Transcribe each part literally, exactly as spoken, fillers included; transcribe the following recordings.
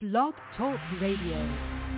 Blog Talk Radio.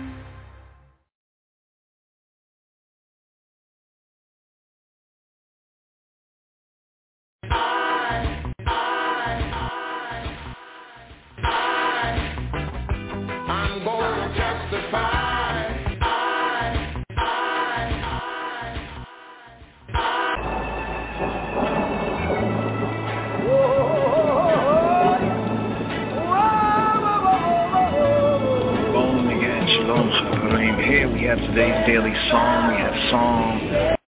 Here we have today's daily psalm. We have Psalm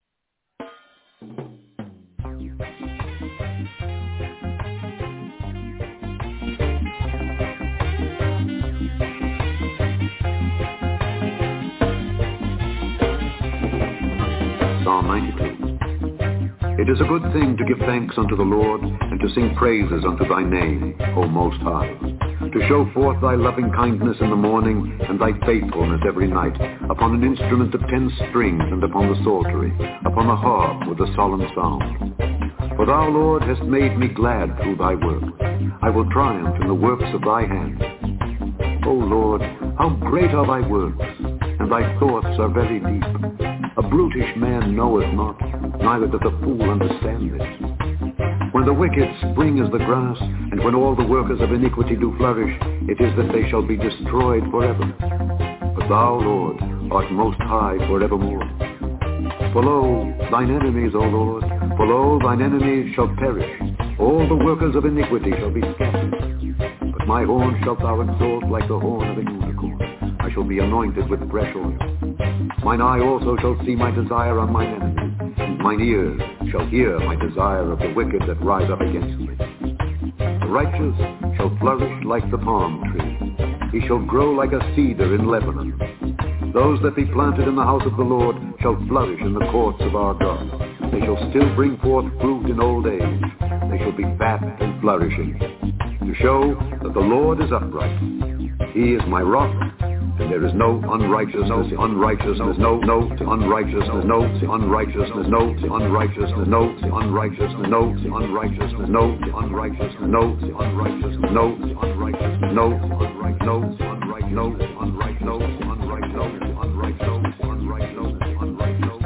Psalm ninety-two. It is a good thing to give thanks unto the Lord, and to sing praises unto thy name, O Most High, to show forth thy loving kindness in the morning, and thy faithfulness every night, upon an instrument of ten strings, and upon the psaltery, upon the harp with a solemn sound. For thou, Lord, hast made me glad through thy work. I will triumph in the works of thy hands. O Lord, how great are thy works, and thy thoughts are very deep. A brutish man knoweth not, neither doth a fool understand this. When the wicked spring as the grass, and when all the workers of iniquity do flourish, it is that they shall be destroyed forever. But thou, Lord, art most high forevermore. For lo, thine enemies, O Lord, for lo, thine enemies shall perish. All the workers of iniquity shall be scattered. But my horn shalt thou exalt like the horn of a unicorn. I shall be anointed with fresh oil. Mine eye also shall see my desire on mine enemies, and mine ears shall hear my desire of the wicked that rise up against me. The righteous shall flourish like the palm tree. He shall grow like a cedar in Lebanon. Those that be planted in the house of the Lord shall flourish in the courts of our God. They shall still bring forth fruit in old age. They shall be fat and flourishing, to show that the Lord is upright. He is my rock, and there is no unrighteousness, unrighteousness, no, no, unrighteousness, no, unrighteousness, no, unrighteousness, no, unrighteousness, no, unrighteousness, no, unrighteousness, no, unrighteousness, no, unrighteousness, no, unright, no, unright, no, unright, no, unright, no, unright, no, unright, no, unright, no,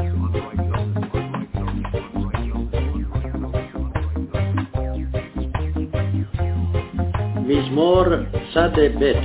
מזמור שדה ב'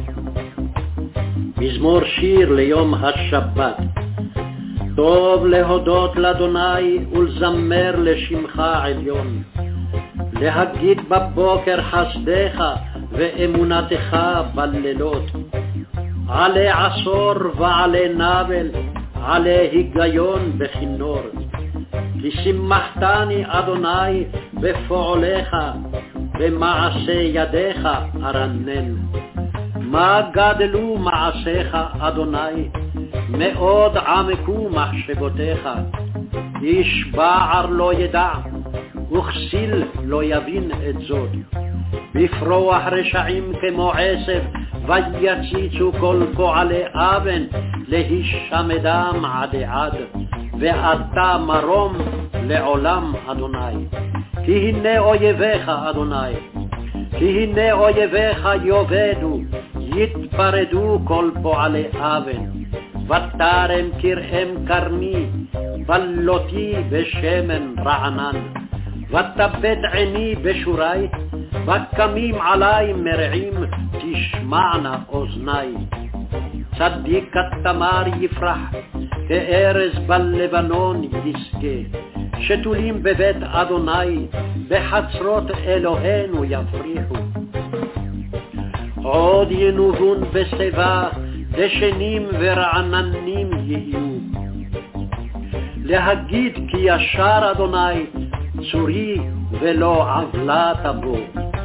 מזמור שיר ליום השבת. טוב להודות לאדוני ולזמר לשמך עליון, להגיד בבוקר חסדך ואמונתך בלילות, עלי עשור ועלי נבל, עלי היגיון בכינור. כי שימחתני אדוני בפועליך, במעשה ידיך ארנן. מה גדלו מעשיך אדוני, מאוד עמקו מחשבותיך. איש בער לא ידע, וכסיל לא יבין את זאת. בפרוח רשעים כמו עשב, ויציצו כל פועלי אבן, להישמדם עד עד. ואתה מרום לעולם אדוני. כי הנה אויביך אדוני, כי הנה אויביך יאבדו, יתפרדו כל פועלי אבן. ותרם כרעם קרני, בלותי בשמן רענן. ותבט עיני בשורי, וקמים עלי מרעים, תשמענה אוזני. צדיק כתמר יפרח, כארז בלבנון יזכה. שתולים בבית אדוני, בחצרות אלוהינו יפריחו. עוד ינובון בשיבה, דשנים ורעננים יהיו. להגיד כי ישר אדוני, צורי ולא עוולה תבוא.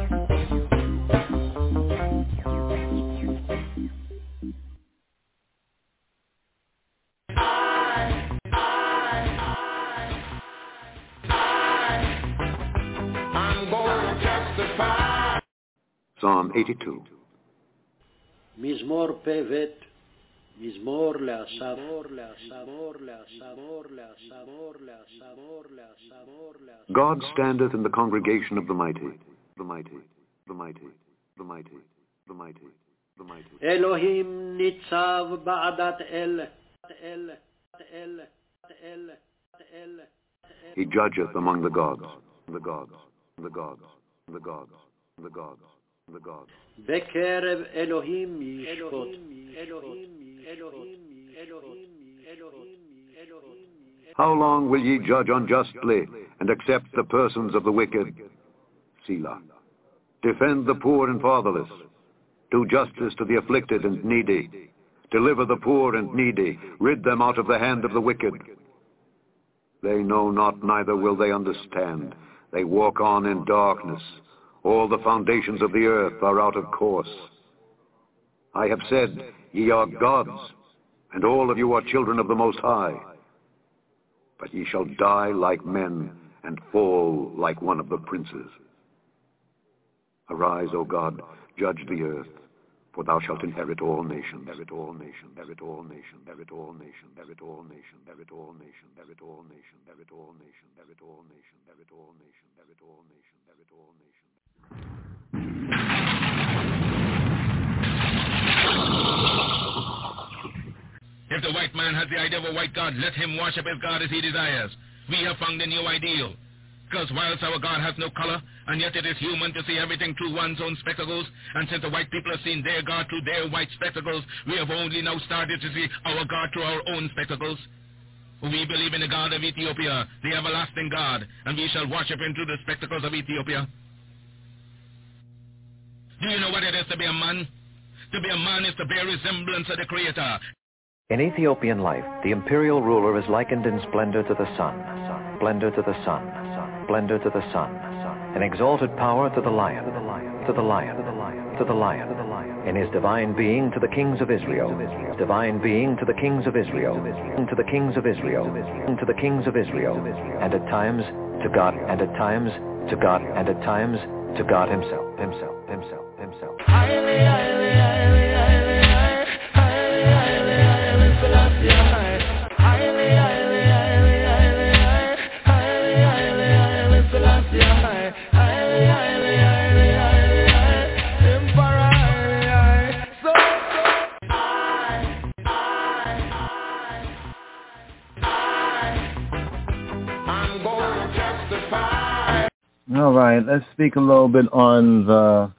Psalm eighty-two. מזמור פ"ב מזמור לאסף. God standeth in the congregation of the mighty, the mighty, the mighty, the mighty, the mighty. אלוהים ניצב בעדת אל, אל, אל, אל, אל. He judgeth among the gods, the gods, the gods, the gods, the gods, the gods. בקרב אלוהים ישפוט. אלוהים, אלוהים, אלוהים, אלוהים, אלוהים. How long will ye judge unjustly and accept the persons of the wicked? Selah. Defend the poor and fatherless. Do justice to the afflicted and needy. Deliver the poor and needy. Rid them out of the hand of the wicked. They know not, neither will they understand. They walk on in darkness. All the foundations of the earth are out of course. I have said, ye are gods, and all of you are children of the Most High. But ye shall die like men, and fall like one of the princes. Arise, O God, judge the earth, for thou shalt inherit all nations, inherit all nations, inherit all nations, inherit all nations, inherit all nations, inherit all nations, inherit all nations, inherit all nations, inherit all nations, inherit all nations, inherit all nations, inherit all nations. If the white man has the idea of a white God, let him worship his God as he desires. We have found a new ideal. Because whilst our God has no color, and yet it is human to see everything through one's own spectacles, and since the white people have seen their God through their white spectacles, we have only now started to see our God through our own spectacles. We believe in the God of Ethiopia, the everlasting God, and we shall worship him through the spectacles of Ethiopia. Do you know what it is to be a man? To be a man is to bear resemblance of the Creator. In Ethiopian life, the imperial ruler is likened in splendor to the sun, splendor to the sun, splendor to the sun, in exalted power to the lion, to the lion, to the lion, in his divine being to the kings of Israel, divine being to the kings of Israel, to the kings of Israel, to the kings of Israel, and at times to God, and at times to God, and at times to God himself, himself, himself, himself. All right, let's speak a little bit on the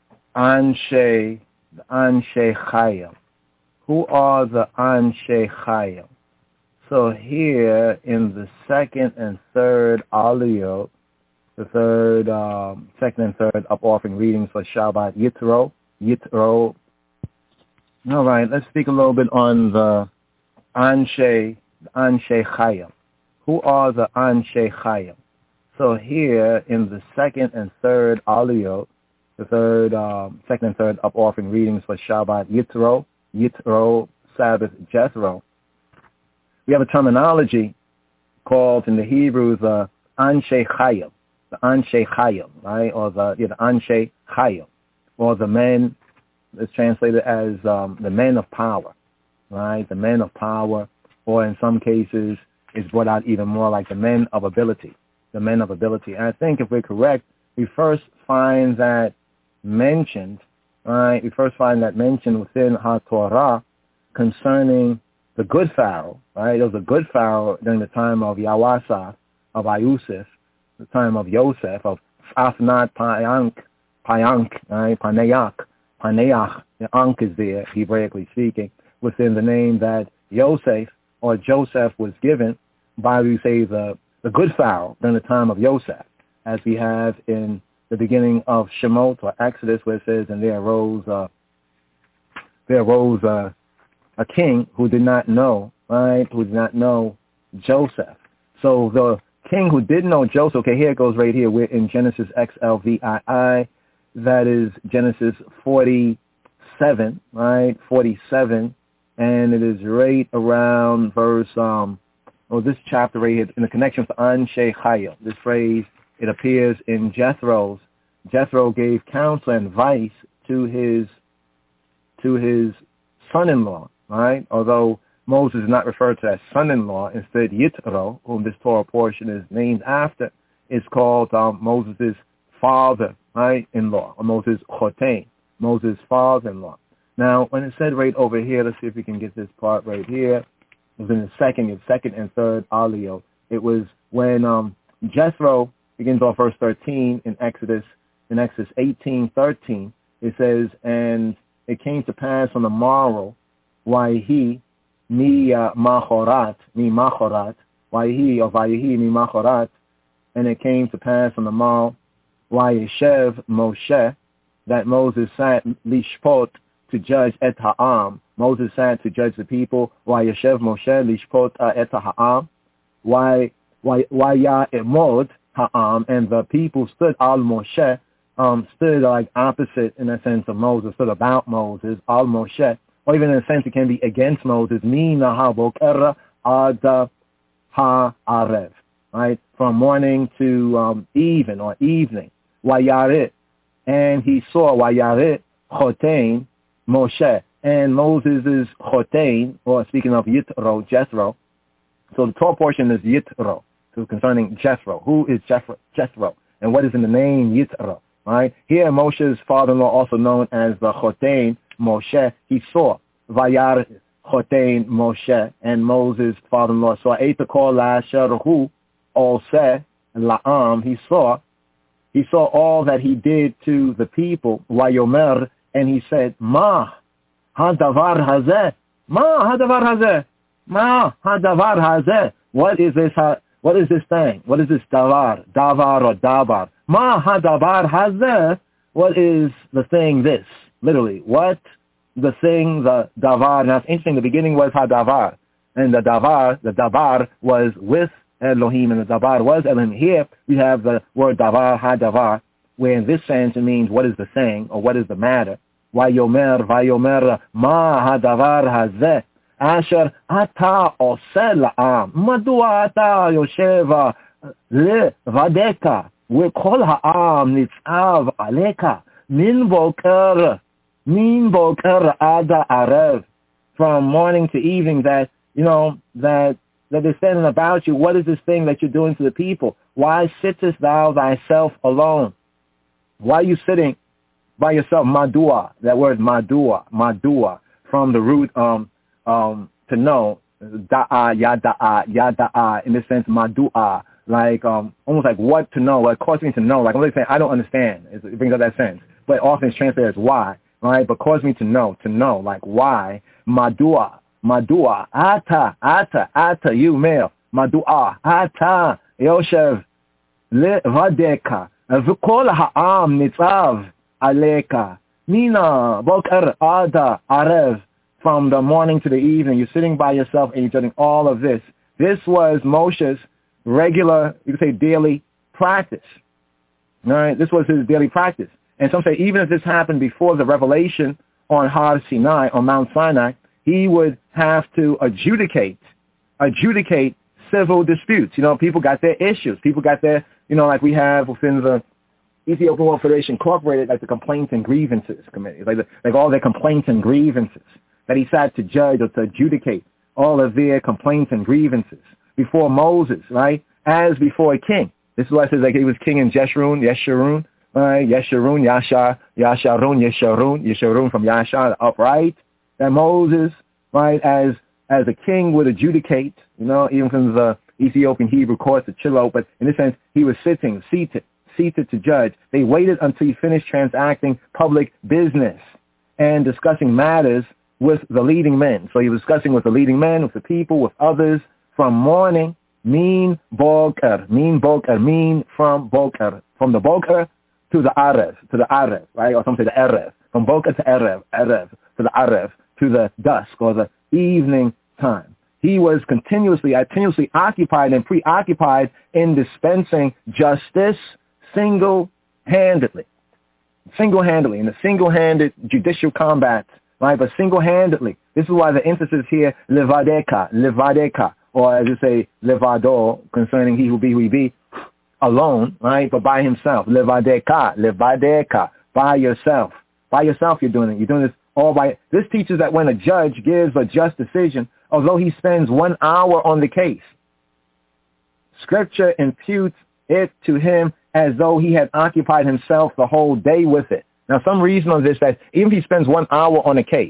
Anshe, the Anshe Chayim. Who are the Anshe Chayim? So here in the second and third aliyot, the third, um, second and third up offering readings for Shabbat Yitro, Yitro. All right, let's speak a little bit on the Anshe, the Anshe Chayim. Who are the Anshe Chayim? So here in the second and third aliyot, the third, um, second and third up offering readings for Shabbat Yitro, Yitro, Sabbath Jethro, we have a terminology called in the Hebrew the Anshe Chayim, the Anshe Chayim, right, or the yeah, the Anshe Chayim, or the men. It's translated as um, the men of power, right, the men of power, or in some cases is brought out even more like the men of ability. The men of ability. And I think if we're correct, we first find that mentioned, right? We first find that mentioned within HaTorah concerning the good Pharaoh, right? There was a good Pharaoh during the time of Yawasa, of Ayusif, the time of Yosef, of Afnat Payank, Payank, right? Paneach, Paneach. The Ankh is there, Hebraically speaking, within the name that Yosef or Joseph was given by, we say, the the good Pharaoh during the time of Yosef, as we have in the beginning of Shemot or Exodus, where it says, and there arose, uh, there arose uh, a king who did not know, right, who did not know Joseph. So the king who did know Joseph, okay, here it goes right here. We're in Genesis X L V I I, that is Genesis forty-seven, right, forty-seven, and it is right around verse, um, oh, this chapter right here, in the connection with Anshe Chayim, this phrase, it appears in Jethro's. Jethro gave counsel and advice to his to his son-in-law, right? Although Moses is not referred to as son-in-law, instead Yitro, whom this Torah portion is named after, is called um, Moses' father, right, in law, or Moses' chotain, Moses' father-in-law. Now, when it said right over here, let's see if we can get this part right here. It was in the second, second and third alio. It was when um, Jethro begins off verse thirteen in Exodus, in Exodus eighteen thirteen. It says, and it came to pass on the morrow, Waihi mi machorat, mi machorat, Waihi or Vaihi mi machorat, and it came to pass on the morrow, Wayeshev Moshe, that Moses sat lishpot to judge et ha'am. Moses sat to judge the people. Wayeshev Moshe lishpot et ha'am. Why why ya emod ha'am, and the people stood al Moshe, um stood like opposite in a sense of Moses, stood about Moses, al Moshe, or even in a sense it can be against Moses. Mina haboker ad ha'arev, right, from morning to um, even or evening. Wayarit, and he saw Wayarit chotein Moshe, and Moses' chotein, or speaking of Yitro, Jethro. So the Torah portion is Yitro, so concerning Jethro. Who is Jethro? Jethro, and what is in the name Yitro? Right here, Moshe's father-in-law, also known as the chotein Moshe, he saw Vayar chotein Moshe, and Moses' father-in-law saw Eita kol lasher hu olseh la'am. He saw. He saw all that he did to the people, Wayomer, and he said, Ma hadavar hazeh, Ma hadavar hazeh, Ma hadavar hazeh. What is this? What is this thing? What is this davar, davar or davar? Ma hadavar hazeh. What is the thing? This, literally, what the thing, the davar. Now it's interesting. The beginning was hadavar, and the davar, the davar was with Elohim, and the davar was Elohim. Here we have the word davar, ha-davar, where in this sense it means what is the thing or what is the matter. Vayomer, vayomer, ma ha-davar hazeh, asher ata oseh la'am, madua ata yoshev levadeka, v'kol ha'am nitzav aleka, min boker, min boker ada arev, from morning to evening, that, you know, that that is standing about you. What is this thing that you're doing to the people? Why sittest thou thyself alone? Why are you sitting by yourself? Madua, that word madua, madua, from the root um um to know, da'a, yada'a, yada'a, in this sense, madua, like um almost like what to know, what caused me to know. Like I'm really saying, I don't understand. It brings up that sense. But often it's translated as why, right? But caused me to know, to know, like why, madua. Madua, ata, ata, ata, you male. Madua, ata, Yoshev, levadeka, v'kol ha'am nitzav aleka. Mina, boker, ada, arev, from the morning to the evening. You're sitting by yourself and you're doing all of this. This was Moshe's regular, you could say daily practice. All right, this was his daily practice. And some say even if this happened before the revelation on Har Sinai, on Mount Sinai, he would have to adjudicate, adjudicate civil disputes. You know, people got their issues. People got their, you know, like we have within the Ethiopian World Federation Incorporated, like the Complaints and Grievances Committee, like, the, like all their complaints and grievances that he sat to judge or to adjudicate all of their complaints and grievances before Moses, right, as before a king. This is why it says like he was king in Jeshurun, Yeshurun, right, Yeshurun, Yasha, Yasharun, Yeshurun, Yeshurun from Yasha, the upright. That Moses, right, as as a king would adjudicate, you know, even from the Ethiopian Hebrew courts, the Chilo, but in this sense, he was sitting, seated, seated to judge. They waited until he finished transacting public business and discussing matters with the leading men. So he was discussing with the leading men, with the people, with others, from morning, mean boker, mean boker, mean from boker, from the boker to the arev, to the arev, right, or some say the erev, from boker to erev, erev, to the arev, to the dusk or the evening time. He was continuously, continuously occupied and preoccupied in dispensing justice single-handedly. Single-handedly, in a single-handed judicial combat, right? But single-handedly. This is why the emphasis here, levadeka, levadeka, or as you say, levado, concerning he who be, who he be, alone, right? But by himself. Levadeka, levadeka, by yourself. By yourself you're doing it. You're doing this all by, this teaches that when a judge gives a just decision, although he spends one hour on the case, Scripture imputes it to him as though he had occupied himself the whole day with it. Now, some reason on this that even if he spends one hour on a case,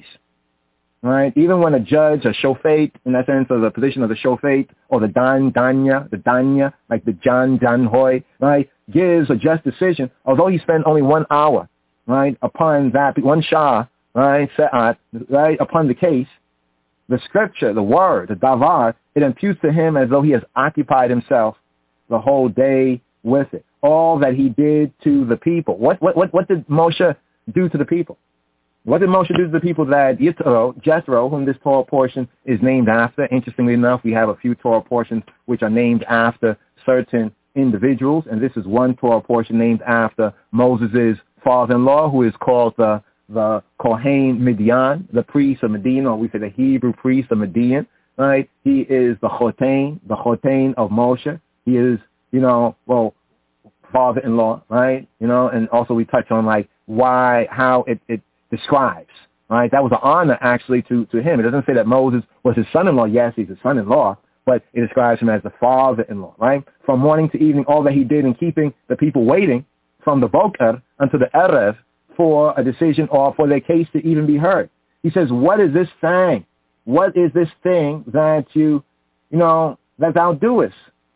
right, even when a judge, a shofet, in that sense of the position of the shofet, or the dan, danya, the danya, like the jan, dan hoy, right, gives a just decision, although he spent only one hour, right, upon that, one shah, right, se'at, right, upon the case, the scripture, the word, the davar, it imputes to him as though he has occupied himself the whole day with it. All that he did to the people. What what what, what did Moshe do to the people? What did Moshe do to the people that Yitro, Jethro, whom this Torah portion is named after? Interestingly enough, we have a few Torah portions which are named after certain individuals, and this is one Torah portion named after Moses' father-in-law, who is called the the Kohen Midian, the priest of Midian, or we say the Hebrew priest of Midian, right? He is the Chotain, the Chotain of Moshe. He is, you know, well, father-in-law, right? You know, and also we touch on like why, how it, it describes, right? That was an honor actually to, to him. It doesn't say that Moses was his son-in-law. Yes, he's his son-in-law, but it describes him as the father-in-law, right? From morning to evening, all that he did in keeping the people waiting from the Boker until the Erev for a decision or for their case to even be heard. He says, what is this thing? What is this thing that you, you know, that thou doest?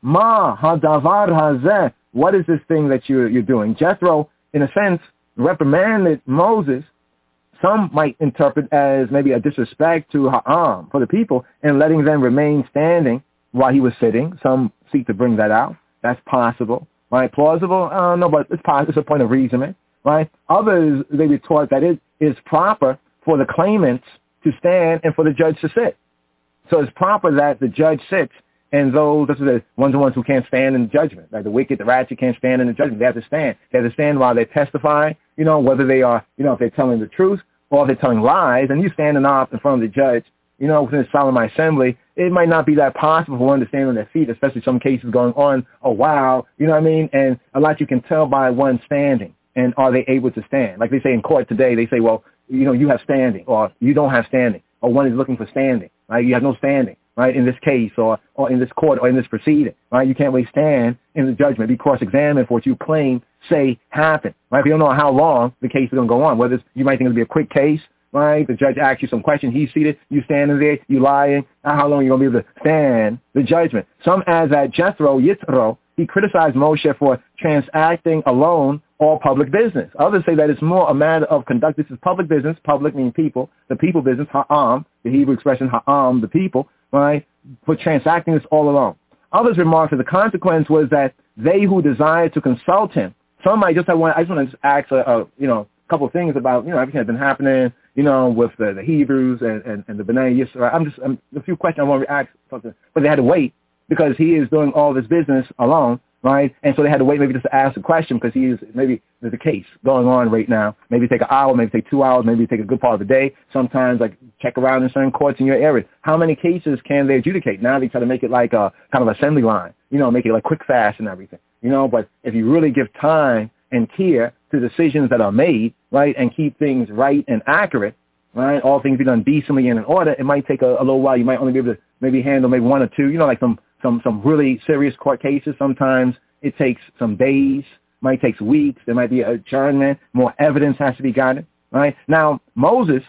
Ma hadavar hazeh. What is this thing that you're, you're doing? Jethro, in a sense, reprimanded Moses. Some might interpret as maybe a disrespect to Ha'am, for the people, and letting them remain standing while he was sitting. Some seek to bring that out. That's possible. Right? Plausible? Uh, no, but it's possible. It's a point of reasoning. Right? Others, they be taught that it is proper for the claimants to stand and for the judge to sit. So it's proper that the judge sits, and those, those are the ones, the ones who can't stand in the judgment. Like the wicked, the ratchet can't stand in the judgment. They have to stand. They have to stand while they testify, you know, whether they are, you know, if they're telling the truth or if they're telling lies, and you standing off in front of the judge, you know, within the solemn assembly, it might not be that possible for one to stand on their feet, especially some cases going on a while, you know what I mean? And a lot you can tell by one standing. And are they able to stand? Like they say in court today, they say, well, you know, you have standing, or you don't have standing, or one is looking for standing, right? You have no standing, right, in this case, or, or in this court, or in this proceeding, right? You can't really stand in the judgment, be cross-examined for what you claim, say, happened, right? You don't know how long the case is going to go on, whether it's, you might think it'll be a quick case, right? The judge asks you some questions, he's seated, you standing there, you lying, how long are you going to be able to stand the judgment? Some, as at Jethro, Yitro, he criticized Moshe for transacting alone all public business. Others say that it's more a matter of conduct. This is public business. Public meaning people. The people business, ha'am, the Hebrew expression ha'am, the people, right, for transacting this all alone. Others remarked that the consequence was that they who desired to consult him, some might just have one, I just want to ask a, a you know, a couple of things about, you know, everything that's been happening, you know, with the, the Hebrews and, and, and the B'nai Yisrael. I'm just, I'm, a few questions I want to ask, but they had to wait because he is doing all this business alone. Right? And so they had to wait maybe just to ask a question because he is, maybe there's a case going on right now. Maybe take an hour, maybe take two hours, maybe take a good part of the day. Sometimes like check around in certain courts in your area. How many cases can they adjudicate? Now they try to make it like a kind of assembly line, you know, make it like quick fast and everything, you know, but if you really give time and care to decisions that are made, right, and keep things right and accurate, right, all things be done decently and in order, it might take a, a little while. You might only be able to maybe handle maybe one or two, you know, like some Some some really serious court cases. Sometimes it takes some days, might take weeks. There might be an adjournment. More evidence has to be gotten, right? Now, Moses,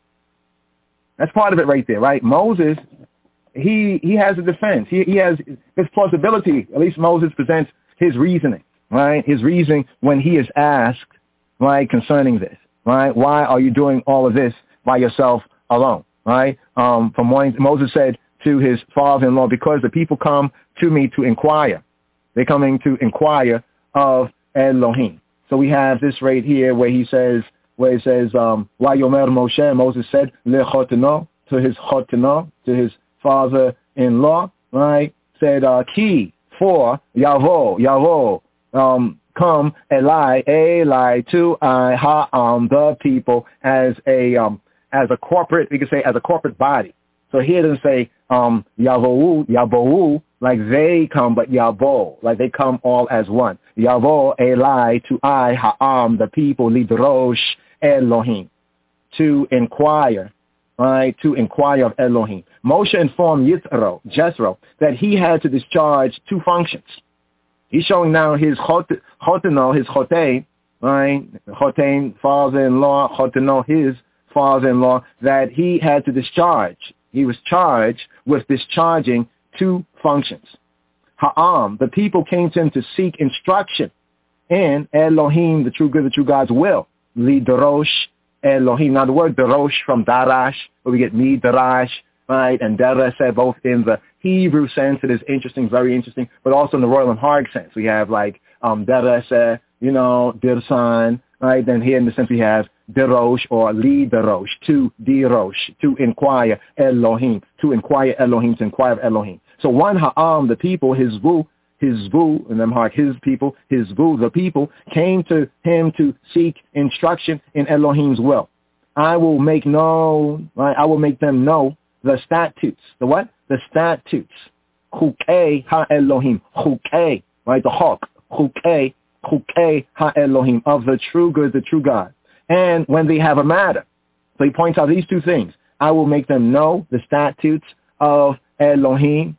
that's part of it right there, right? Moses, he he has a defense. He he has his plausibility. At least Moses presents his reasoning, right? His reasoning when he is asked, right, concerning this, right? Why are you doing all of this by yourself alone, right? Um, from morning, Moses said to his father-in-law, because the people come to me to inquire. They're coming to inquire of Elohim. So we have this right here where he says, where it says, um, why Yomer Moshe, Moses said, Lechoteno, to his Choteno, to his father-in-law, right? Said, uh, Ki, for, Yavo, Yavo, um, come, Eli, Eli, to I, Ha'am, the people, as a, um, as a corporate, we could say as a corporate body. So here it doesn't say, um, Yavo, Yavo, like they come, but Yavo, like they come all as one. Yavo, Eli, to I, Ha'am, the people, Lidrosh, Elohim, to inquire, right, to inquire of Elohim. Moshe informed Yithro, Jethro, that he had to discharge two functions. He's showing now his choteno, his chotei, right? Chotain, father-in-law, Choteno, his father-in-law, that he had to discharge. He was charged with discharging two functions. Ha'am, the people came to him to seek instruction in Elohim, the true good, the true God's will. Li Darosh Elohim. Now the word Darosh from Darash, where we get Midrash, right, and Deraseh, both in the Hebrew sense. It is interesting, very interesting, but also in the Royal and Harg sense. We have like um, Deraseh, you know, Dirsan, right? Then here in the sense we have Derosh or Li Derosh, to Derosh, to inquire Elohim, to inquire Elohim, to inquire of Elohim. So one Ha'am, the people, his vu, his vu, and them Harg, his people, his vu, the people, came to him to seek instruction in Elohim's will. I will make known, right? I will make them know the statutes. The what? The statutes. Chukei ha-Elohim. Chukei, right? The hawk. Chukei, Chukei ha-Elohim, of the true good, the true God. And when they have a matter. So he points out these two things. I will make them know the statutes of Elohim.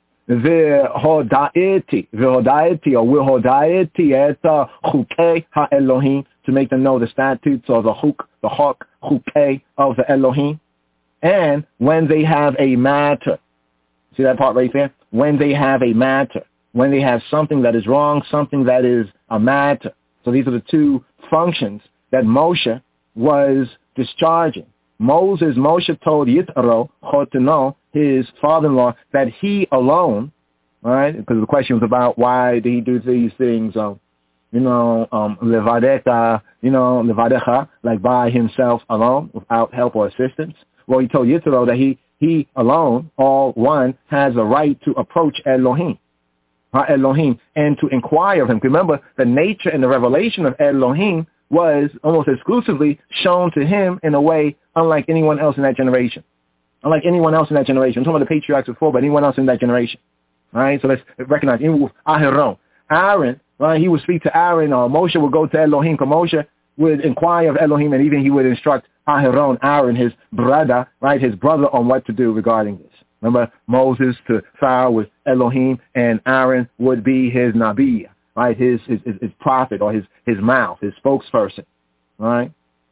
V'hodaiti, v'hodaiti, or v'hodaiti et chukei ha-Elohim, to make them know the statutes or the chuk, the hawk, chukei of the Elohim. And when they have a matter, see that part right there? When they have a matter, when they have something that is wrong, something that is a matter. So these are the two functions that Moshe was discharging. Moses, Moshe told Yitro, Choteno, his father-in-law, that he alone, right, because the question was about why did he do these things, um, you know, um, levadecha, you know, levadecha, like by himself alone, without help or assistance. Well, he told Yitro that he, he alone, all one, has a right to approach Elohim, Elohim, and to inquire of him. Remember, the nature and the revelation of Elohim was almost exclusively shown to him in a way unlike anyone else in that generation. Unlike anyone else in that generation. I'm talking about the patriarchs before, but anyone else in that generation. All right, so let's recognize, even with Aharon. Aaron, right, he would speak to Aaron, or Moshe would go to Elohim, because Moshe would inquire of Elohim, and even he would instruct Aharon, Aaron, his brother, right, his brother, on what to do regarding this. Remember, Moses to Pharaoh was Elohim, and Aaron would be his Nabi, right, his, his, his, his prophet, or his, his mouth, his spokesperson, right?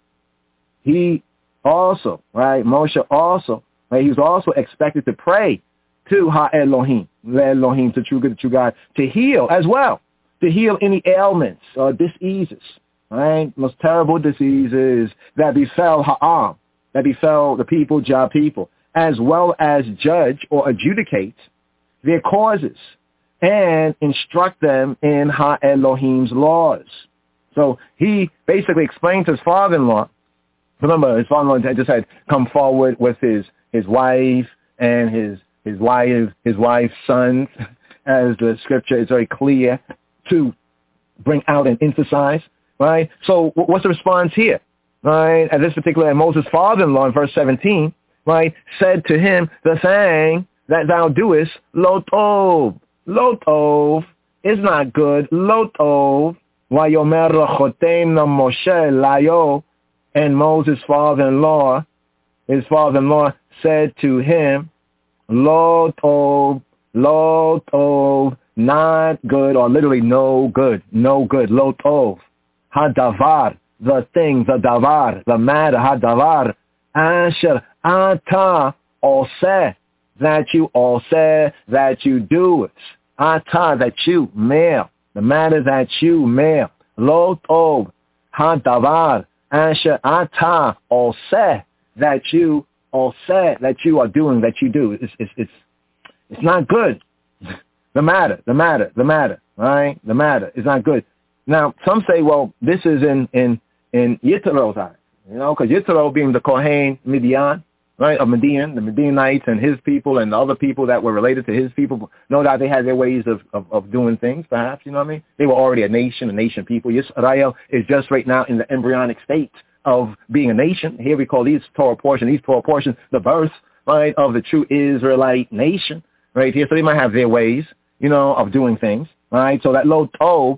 He also, right, Moshe also, right, he was also expected to pray to Ha-Elohim, Le-Elohim, to true good, to true God, to heal as well, to heal any ailments or diseases, right, most terrible diseases that befell Ha'am, that befell the people, Jah people, as well as judge or adjudicate their causes and instruct them in Ha-Elohim's laws. So he basically explained to his father-in-law, remember his father-in-law just had come forward with his, his wife and his, his wife, his wife's sons, as the scripture is very clear, to bring out and emphasize, right? So what's the response here, right? At this particular, Moses' father-in-law in verse seventeen, right, said to him, the thing that thou doest, lo tov, lo tov, is not good, lo tov, vayomer chotena Moshe layo, and Moses' father-in-law, his father-in-law said to him, lo tov, lo tov, not good, or literally no good, no good, lo tov, hadavar, the thing, the davar, the matter, hadavar, asher ata oseh, that you oseh, that you do it, ata, that you, male, the matter that you, male, lo tov, hadavar, asher ata oseh, that you oseh, that you are doing, that you do. It's, it's, it's, it's not good. The matter, the matter, the matter, right? The matter is not good. Now, some say, well, this is in, in, in Yitro's eyes, you know, because Yitro being the Kohen Midian, right, of Midian, the Midianites and his people and the other people that were related to his people, no doubt they had their ways of, of, of doing things, perhaps, you know what I mean? They were already a nation, a nation people. Yisrael is just right now in the embryonic state of being a nation. Here we call these Torah portions, these Torah portions, the birth, right, of the true Israelite nation, right here. So they might have their ways, you know, of doing things, right? So that lo tov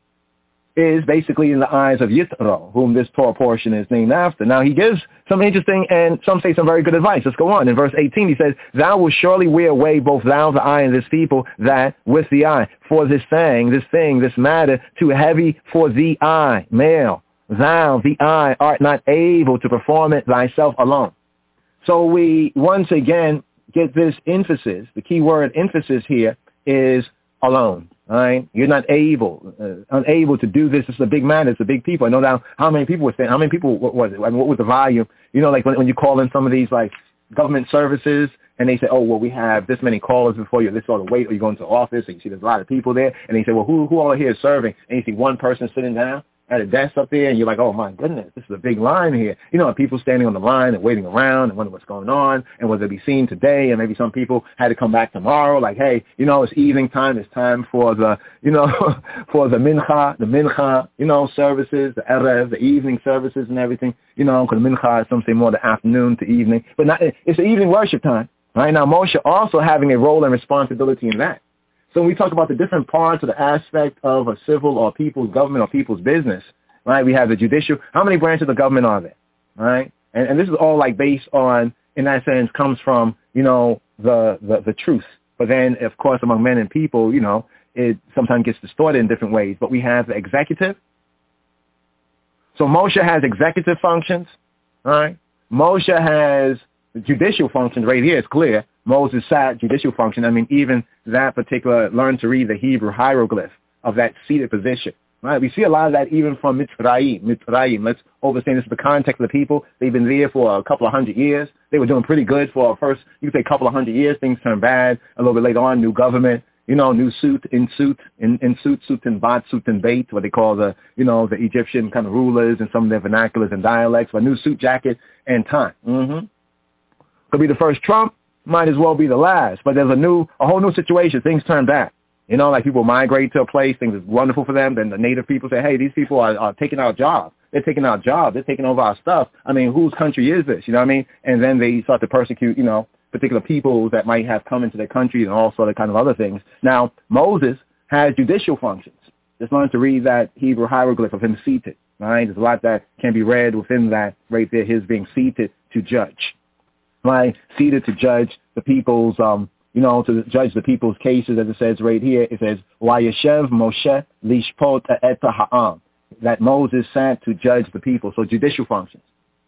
is basically in the eyes of Yitro, whom this Torah portion is named after. Now, he gives some interesting and some say some very good advice. Let's go on. In verse eighteen, he says, thou wilt surely wear away both thou, the eye, and this people, that with the eye. For this thing, this thing, this matter, too heavy for the eye, male. thou, the I, art not able to perform it thyself alone. So we once again get this emphasis. The key word emphasis here is alone. All right, you're not able, uh, unable to do this. It's a big man. It's a big people. I know now how many people were saying. How many people? What was it? I mean, what was the volume? You know, like when, when you call in some of these like government services, and they say, oh, well, we have this many callers before you. This all the wait, or you go into the office, and you see there's a lot of people there, and they say, well, who who all here is serving? And you see one person sitting down at a desk up there, and you're like, oh, my goodness, this is a big line here. You know, people standing on the line and waiting around and wondering what's going on and will they be seen today, and maybe some people had to come back tomorrow, like, hey, you know, it's evening time. It's time for the, you know, for the mincha, the mincha, you know, services, the erev, the evening services and everything, you know, because mincha is some say more the afternoon to evening. But not, it's the evening worship time. Right now, Moshe also having a role and responsibility in that. So when we talk about the different parts of the aspect of a civil or people's government or people's business, right, we have the judicial. How many branches of the government are there? Right? And, and this is all like based on, in that sense, comes from, you know, the, the, the truth. But then, of course, among men and people, you know, it sometimes gets distorted in different ways. But we have the executive. So Moshe has executive functions, right? Moshe has judicial functions right here. It's clear. Moses sat judicial function. I mean, even that particular, learn to read the Hebrew hieroglyph of that seated position. Right? We see a lot of that even from Mitzrayim. Mitzrayim. Let's understand this is the context of the people. They've been there for a couple of hundred years. They were doing pretty good for a first, you could say, a couple of hundred years. Things turned bad. A little bit later on, new government, you know, new suit, in suit, in, in suit, suit and bat, suit and bait, what they call the, you know, the Egyptian kind of rulers and some of their vernaculars and dialects, but new suit, jacket, and tie. Mm-hmm. Could be the first Trump, might as well be the last. But there's a new, a whole new situation. Things turn bad. You know, like people migrate to a place, things is wonderful for them. Then the native people say, hey, these people are, are taking our jobs. They're taking our jobs. They're taking over our stuff. I mean, whose country is this? You know what I mean? And then they start to persecute, you know, particular people that might have come into their country and all sort of kind of other things. Now, Moses has judicial functions. Just learn to read that Hebrew hieroglyph of him seated. Right? There's a lot that can be read within that right there, his being seated to judge. Right? Seated to judge the people's, um, you know, to judge the people's cases, as it says right here. It says, Vayeshev Moshe lishpot et ha'am. That Moses sat to judge the people. So judicial functions.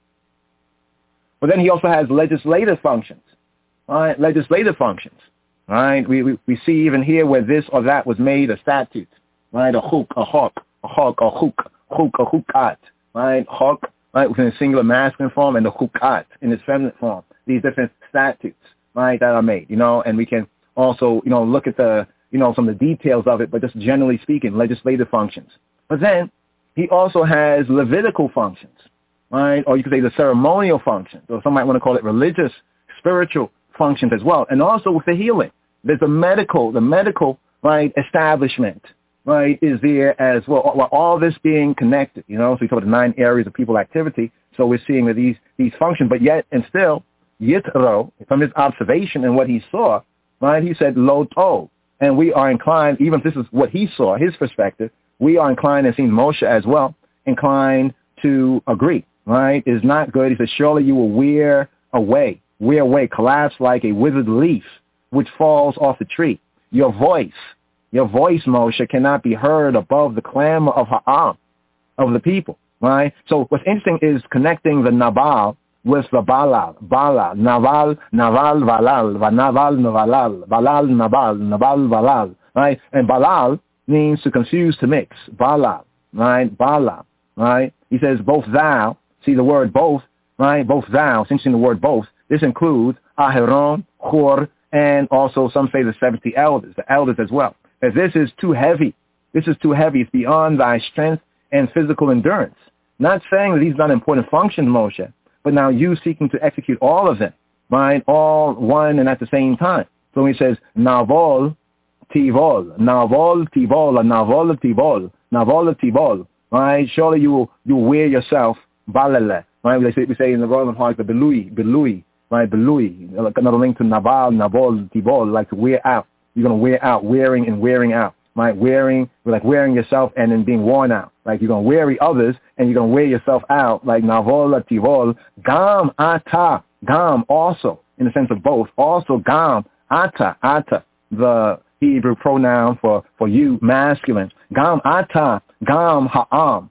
But then he also has legislative functions. Right? Legislative functions. Right? We, we we see even here where this or that was made a statute. Right? A chuk, a hok, a hok, a chuk, chuk, a chukat. Right? Hok, right, within a singular masculine form, and the chukat in its feminine form. These different statutes, right, that are made, you know, and we can also, you know, look at the, you know, some of the details of it, but just generally speaking, legislative functions. But then he also has Levitical functions, right, or you could say the ceremonial functions, or some might want to call it religious, spiritual functions as well, and also with the healing. There's the medical, the medical, right, establishment, right, is there as well, all this being connected, you know, so we talk about the nine areas of people activity, so we're seeing that these, these function, but yet and still, Yitro, from his observation and what he saw, right, he said, lo tov. And we are inclined, even if this is what he saw, his perspective, we are inclined, and seen Moshe as well, inclined to agree, right? It is not good. He said, surely you will wear away, wear away, collapse like a withered leaf, which falls off the tree. Your voice, your voice, Moshe, cannot be heard above the clamor of ha'am, of the people, right? So what's interesting is connecting the Nabal with the Balal, Balal, Naval, Naval, Valal, Naval, Navalal, Balal, Nabal, Nabal, Valal, right? And Balal means to confuse, to mix. Balal, right? Balal, right? He says, both thou, see the word both, right? Both thou, since in the word both, this includes Aharon, Hur, and also some say the seventy elders, the elders as well. As this is too heavy, this is too heavy, it's beyond thy strength and physical endurance. Not saying that these are not important functions, Moshe, but now you seeking to execute all of them, right? All one and at the same time. So he says, Navol Tivol, Navol Tivol, Navol Tivol, Navol Tivol, right? Surely you will, you will wear yourself, Balele, right? We say, we say in the Roman heart, the Belui, Belui, right? Belui, another link to Naval, Navol Tivol, like to wear out. You're going to wear out, wearing and wearing out. Right, wearing, like wearing yourself and then being worn out. Like you're going to weary others and you're going to wear yourself out. Like navola tivol, gam ata, gam also, in the sense of both. Also gam ata, ata, the Hebrew pronoun for, for you, masculine. Gam ata, gam ha'am,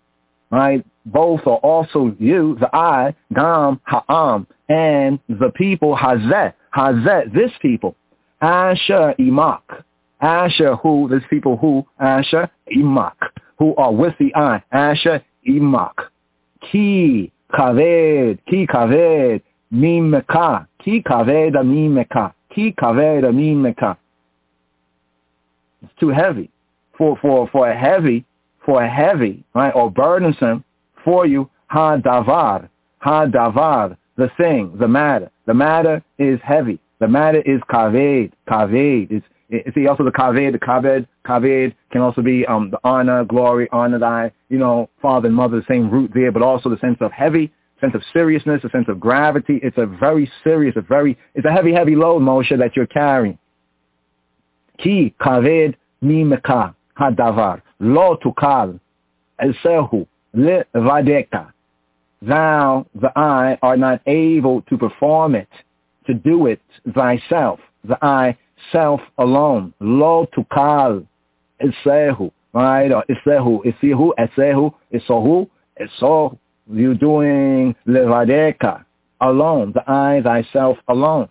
right? Both are also you, the I, Gam, Ha'am, and the people, Hazet, Hazet, this people, Asher, Imak, Asher, who, this people who, Asher, Imak, who are with the I, Asher, Imak, Ki, Kaved, Ki, Kaved, Mimeka, Ki, Kaved, Mimeka, Ki, Kaved, Mimeka. It's too heavy. For, for, for a heavy, for a heavy, right, or burdensome for you, ha-davar, ha-davar, the thing, the matter. The matter is heavy. The matter is kaved, kaved. It's, it, see, also the kaved, the kaved, kaved can also be um, the honor, glory, honor thy, you know, father and mother, the same root there, but also the sense of heavy, sense of seriousness, a sense of gravity. It's a very serious, a very, it's a heavy, heavy load, Moshe, that you're carrying. Ki kaved mimeka hadavar lo tukal esehu levadeka. Thou, the I, are not able to perform it, to do it thyself. The I, self alone. Lo tukal esehu, right? Or esehu, esihu, esehu, esohu, esohu. You doing levadeka alone. The I, thyself alone.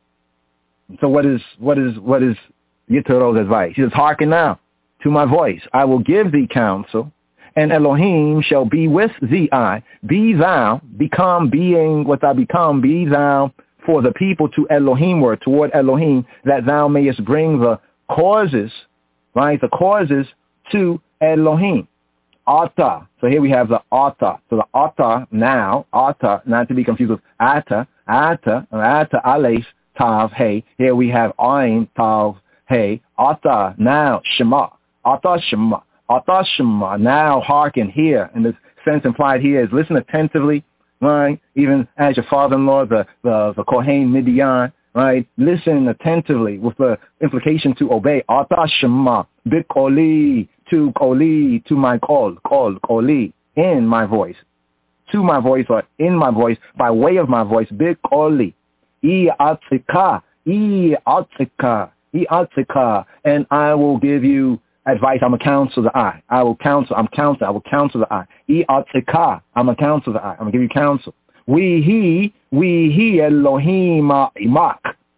So what is what is what is Yitoro's advice? He says, hearken now to my voice. I will give thee counsel, and Elohim shall be with thee. I be thou, become being what thou become, be thou for the people to Elohim, word toward Elohim, that thou mayest bring the causes, right? The causes to Elohim. Ata. So here we have the Ata. So the Ata now, Ata, not to be confused with Ata, Ata, Ata, Aleph, Tav, Hey. Here we have Ayin, Tav, Hey. Ata, now, Shema. Ata, Shema. Ata, Shema. Now, hearken, hear. And the sense implied here is listen attentively, right? Even as your father-in-law, the, the, the Kohen Midian, right? Listen attentively with the implication to obey. Ata, Shema. Bikoli, to Koli, to my call, call, Koli, in my voice. To my voice or in my voice, by way of my voice, Bikoli. I atzika, I atzika, I atzika, and I will give you advice. I'm a counsel the I. I will counsel. I'm counsel. I will counsel the I. I atzika. I'm a counsel the I. I'm gonna give you counsel. We he, we he Elohim imak,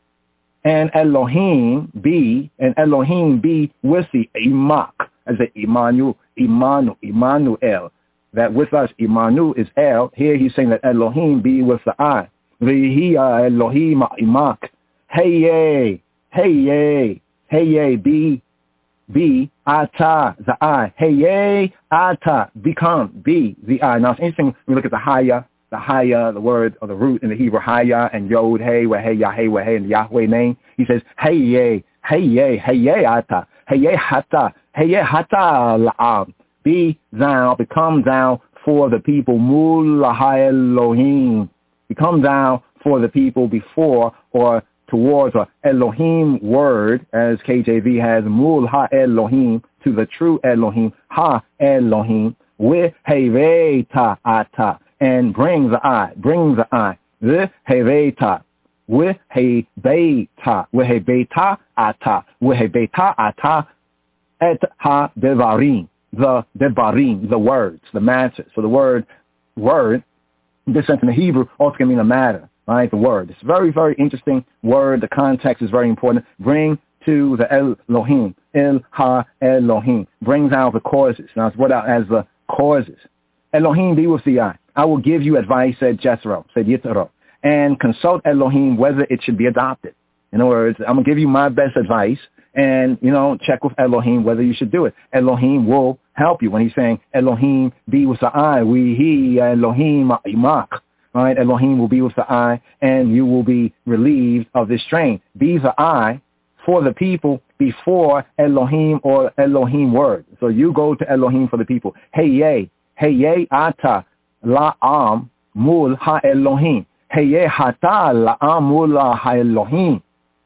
and Elohim be, and Elohim be with the imak, as the Imanu, Imanu, Immanuel. That with us, Imanu is El. Here he's saying that Elohim be with the I. V'hiya Elohim imak. Hey yay, hey yay, hey yay, be, be, ata, the I. Hey yay, ata, become, be, the I. Now it's interesting when we look at the Haya, the Haya, the word or the root in the Hebrew Haya and Yod, hey, where hey, Yah, hey, where hey, in the Yahweh name. He says, hey yay, hey yay, hey yay, ata, hey yay, hata, hey yay, hata, la'am. Be thou, become thou for the people, mul Elohim. Become thou for the people before or towards a Elohim word, as K J V has, mul ha-Elohim, to the true Elohim, ha-Elohim, with heveta ata, and bring the I, bring the I, the heveta, with hebeta, with hebeta ata, with hebeta ata, et ha-devarim, the devarim, the words, the matters. So the word, word, this sense in the Hebrew also can mean a matter, right? The word. It's a very, very interesting word. The context is very important. Bring to the Elohim, El Ha Elohim. Brings out the causes. Now it's what out as the causes. Elohim be with the I. I will give you advice, said Jethro, said Yitro, and consult Elohim whether it should be adopted. In other words, I'm going to give you my best advice, and, you know, check with Elohim whether you should do it. Elohim will help you when he's saying, Elohim be with the I, we, he, Elohim, imak, right? Elohim will be with the I, and you will be relieved of this strain. Be the I for the people before Elohim or Elohim word. So you go to Elohim for the people. Hey, yay, hey, yay, ata, la'am, mul ha-Elohim. Hey, yay, hata, la'am, mul ha-Elohim.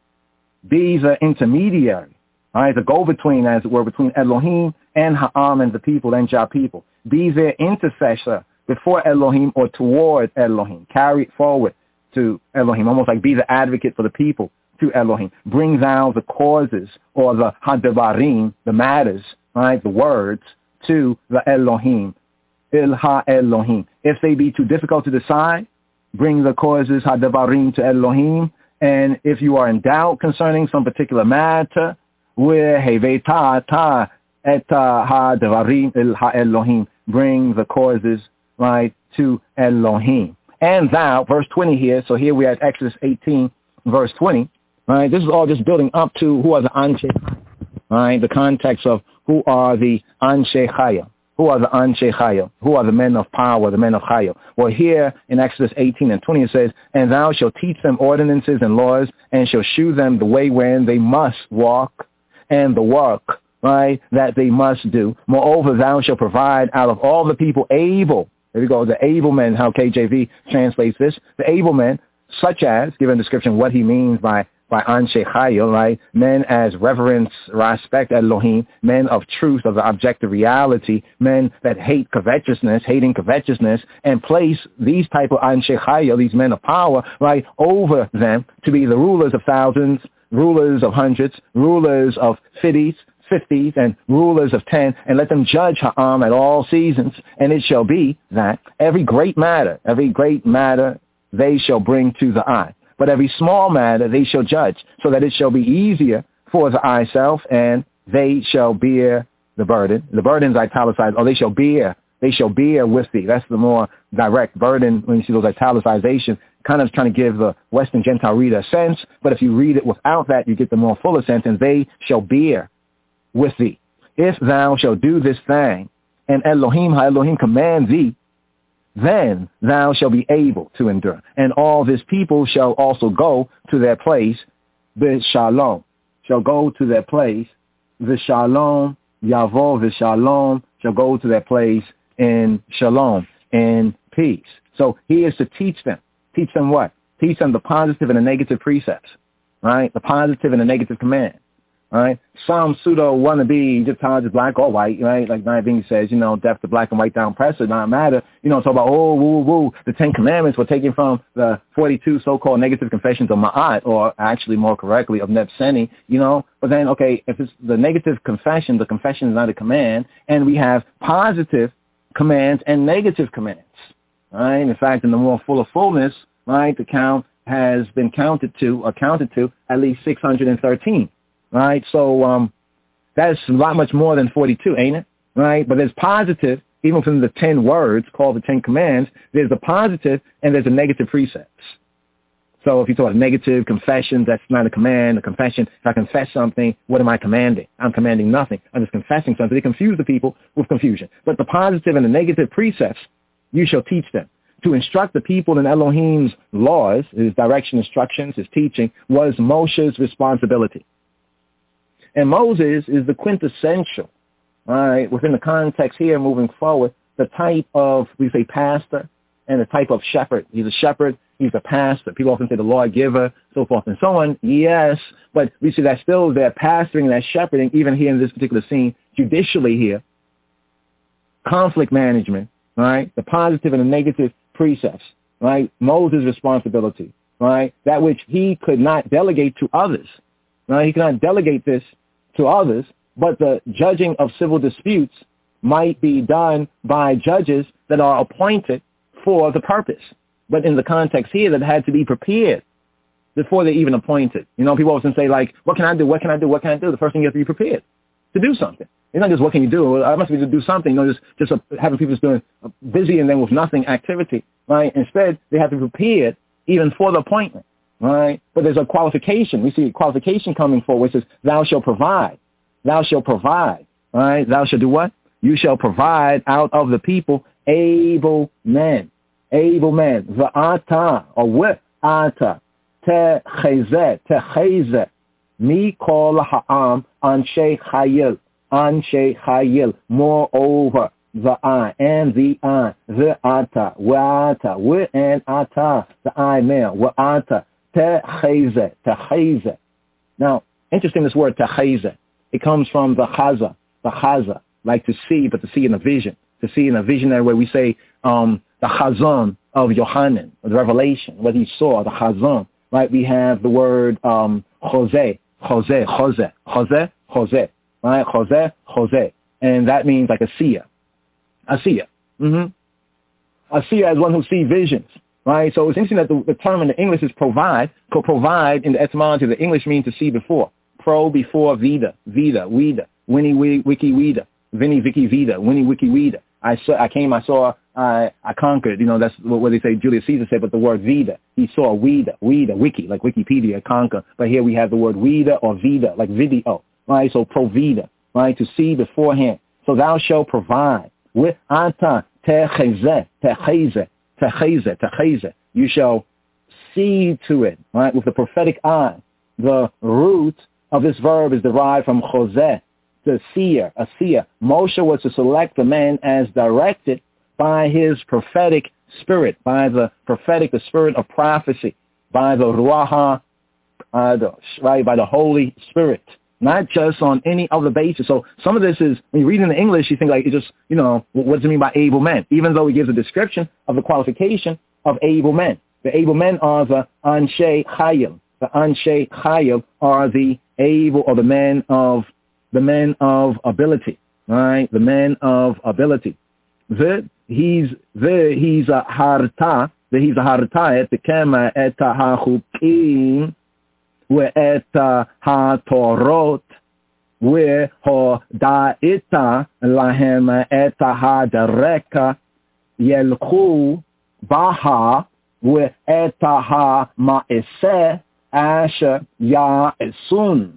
Be the intermediary, all right, the go-between, as it were, between Elohim and Ha'am and the people and Jah people. Be their intercessor before Elohim or toward Elohim. Carry it forward to Elohim, almost like be the advocate for the people to Elohim. Bring down the causes or the Hadevarim, the matters, right, the words, to the Elohim. il ha-Elohim. If they be too difficult to decide, bring the causes ha-Devarim to Elohim. And if you are in doubt concerning some particular matter, weheveta ta et ha-Devarim il ha-Elohim. Bring the causes, right, to Elohim. And thou, verse twenty here, so here we are at Exodus eighteen, verse twenty, right? This is all just building up to who are the Anshe Chayil, right? The context of who are the Anshe Chayil. Who are the Anshe Chayil? Who are the men of power, the men of Chayil? Well, here in Exodus eighteen and twenty it says, and thou shalt teach them ordinances and laws, and shalt shew them the way wherein they must walk, and the work, right, that they must do. Moreover, thou shalt provide out of all the people able, there we go, the able men, how K J V translates this, the able men, such as, given a description what he means by by Anshe Chayil, right, men as reverence, respect Elohim, men of truth, of the objective reality, men that hate covetousness, hating covetousness, and place these type of Anshe Chayil, these men of power, right, over them to be the rulers of thousands, rulers of hundreds, rulers of fifties, fifties, and rulers of ten, and let them judge Ha'am at all seasons. And it shall be that every great matter, every great matter they shall bring to the eye. But every small matter they shall judge, so that it shall be easier for the eye self, and they shall bear the burden. The burden's italicized, or they shall bear, they shall bear with thee. That's the more direct burden when you see those italicizations, kind of trying to give the Western Gentile reader a sense, but if you read it without that, you get the more fuller sense, and they shall bear with thee. If thou shalt do this thing, and Elohim ha-Elohim command thee, then thou shalt be able to endure. And all this people shall also go to their place, the shalom, shall go to their place, the shalom, yavo, the shalom, shall go to their place in shalom, in peace. So he is to teach them. Teach them what? Teach them the positive and the negative precepts, right? The positive and the negative command. All right. Some pseudo wannabe Egyptologist, black or white, right? Like Nayabing says, you know, deaf to black and white down press, it not matter. You know, talk about, oh, woo, woo, the Ten Commandments were taken from the forty-two so-called negative confessions of Ma'at, or actually more correctly of Nebseni, you know. But then, okay, if it's the negative confession, the confession is not a command, and we have positive commands and negative commands, right? In fact, in the more fuller fullness, right, the count has been counted to, or counted to, at least six hundred thirteen. Right, so um, that's a lot much more than forty-two, ain't it? Right, but there's positive, even from the ten words called the Ten Commands, there's a positive and there's a negative precepts. So if you talk about negative confession, that's not a command, a confession. If I confess something, what am I commanding? I'm commanding nothing. I'm just confessing something. They confuse the people with confusion. But the positive and the negative precepts, you shall teach them. To instruct the people in Elohim's laws, his direction, instructions, his teaching, was Moshe's responsibility. And Moses is the quintessential, all right, within the context here moving forward, the type of, we say pastor, and the type of shepherd. He's a shepherd, he's a pastor. People often say the lawgiver, so forth and so on. Yes, but we see that still they're pastoring, that shepherding, even here in this particular scene, judicially here. Conflict management, right, the positive and the negative precepts, right, Moses' responsibility, right, that which he could not delegate to others. Right, he cannot delegate this to others, but the judging of civil disputes might be done by judges that are appointed for the purpose. But in the context here, that had to be prepared before they're even appointed. You know, people often say, like, what can I do? What can I do? What can I do? The first thing you have to be prepared to do something. It's not just what can you do. I must be to do something. You know, just, just uh, having people just doing uh, busy and then with nothing activity. Right? Instead, they have to be prepared even for the appointment. Right? But there's a qualification. We see a qualification coming forward, which says, thou shalt provide. Thou shalt provide. Right? Thou shalt do what? You shall provide out of the people able men. Able men. V'ata, or w'ata. Techezeh. Techezeh. Mi kol ha'am anshe chayil. Anshe chayil. Moreover, the I and the I. The ata. W'ata. W and ata. The I male. W'ata. Techezeh. Techezeh. Now, interesting this word techezeh. It comes from the chaza. The chaza. Like to see, but to see in a vision. To see in a visionary way we say um, the chazon of Yohanan, the revelation, what he saw, the chazon. Right? We have the word um, Jose, Jose, Jose, Jose, Jose. Right? Jose, Jose. And that means like a seer. A seer. Mm-hmm. A seer as one who sees visions, right? So it's interesting that the, the term in the English is provide. Co provide in the etymology of the English means to see before. Pro before vida, vida, weeda, winnie wiki weeda, vinny vicky vida, winnie wiki weeda. I saw, I came, I saw, I, I conquered. You know, that's what they say. Julius Caesar said, but the word vida, he saw weeda, weeda, wiki, like Wikipedia, conquer. But here we have the word weeda or vida, like video, right? So provida, right? To see beforehand. So thou shalt provide with anta techeze, techeze, techeze, techeze. You shall see to it, right? With the prophetic eye. The root of this verb is derived from choseh, the seer, a seer. Moshe was to select the man as directed by his prophetic spirit, by the prophetic, the spirit of prophecy, by the ruach, uh, the, right, by the Holy Spirit, not just on any other basis. So some of this is, when you read in the English, you think like it just, you know, what does it mean by able men? Even though it gives a description of the qualification of able men. The able men are the Anshe Chayil. The Anshe Chayil are the able, or the men of the men of ability, right? The men of ability. The he's the he's a harta, the he's a harta et kema et hachukim we et hatorot we ho da'ita lahem et hadareka yelchu baha we et ha ma'aseh asher ya'esun.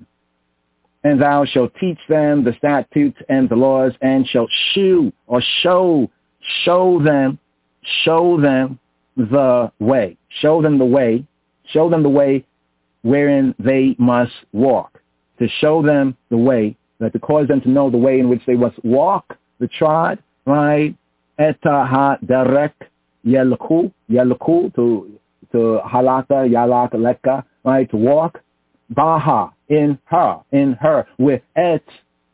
And thou shalt teach them the statutes and the laws, and shalt shew or show, show them, show them the way, show them the way, show them the way wherein they must walk. To show them the way, that to cause them to know the way in which they must walk, the trod, right? Eta ha derek yelku, yelku, to, to halata, yalak, leka, right? To walk. Baha, in her, in her, with et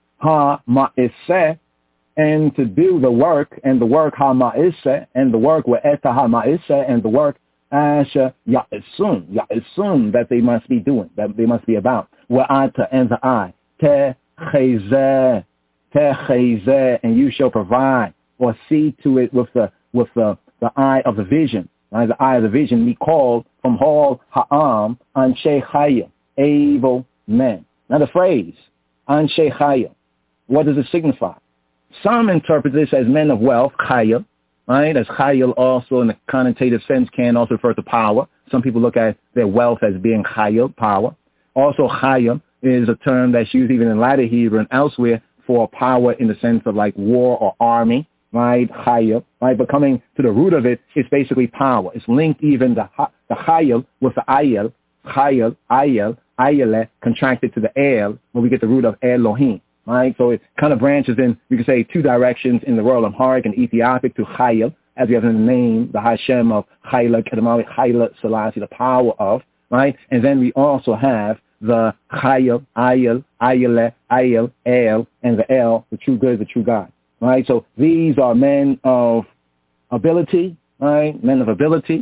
ha ma'iseh, and to do the work, and the work ha ma'iseh, and the work with et ha ma'iseh, and the work asha ya'esun, ya'esun, that they must be doing, that they must be about. Wa'ata, and the eye, te chezeh, te chezeh, and you shall provide, or see to it with the, with the, the eye of the vision, right? The eye of the vision, we call from hall ha'am, anshe chayim, able men. Now the phrase, Anshe Chayil, what does it signify? Some interpret this as men of wealth, Chayil, right? As Chayil also in a connotative sense can also refer to power. Some people look at their wealth as being Chayil, power. Also Chayil is a term that's used even in latter Hebrew and elsewhere for power in the sense of like war or army, right? Chayil, right? But coming to the root of it, it's basically power. It's linked even the, the Chayil with the Ayel, Chayil, Ayel, Ayele, contracted to the El, where we get the root of Elohim, right? So it kind of branches in, you could say, two directions in the world Amharic and Ethiopic to Chayil, as we have in the name, the Hashem of Chayla, Kedemawi, Chayla, Selassie, the power of, right? And then we also have the Chayil, Ayel, Ayele, Ayel, El, and the El, the true good, the true God, right? So these are men of ability, right? Men of ability.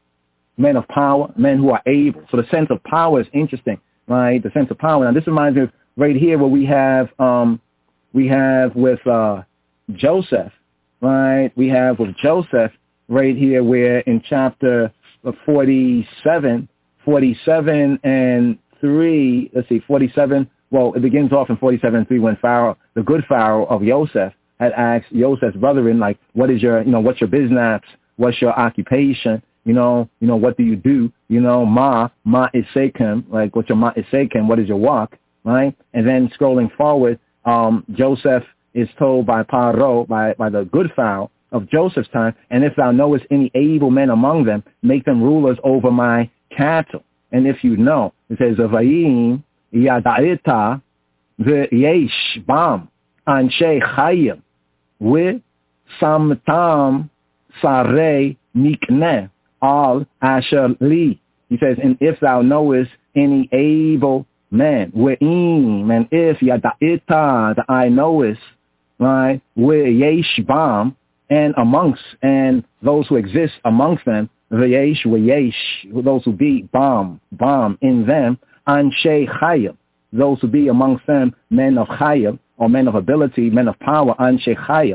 Men of power, men who are able. So the sense of power is interesting, right? The sense of power. Now this reminds me of right here where we have, um, we have with uh, Joseph, right? We have with Joseph right here where in chapter forty-seven, forty-seven and three, let's see, forty-seven, well, it begins off in forty-seven and three when Pharaoh, the good Pharaoh of Joseph, had asked Joseph's brethren, like, what is your, you know, what's your business? What's your occupation? You know, you know, what do you do? You know, ma, ma isekem, like what's your ma isekem? What is your walk, right? And then scrolling forward, um, Joseph is told by Paro, by, by the good Pharaoh of Joseph's time, and if thou knowest any able men among them, make them rulers over my cattle. And if you know, it says, Avayim yada'ita v'yesh bam anshe chayim with samtam sarei nikneh al asher li. He says, and if thou knowest any able man, we'im, and if yada'ita, the I knowest, right, we'yesh bam, and amongst, and those who exist amongst them, v'yesh, we'yesh, those who be bam, bam in them, anshe chayim, those who be amongst them, men of chayim, or men of ability, men of power, anshe chayim,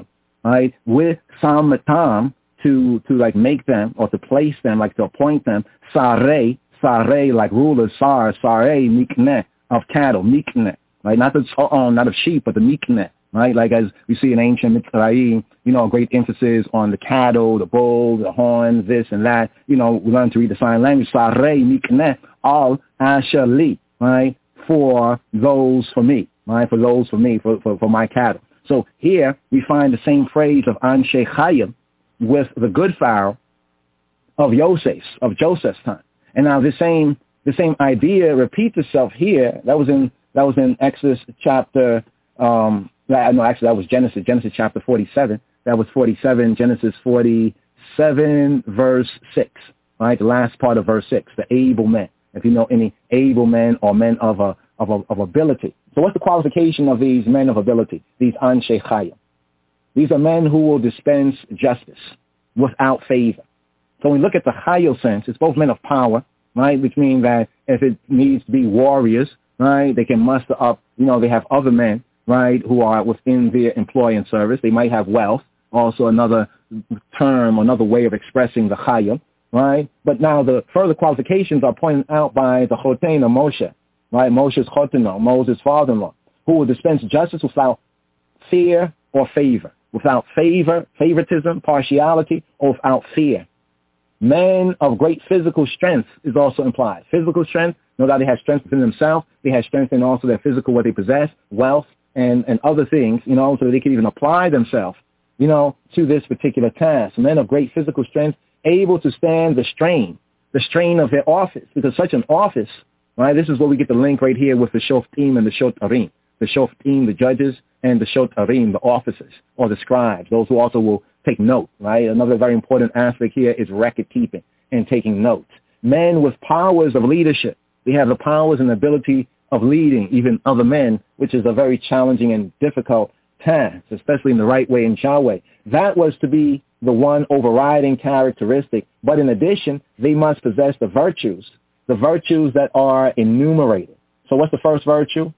right, with Samatam to, to like make them or to place them, like to appoint them, Sareh, Sareh, like rulers, Sar, Sareh, Mikneh, of cattle, Mikneh, right, not the, uh, not of sheep, but the Mikneh, right, like as we see in ancient Mitzrayim, you know, great emphasis on the cattle, the bull, the horns, this and that, you know, we learn to read the sign language, Sareh, Mikneh, al Asher Li, right, for those for me, right, for those for me, for, for, for my cattle. So here we find the same phrase of Anshe Chayim with the good Pharaoh of Yosef's, of Joseph's time. And now the same the same idea repeats itself here. That was in that was in Exodus chapter um no actually that was Genesis, Genesis chapter forty-seven. That was forty-seven, Genesis forty-seven verse six, right? The last part of verse six, the able men. If you know any able men or men of a of a, of ability. So what's the qualification of these men of ability? These Anshe Chayim. These are men who will dispense justice without favor. So when we look at the Chayil sense, it's both men of power, right? Which means that if it needs to be warriors, right, they can muster up, you know, they have other men, right, who are within their employ and service. They might have wealth, also another term, another way of expressing the Chayil, right? But now the further qualifications are pointed out by the Choten of Moshe, right? Moshe's Choteno, Moses' father-in-law, who will dispense justice without fear or favor, without favor, favoritism, partiality, or without fear. Men of great physical strength is also implied. Physical strength, no doubt they have strength within themselves. They have strength in also their physical, what they possess, wealth, and, and other things, you know, so that they can even apply themselves, you know, to this particular task. Men of great physical strength, able to stand the strain, the strain of their office, because such an office, right, this is where we get the link right here with the Shoftim and the Shotarim. The Shoftim, the judges, and the Shotarim, the officers, or the scribes, those who also will take note, right? Another very important aspect here is record keeping and taking notes. Men with powers of leadership. They have the powers and ability of leading even other men, which is a very challenging and difficult task, especially in the right way and Yahweh. That was to be the one overriding characteristic. But in addition, they must possess the virtues, the virtues that are enumerated. So what's the first virtue?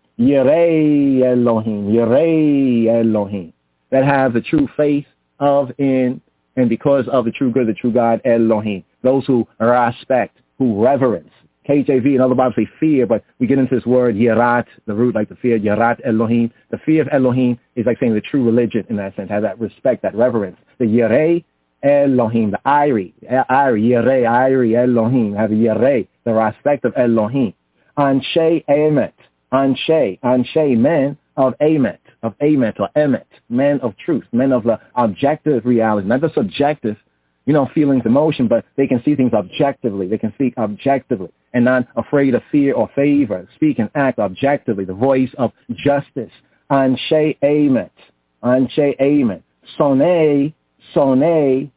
Yirei Elohim, Yirei Elohim, that have the true faith of in and because of the true good, the true God, Elohim. Those who respect, who reverence. K J V and other Bibles say fear, but we get into this word Yirat, the root like the fear, Yirat Elohim. The fear of Elohim is like saying the true religion in that sense, have that respect, that reverence. The Yirei Elohim, the Iri, Iri, Yirei, Iri Elohim, have the Yirei, the respect of Elohim. Anshe Emet. Anshe, Anshe, men of Emet, of Emet or Emet, men of truth, men of the objective reality, not the subjective, you know, feelings, emotion, but they can see things objectively. They can speak objectively and not afraid of fear or favor. Speak and act objectively, the voice of justice. Anshe Emet, Anshe Emet, Sonei, Sonei,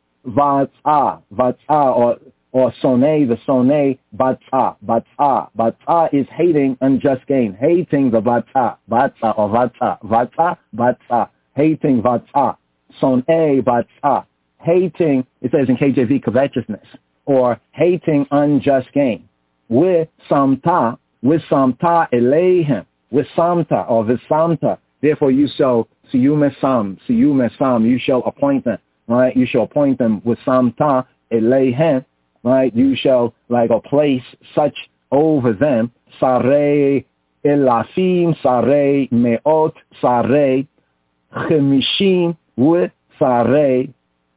Vat'a, Vat'a, or or sonei, the sonei, bat'a, bat'a. Bat'a is hating unjust gain, hating the bat'a, bat'a or vat'a, vat'a, bat'a, hating vat'a. Sonei, bat'a, hating, it says in K J V, covetousness, or hating unjust gain. With samta, with samta eleihem, with samta or visamta. Therefore you shall, siyumesam, siyumesam, you shall appoint them, right? You shall appoint them with samta eleihem. Right, you shall like or place such over them, sarei elafim, sarei meot, sarei chemishim, with sarei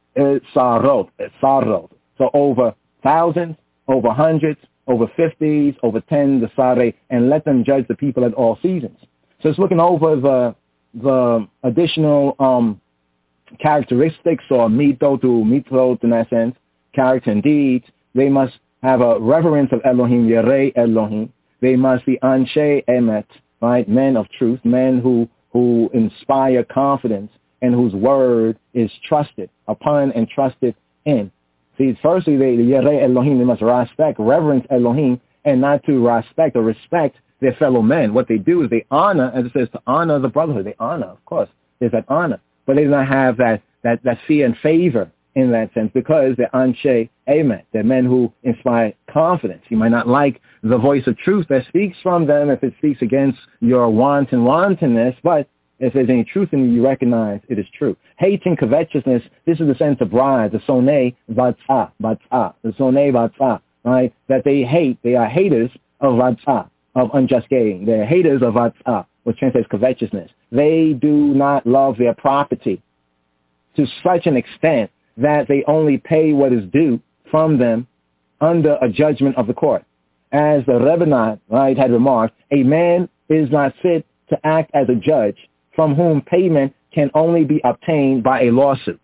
sarot, sarot. So over thousands, over hundreds, over fifties, over ten, the sarei, and let them judge the people at all seasons. So it's looking over the the additional um, characteristics or mito to mitzvot in that sense, character and deeds. They must have a reverence of Elohim, Yirei Elohim. They must be Anshe Emet, right? Men of truth, men who, who inspire confidence and whose word is trusted upon and trusted in. See, firstly, they, the Yirei Elohim, they must respect, reverence Elohim, and not to respect or respect their fellow men. What they do is they honor, as it says, to honor the brotherhood. They honor, of course. There's that honor. But they do not have that, that, that fear and favor in that sense, because they're Anshe Emet. They're men who inspire confidence. You might not like the voice of truth that speaks from them if it speaks against your wanton wantonness, but If there's any truth in you, you recognize it is true. Hating covetousness, this is the sense of bride, the sonei vatsa, vatsa, the sonei vatsa, right? That they hate, they are haters of vatsa, of unjust gain. They're haters of vatsa, which translates covetousness. They do not love their property to such an extent that they only pay what is due from them under a judgment of the court. As the Rebbe, right, had remarked, a man is not fit to act as a judge from whom payment can only be obtained by a lawsuit.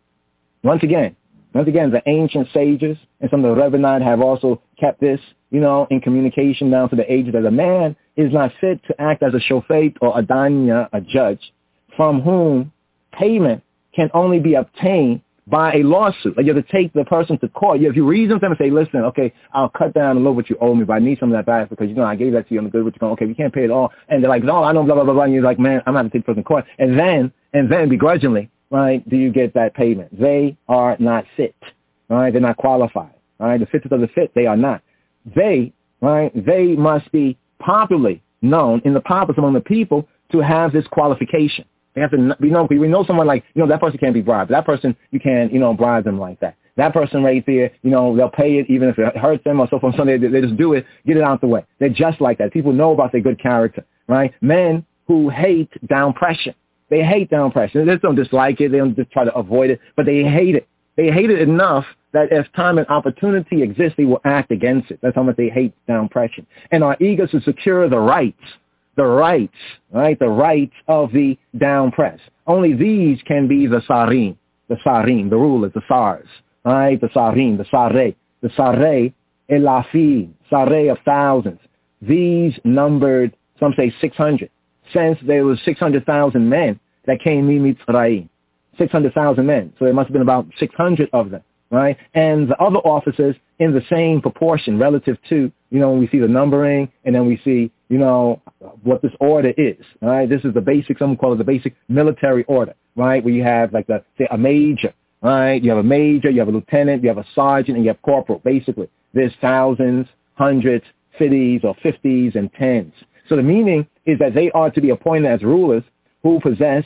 Once again, once again, the ancient sages and some of the Rebbe have also kept this, you know, in communication down to the ages that a man is not fit to act as a shofet or a danya, a judge, from whom payment can only be obtained by a lawsuit. Like you have to take the person to court. You have to reason them and say, listen, okay, I'll cut down a little what you owe me, but I need some of that back because, you know, I gave that to you on the good, what you're going, okay, we can't pay it all. And they're like, no, I know, blah, blah, blah, blah. And you're like, man, I'm going to take the person to court. And then, and then begrudgingly, right, do you get that payment? They are not fit, right? They're not qualified, right? The fittest of the fit, they are not. They, right, they must be popularly known in the populace among the people to have this qualification. They have to be known. We know someone like, you know, that person can't be bribed. That person, you can't, you know, bribe them like that. That person right there, you know, they'll pay it even if it hurts them or so forth. So they, they just do it, get it out the way. They're just like that. People know about their good character, right? Men who hate down pressure. They hate down pressure. They just don't dislike it. They don't just try to avoid it, but they hate it. They hate it enough that if time and opportunity exists, they will act against it. That's how much they hate down pressure. And are eager to secure the rights The rights, right, the rights of the down press. Only these can be the sarim, the sarim, the rulers, the sars, right, the sarim, the sareh, the sareh elafim, sareh of thousands. These numbered, some say six hundred, since there was six hundred thousand men that came to Mitzrayim, six hundred thousand men. So there must have been about six hundred of them, right? And the other officers in the same proportion relative to, you know, when we see the numbering and then we see, you know, what this order is, right? This is the basic, some call it the basic military order, right? Where you have like the, say, a major, right? You have a major, you have a lieutenant, you have a sergeant, and you have corporal. Basically, there's thousands, hundreds, fifties or fifties and tens. So the meaning is that they are to be appointed as rulers who possess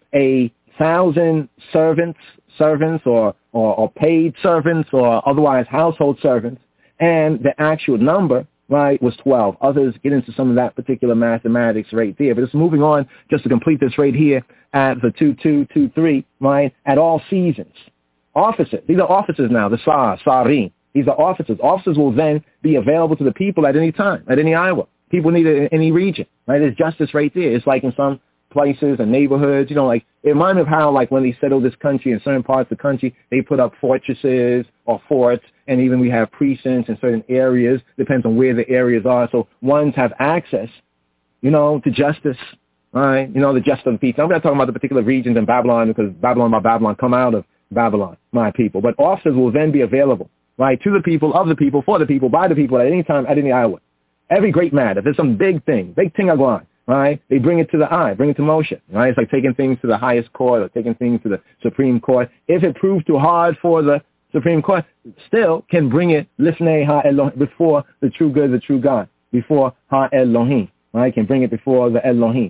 a thousand servants, servants or, or, or paid servants or otherwise household servants, and the actual number, right, was twelve. Others get into some of that particular mathematics right there. But just moving on, just to complete this right here at the two two two three, right, at all seasons. Officers, these are officers now, the Sar, Sarim. These are officers. Officers will then be available to the people at any time, at any hour. People need it in any region, right? There's justice right there. It's like in some places and neighborhoods, you know, like it reminds me of how, like, when they settled this country in certain parts of the country, they put up fortresses or forts, and even we have precincts in certain areas. Depends on where the areas are. So ones have access, you know, to justice, right? You know, the justice of the peace. I'm not talking about the particular regions in Babylon because Babylon, my Babylon, come out of Babylon, my people. But officers will then be available, right, to the people, of the people, for the people, by the people, at any time, at any hour. Every great matter. If there's some big thing, big thing agwan, right? They bring it to the eye, bring it to Moshe, right? It's like taking things to the highest court or taking things to the Supreme Court. If it proves too hard for the Supreme Court, still can bring it lifnei ha-Elohim, before the true good, the true God, before ha-Elohim, right? Can bring it before the Elohim.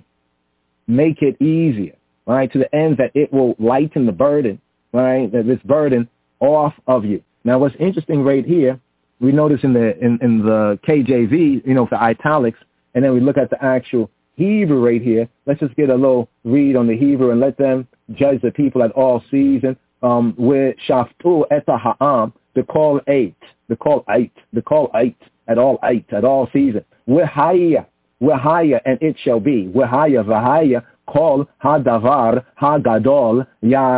Make it easier, right? To the end that it will lighten the burden, right? That this burden off of you. Now, what's interesting right here, we notice in the in, in the K J V, you know, the italics, and then we look at the actual Hebrew right here. Let's just get a little read on the Hebrew and let them judge the people at all seasons. Um, with shaftu eta ha'am, the call eight, the call eight, the call eight, at all eight, at all seasons. Wehaya, wehaya, and it shall be. Wehaya, vahaya, call hadavar, hagadol,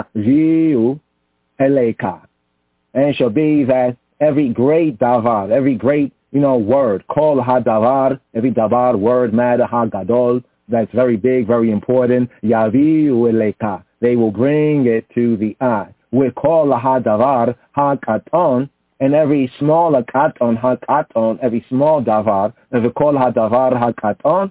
yaviu eleka. And it shall be that every great davar, every great, you know, word, call hadavar, every davar, word, matter, hagadol, that's very big, very important, yaviu eleka. They will bring it to the eye. We call hadavar hakaton, and every small hakaton, hakaton, every small davar, and we call hadavar hakaton,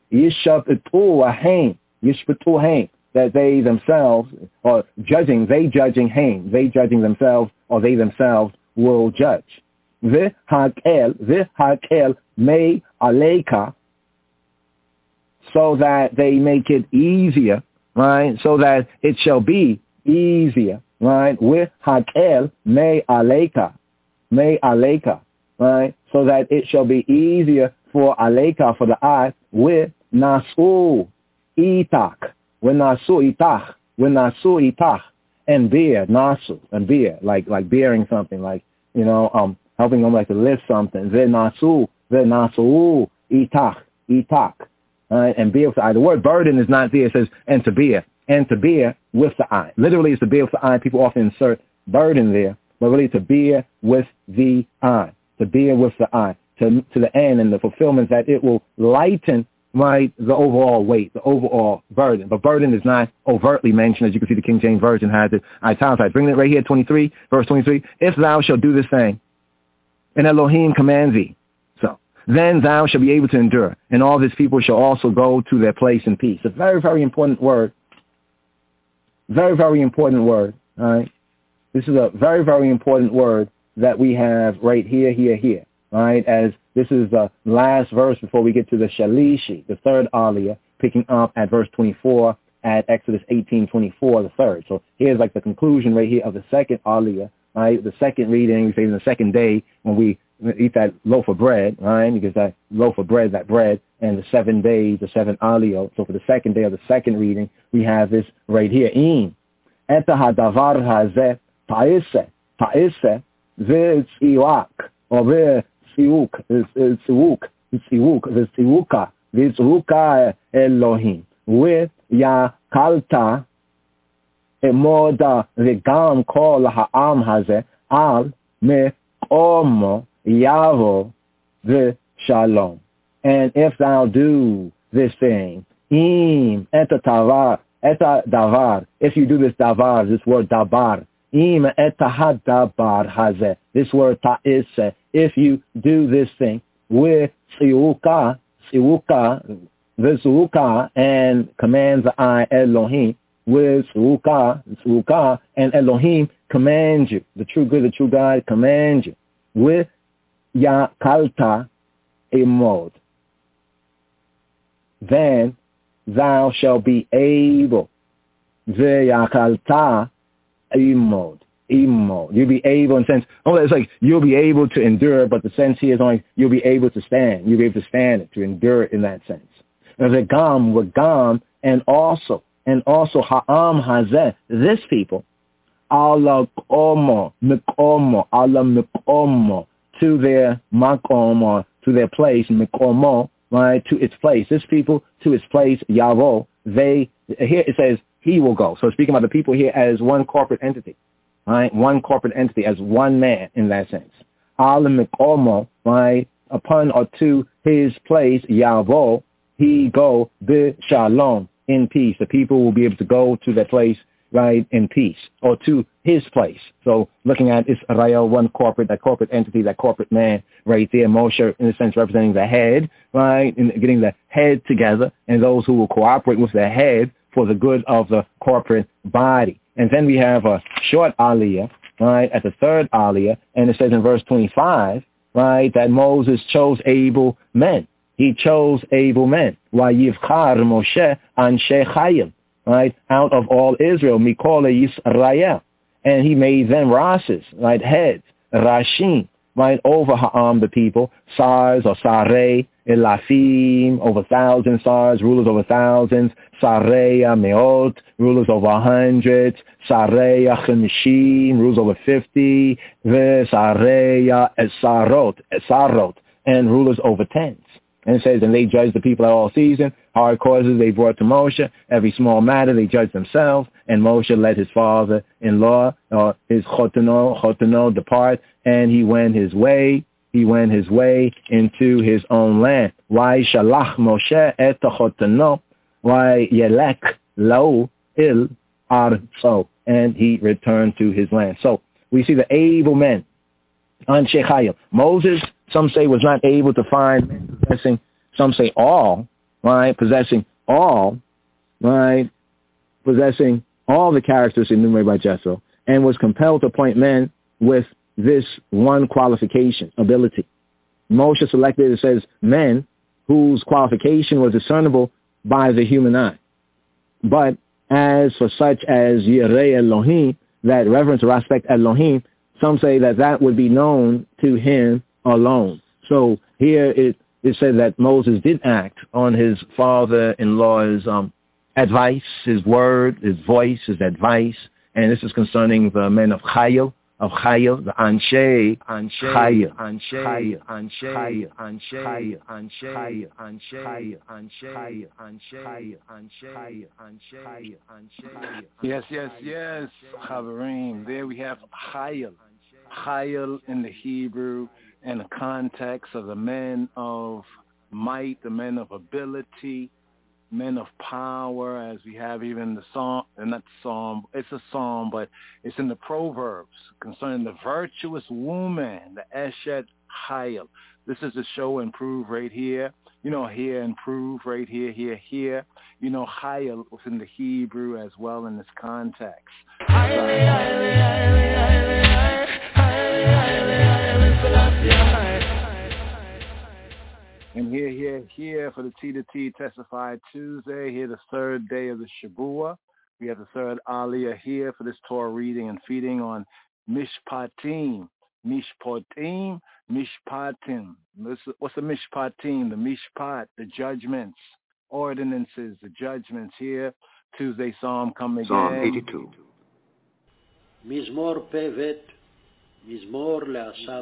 yishaptu haim, yishpatu haim, that they themselves, or judging, they judging haim, they judging themselves, or they themselves will judge. V'hakel, v'hakel me aleka, so that they make it easier, right? So that it shall be easier, right? With hakel me aleka, me aleka, right? So that it shall be easier for aleka, for the eye, with nasu itak, with nasu itach, with nasu itach, and bear, nasu, and bear, like like bearing something, like, you know, um, helping them like to lift something. Ve nasu, ve nasu itach, itach, right? And bear with the eye. The word burden is not there. It says and to bear, and to bear with the eye. Literally, it's to bear with the eye. People often insert burden there, but really to bear with the eye, to bear with the eye, to to the end and the fulfillment that it will lighten, right, the overall weight, the overall burden. But burden is not overtly mentioned, as you can see the King James Version has it italicized. Bringing it right here, twenty-three, verse twenty-three. If thou shalt do this thing, and Elohim command thee, so then thou shalt be able to endure, and all this people shall also go to their place in peace. A very, very important word. Very, very important word. All right. This is a very, very important word that we have right here, here, here. All right, as this is the last verse before we get to the Shalishi, the third aliyah, picking up at verse twenty-four at Exodus eighteen twenty-four, the third. So here's like the conclusion right here of the second aliyah, right? The second reading, say the second day when we eat that loaf of bread, right? Because that loaf of bread, that bread, and the seven days, the seven aliyah. So for the second day of the second reading, we have this right here. Im eta hadavar hazeh ta'iseh, ta'iseh v'tziwak, or v'tziwak. Tzivuk, tzivuk, tzivuk, tzivukah, tzivukah Elohim. With yakalta emoda v'gam kol ha'am hazeh al me'omo yavo v'shalom. And if thou do this thing, im eta tavar, eta davar, if you do this davar, this word dabar, im eta hadabar hazeh, this word ta'iseh, if you do this thing with siuka, siuka, v'siuka, and commands the eye Elohim, with siuka, siuka, and Elohim commands you, the true good, the true God commands you, with yakalta emod, then thou shalt be able, v'yakalta emod. Immo. You'll be able, in sense, oh, it's like you'll be able to endure, but the sense here is only you'll be able to stand. You'll be able to stand it, to endure it in that sense. There's a gam, with gam, and also, and also ha'am hazeh, this people, ala komo, mikomo, ala mikomo, to their makomo, to their place, mikomo, right, to its place. This people, to its place, yavo, they, here it says, he will go. So speaking about the people here as one corporate entity. Right, one corporate entity as one man in that sense. Al mikomo, right, upon or to his place, Yavo, he go be shalom, in peace. The people will be able to go to their place, right, in peace, or to his place. So looking at Israel, one corporate, that corporate entity, that corporate man, right there, Moshe, in a sense, representing the head, right, and getting the head together, and those who will cooperate with the head for the good of the corporate body. And then we have a short aliyah, right, at the third aliyah, and it says in verse twenty-five, right, that Moses chose able men. He chose able men. Vayivchar Moshe anshe chayim, right, out of all Israel, mikol Yisrael. And he made them rases, right, heads, rashim, right, over ha'am, the people, sars or sarei, elafim, over thousands, sars, rulers over thousands, sareya meot, rulers over hundreds, sareya chemishim, rulers over fifty, sareya esarot, esarot, and rulers over tens. And it says, and they judged the people at all seasons. Hard causes they brought to Moshe. Every small matter they judged themselves. And Moshe let his father-in-law, or his chotano, chotano depart, and he went his way. He went his way into his own land. Why shalach Moshe et chotano, why yelek lo il arzo, and he returned to his land. So we see the able men on Shechayim. Moses, some say, was not able to find men possessing, some say all, right, possessing all, right, possessing all the characters enumerated by Jethro, and was compelled to appoint men with this one qualification, ability. Moshe selected, it says, men whose qualification was discernible by the human eye. But as for such as Yireh Elohim, that reverence or respect Elohim, some say that that would be known to him alone. So here it, it said that Moses did act on his father-in-law's um, advice, his word, his voice, his advice, and this is concerning the men of Chayil, of Chayil, the Anshe, Anshe, Chayil, Anshe, Anshe, Anshe, Anshe, Anshe, Anshe, Anshe, Anshe, Anshe, Anshe. Yes, yes, yes, Chavarim. There we have Chayil. Chayil in the Hebrew, in the context of the men of might, the men of ability, men of power, as we have even the psalm, and not the psalm, it's a psalm, but it's in the Proverbs concerning the virtuous woman, the Eshet Chayil. This is the show and prove right here. You know, here and prove right here, here, here. You know, Chayil within the Hebrew as well in this context. And here, here, here for the T to T Testified Tuesday, here the third day of the Shabua. We have the third Aliyah here for this Torah reading and feeding on Mishpatim. Mishpatim, Mishpatim. What's the Mishpatim? The Mishpat, the judgments, ordinances, the judgments here. Tuesday Psalm coming again. Psalm eighty-two. Mizmor Pevet. Mizmor le'asaf.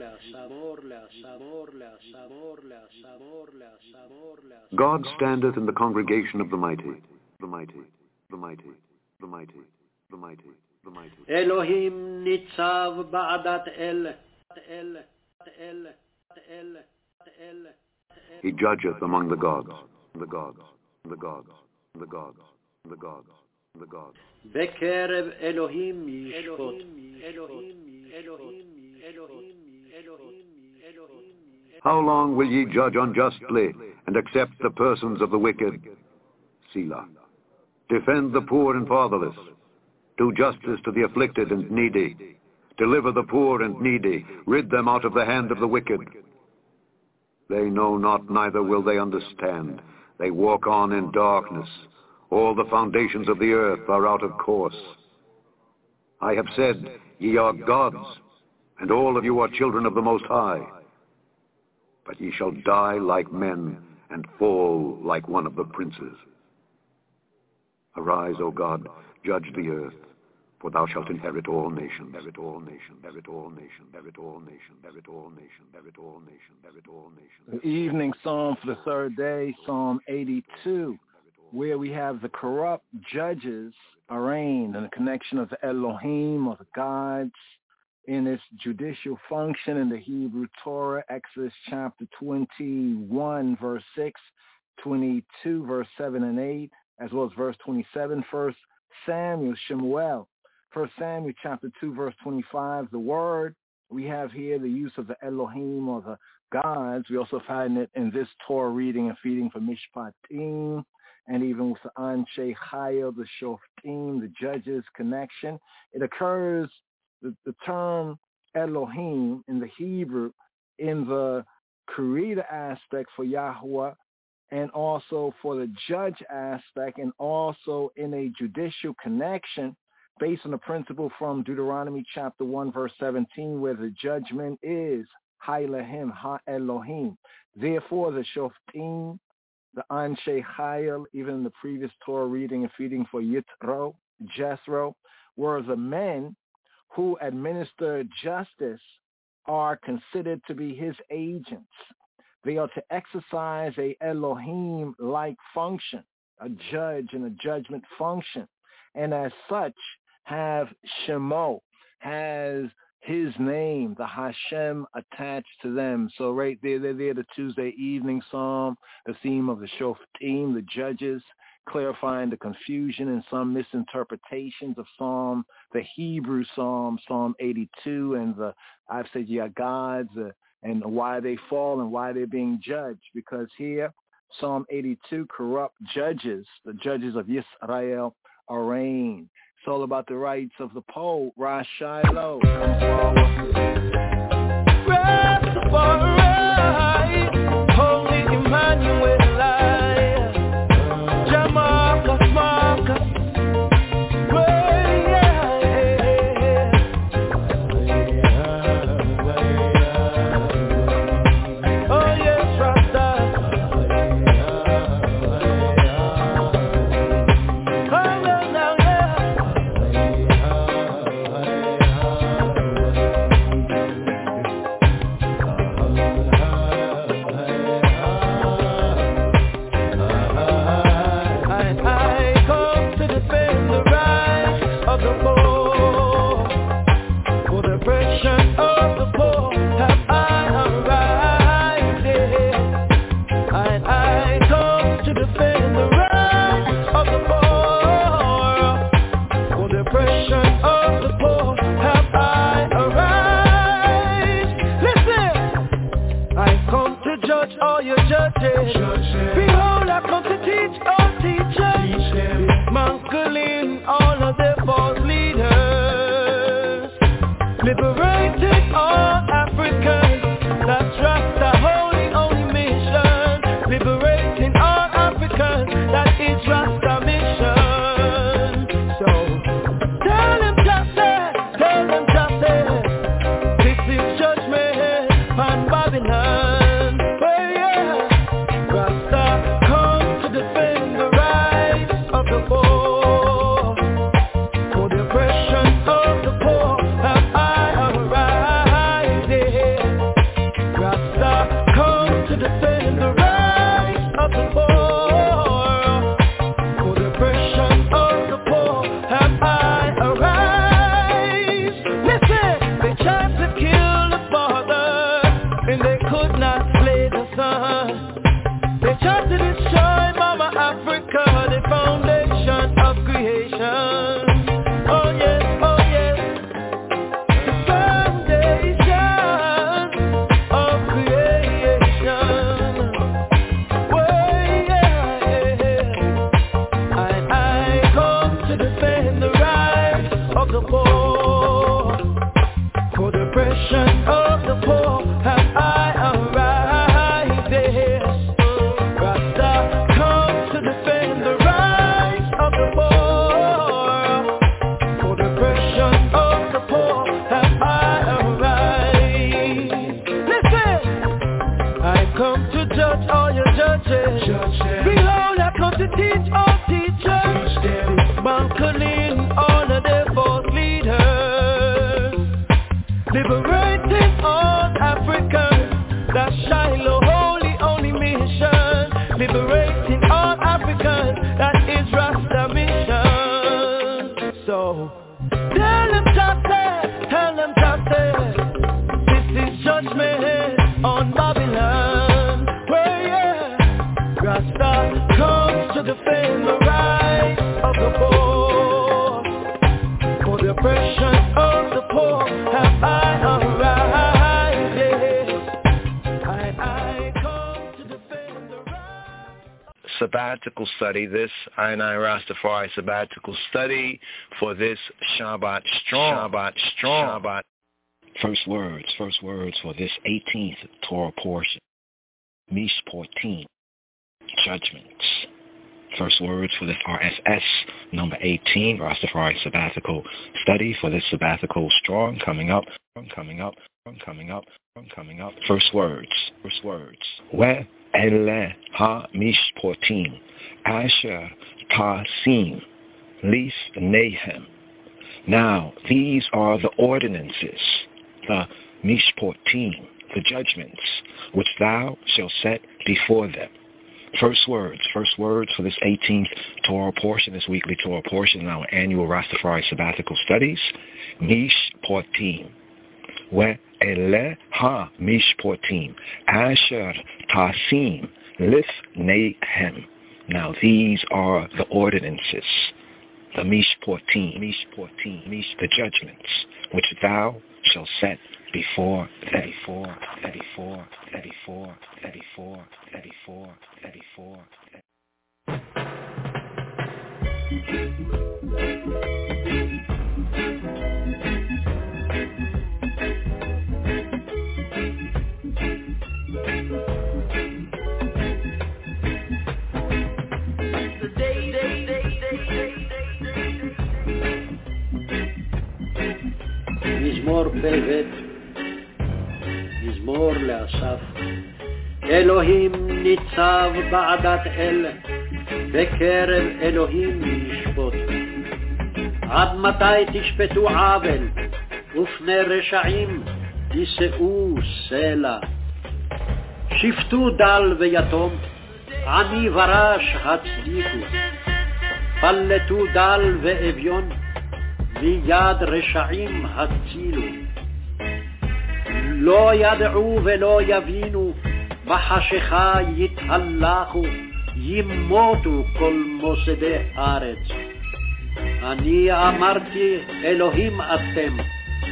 God standeth in the congregation of the mighty, the mighty, the mighty, the mighty, the mighty, the mighty. Elohim nitzav ba'adat el, el, el, el, el. He judgeth among the gods, the gods, the gods, the gods, the gods, the gods. Bekerev Elohim yishpot. Elohim. How long will ye judge unjustly and accept the persons of the wicked? Selah. Defend the poor and fatherless. Do justice to the afflicted and needy. Deliver the poor and needy. Rid them out of the hand of the wicked. They know not, neither will they understand. They walk on in darkness. All the foundations of the earth are out of course. I have said, ye are gods, and all of you are children of the Most High. But ye shall die like men, and fall like one of the princes. Arise, O God, judge the earth, for thou shalt inherit all nations. Inherit all nations. Inherit all nations. Inherit all nations. Inherit all nations. Inherit all nations. Inherit all nations. The evening psalm for the third day, Psalm eighty-two, where we have the corrupt judges arraigned and the connection of the Elohim, of the gods, in its judicial function in the Hebrew Torah, Exodus chapter twenty-one, verse six, twenty-two, verse seven and eight, as well as verse twenty-seven, First Samuel, Shemuel, First Samuel chapter two, verse twenty-five, the word. We have here the use of the Elohim or the gods. We also find it in this Torah reading and feeding for Mishpatim, and even with the Anshe Chayil, the Shoftim, the judges connection. It occurs, the, the term Elohim in the Hebrew, in the creator aspect for Yahweh, and also for the judge aspect, and also in a judicial connection based on the principle from Deuteronomy chapter one, verse seventeen, where the judgment is Ha-Elohim, Ha-Elohim. Therefore, the Shoftim, the Anshe Chayil, even in the previous Torah reading and feeding for Yitro, Jethro, were the men who administer justice are considered to be his agents. They are to exercise a Elohim-like function, a judge and a judgment function, and as such have Shemo, has his name, the Hashem, attached to them. So right there, they're there, the Tuesday evening psalm, the theme of the Shoftim, the judges, clarifying the confusion and some misinterpretations of Psalm, the Hebrew Psalm, Psalm eighty-two, and the, I've said, yeah, gods, uh, and why they fall and why they're being judged. Because here, Psalm eighty-two, corrupt judges, the judges of Yisrael, arraigned. It's all about the rights of the poet, Rosh Shiloh. Rastafari, Holy Emmanuel, Behold, I come to teach all teachers, dismantling all of their false leaders, liberating all Africans. That's Rasta holy only mission. Liberating all Africans. That is Rasta mission. So tell them just say, tell them just say, this is judgment on Babylon. Well, yeah, Rasta come to defend the rights of the poor. For the oppression of the poor have I arrived here. Rasta come to defend the rights of the poor. For the oppression of the poor have I arise. Listen, they tried to kill the father and they could not slay the son. They tried to destroy Mama Africa, the foundation of creation. Oh yes, oh yes, the foundation of creation. Well, yeah, yeah. I, I come to defend the rights of the poor. For the oppression of the poor have I arrived, yes. Rasta come to defend the rights of the poor. For the oppression of the poor have I arrived. Listen, I come to judge all your judges. Behold, I come to teach all teachers, dismantling all of their false leaders, liberating all Africans. That's Shiloh holy only mission. Liberating all Africans. That is Rasta mission. So tell them just say, tell them just say, this is judgment on Babylon. Well, yeah, Rasta comes to defend the rights of the poor. For the oppression of the poor have I arrived, yes. I, I come to defend the rights. Sabbatical study, this I and I Rastafari sabbatical study for this Shabbat Strong. Shabbat Strong. Shabbat. First words, first words for this eighteenth Torah portion. Mishportim, judgments. First words for this R S S number eighteen, Rastafari sabbatical study for this sabbatical strong coming up, coming up, coming up, coming up. First words, first words. We ele ha mishportim, asher tasim, lif nehem. Now these are the ordinances, the mishportim, the judgments, which thou shalt set before them. First words, first words for this eighteenth Torah portion, this weekly Torah portion in our annual Rastafari sabbatical studies. Mishportim. We ele ha mishportim, asher tasim lifneihem. Now these are the ordinances, the mishportim, mishportim, mish, the judgments, which thou shalt set before them, before, before, before, before, before, before. מזמור בבית, מזמור לאסף. אלוהים ניצב בעדת אל, בקרב אלוהים ישפוט. עד מתי תשפטו עוול, ופני רשעים תישאו סלע. שפטו דל ויתום, עני ורש הצדיקו. פלטו דל ואביון, מיד רשעים הצילו. לא ידעו ולא יבינו, בחשיכה יתהלכו, ימותו כל מוסדי הארץ. אני אמרתי, אלוהים אתם,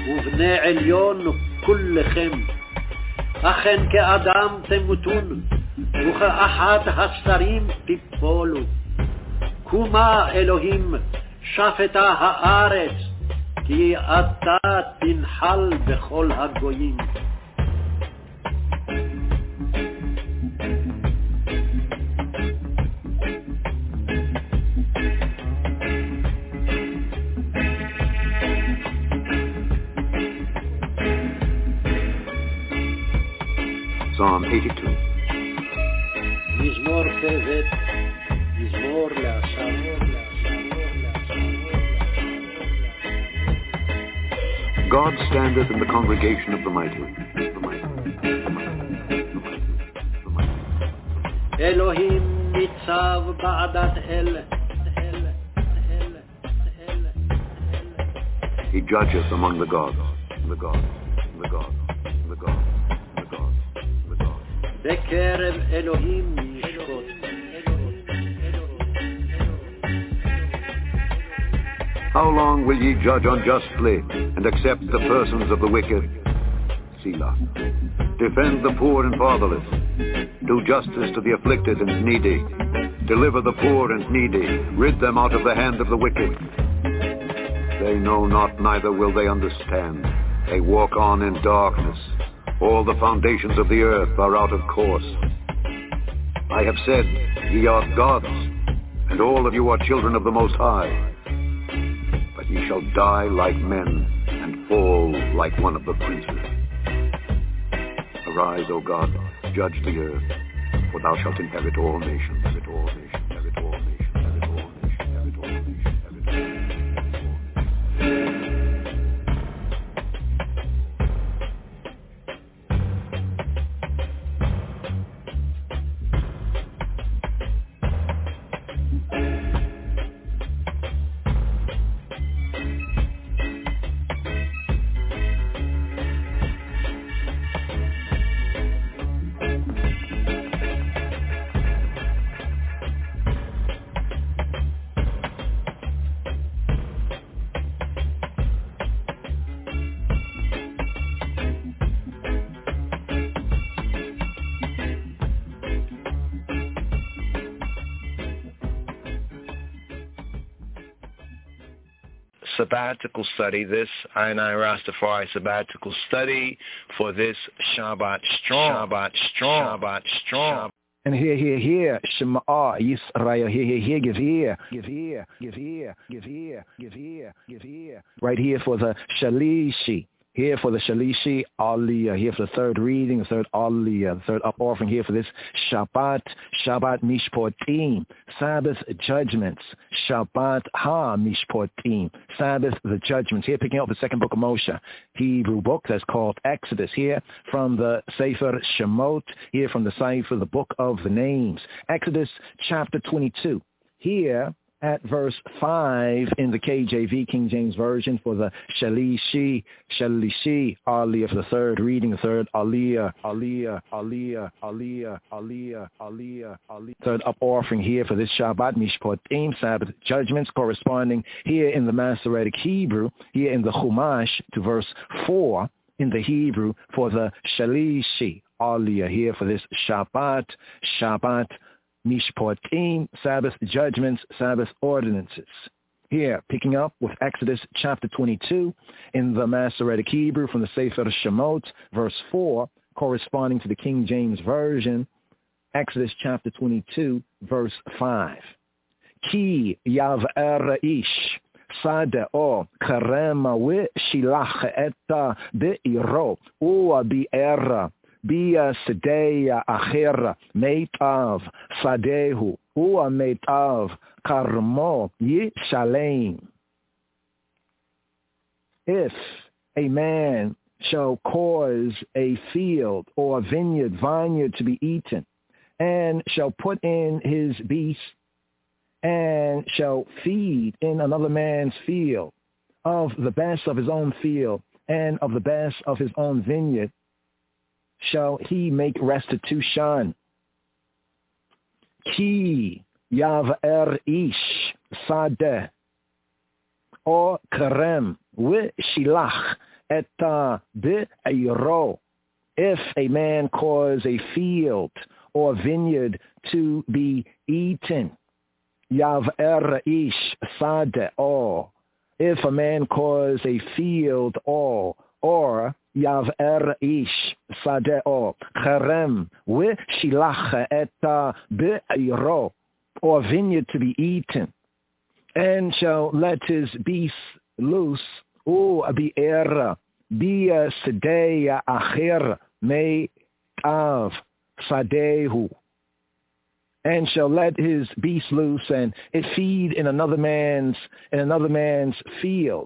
ובני עליון כולכם. אכן כאדם תמותון, וכאחד השרים תיפולו. קומה אלוהים שפטה הארץ, כי אתה תנחל בכל הגויים. Psalm eighty-two. מזמור פבט, מזמור לאסף. God standeth in the congregation of the mighty. The mighty. The mighty. The mighty. The mighty. אלוהים ניצב בעדת אל. He judgeth among the gods, the gods, the gods, the gods, the gods, the gods. בקרב אלוהים ישפוט. How long will ye judge unjustly and accept the persons of the wicked? Selah. Defend the poor and fatherless. Do justice to the afflicted and needy. Deliver the poor and needy. Rid them out of the hand of the wicked. They know not, neither will they understand. They walk on in darkness. All the foundations of the earth are out of course. I have said, ye are gods, and all of you are children of the Most High. But ye shall die like men, and fall like one of the princes. Arise, O God, judge the earth, for thou shalt inherit all nations, inherit all nations, inherit all nations, inherit all nations, inherit all nations, inherit all nations. Sabbatical study, this I and I Rastafari sabbatical study for this Shabbat Strong. Shabbat Strong. Shabbat Strong. And here, here, here, Shema Yisrael, here, here, here, give ear, give ear, give ear, give ear, give ear, give ear. Right here for the Shalishi. Here for the Shalishi Aliyah, here for the third reading, the third Aliyah, the third up offering here for this Shabbat, Shabbat Mishpotim, Sabbath judgments, Shabbat Ha Mishpotim, Sabbath the judgments. Here picking up the second book of Moshe, Hebrew book that's called Exodus. Here from the Sefer Shemot, here from the Sefer, the book of the names. Exodus chapter twenty-two. Here at verse five in the K J V, King James Version, for the Shalishi, Shalishi, Aliyah, for the third reading, the third Aliyah, Aliyah, Aliyah, Aliyah, Aliyah, Aliyah, Aliyah. Third up offering here for this Shabbat, Mishpotim, Sabbath judgments, corresponding here in the Masoretic Hebrew, here in the Chumash to verse four in the Hebrew for the Shalishi, Aliyah, here for this Shabbat, Shabbat, Mishpotim, Sabbath judgments, Sabbath ordinances. Here, picking up with Exodus chapter twenty-two in the Masoretic Hebrew from the Sefer Shemot, verse four, corresponding to the King James Version, Exodus chapter twenty-two, verse five. Ki yav'er ish sadeo karema we shilach etta be'iro ua bi'era Bia Sadeya Achera Meitav Sadehu Ua Meitav Karmo Yishalem. If a man shall cause a field or a vineyard, vineyard to be eaten, and shall put in his beast, and shall feed in another man's field, of the best of his own field, and of the best of his own vineyard, shall he make restitution. Ki yav'er ish sadeh or karem v'shilach eta be'iro. If a man cause a field or vineyard to be eaten. Yaver ish sadeo. If a man calls a field all, or Yaver ish sadeo cherem v'shilach et be'iro, or vineyard to be eaten, and shall let his beast loose, u bi'er bi sedei acher me av sadehu, and shall let his beast loose, and it feed in another man's in another man's field.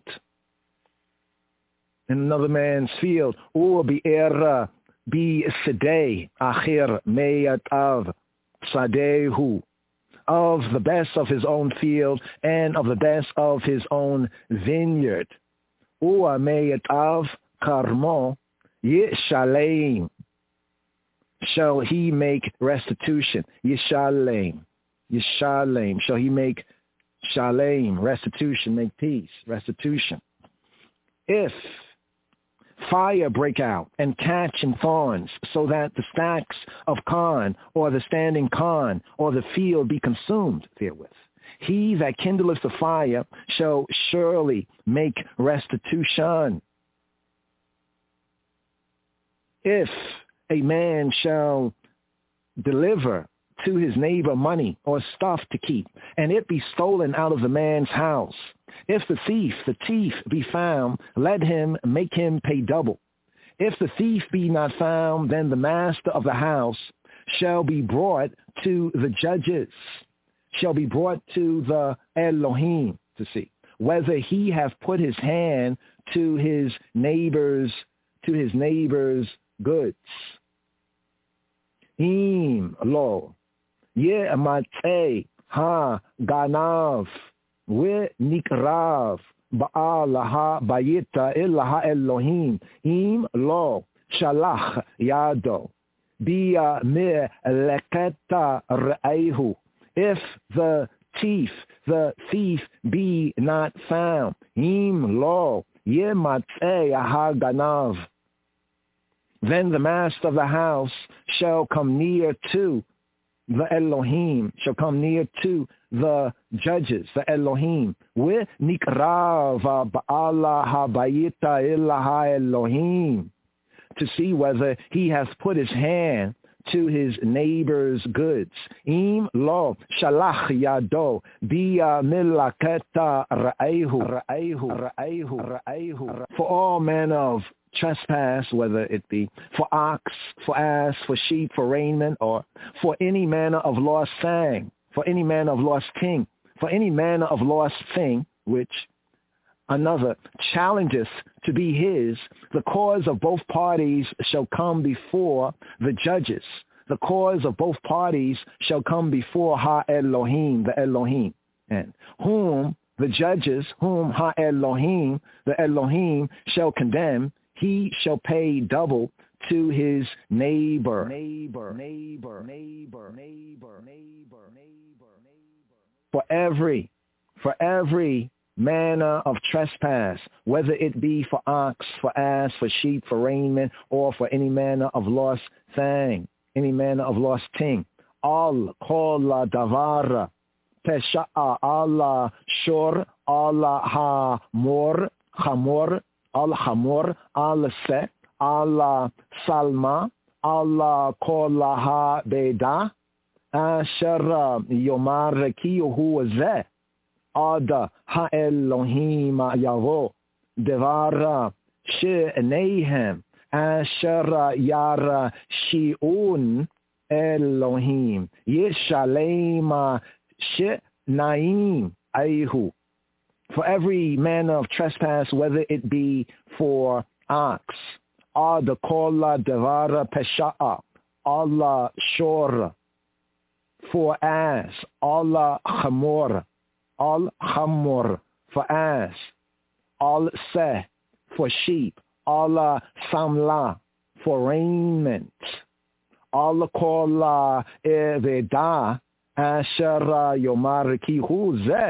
In another man's field. Or be era be sedei acher meyat av sadehu, of the best of his own field and of the best of his own vineyard. Or meyat av karmo yishalem, shall he make restitution. Yishalem. Yishalem. Shall he make shalem, restitution, make peace, restitution. If fire break out and catch in thorns, so that the stacks of corn or the standing corn or the field be consumed therewith, he that kindleth the fire shall surely make restitution. If a man shall deliver to his neighbor money or stuff to keep, and it be stolen out of the man's house, if the thief, the thief be found, let him make him pay double. If the thief be not found, then the master of the house shall be brought to the judges, shall be brought to the Elohim to see whether he have put his hand to his neighbor's, to his neighbor's goods. Im lo ye matei ha ganav we nikrav ba'alaha bayita illaha Elohim im lo shalach yado biya me leketa re'ehu. If the thief, the thief be not found, im lo ye matei ha ganav, then the master of the house shall come near to the Elohim, shall come near to the judges, the Elohim, with nikrava ba'ala habayita illaha Elohim, to see whether he has put his hand to his neighbor's goods. Im lo shalach yado biya milaketa ra'ehu ra'ehu ra'ehu ra'ehu, for all manner of trespass, whether it be for ox, for ass, for sheep, for raiment, or for any manner of lost thing, for any manner of lost thing, for any manner of lost thing, which another challengeth to be his, the cause of both parties shall come before the judges. The cause of both parties shall come before Ha-Elohim, the Elohim, and whom the judges, whom Ha-Elohim, the Elohim, shall condemn, he shall pay double to his neighbor. Neighbor, neighbor, neighbor, neighbor, neighbor, neighbor, neighbor. For every, for every manner of trespass, whether it be for ox, for ass, for sheep, for raiment, or for any manner of lost thing, any manner of lost thing. Al kol davar pesha'a Allah shor Allah ha mor chamor al hamor al se al salma al kol ha beda asher yomar ki hu ze ad ha Elohim yavo devar she'neihem asher yar shi'un Elohim yishalema she'naim ayhu. For every manner of trespass, whether it be for ox, or the kola devara pesha'a, Allah shor, for ass, Allah chamor, al chamor, for ass, al seh, for sheep, Allah samla, for raiment, Allah kola eveda, asher yomar ki hu zeh,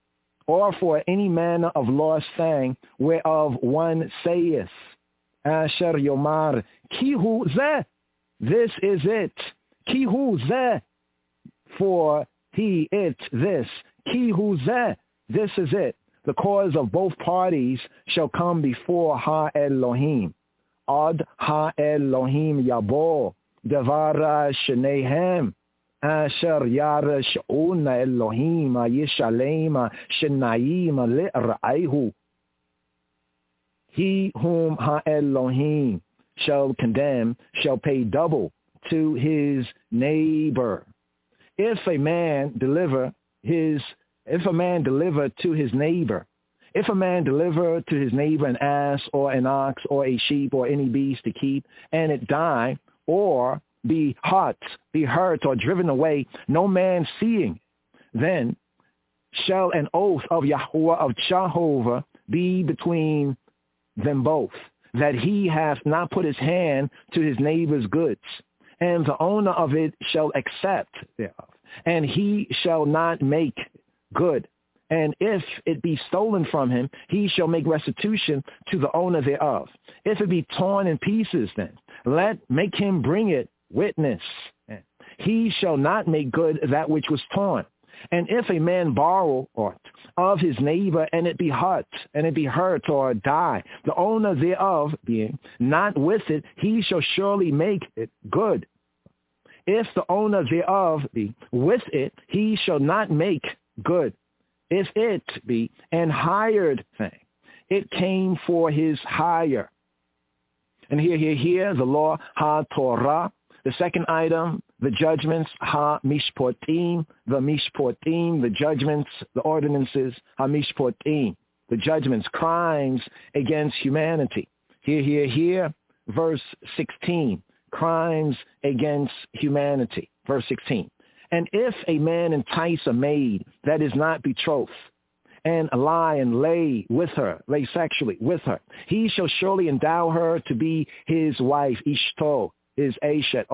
or for any manner of lost thing whereof one saith, asher yomar ki hu zeh, this is it, Ki hu zeh, for he, it, this. Ki hu zeh, this is it. The cause of both parties shall come before Ha-Elohim. Ad Ha-Elohim yabo, devara shenehem, asher yara she'una Elohim, yishalema shenaim li'ra'ayhu. He whom Ha-Elohim shall condemn shall pay double to his neighbor. If a man deliver his If a man deliver to his neighbor, if a man deliver to his neighbor an ass or an ox or a sheep or any beast to keep, and it die, or be hurt, be hurt or driven away, no man seeing, then shall an oath of Yahweh of Jehovah be between them both, that he hath not put his hand to his neighbor's goods, and the owner of it shall accept thereof, and he shall not make good. And if it be stolen from him, he shall make restitution to the owner thereof. If it be torn in pieces, then let make him bring it witness. He shall not make good that which was torn. And if a man borrow aught of his neighbor, and it be hurt, and it be hurt or die, the owner thereof being not with it, he shall surely make it good. If the owner thereof be with it, he shall not make good. If it be an hired thing, it came for his hire. And here, here, here, the law, ha-Torah. The second item, the judgments, ha-Mishpotim, the Mishpotim, the judgments, the ordinances, ha-Mishpotim, the judgments, crimes against humanity. Here, here, here, verse sixteen, crimes against humanity, verse sixteen. And if a man entice a maid that is not betrothed, and lie and lay with her, lay sexually with her, he shall surely endow her to be his wife, ishto, his ashet.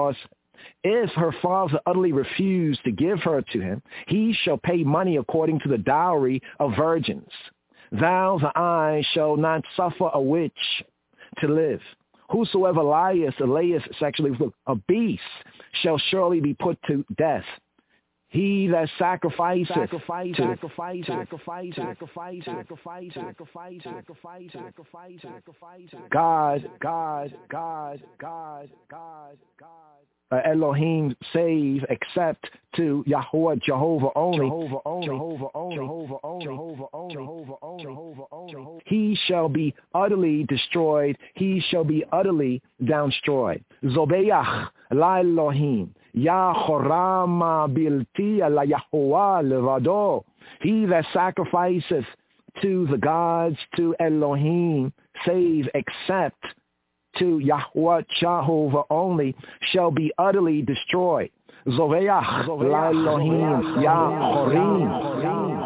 If her father utterly refuse to give her to him, he shall pay money according to the dowry of virgins. Thou, the eye, shall not suffer a witch to live. Whosoever lieth or layeth sexually with a beast shall surely be put to death. He that sacrifices, sacrifice, sacrifice, sacrifice, sacrifice, sacrifice, sacrifice, sacrifice, sacrifice, sacrifice, God, God, God, God, God, God. Uh, Elohim save except to Yahweh Jehovah only. Jehovah only. Jehovah only. Jehovah only. Jehovah only. Jehovah only. Jehovah only. He shall be utterly destroyed. He shall be utterly downstroyed. Zobeach la Elohim. Yahorama bilti la Yahweh levado. He that sacrificeth to the gods, to Elohim, save except to Yahweh Jehovah only, shall be utterly destroyed. Zoveach la Elohim Yahorim.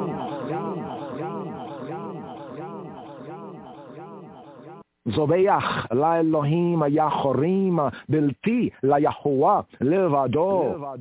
Zobeach la Elohim Yahorim bilti la Yahweh levado.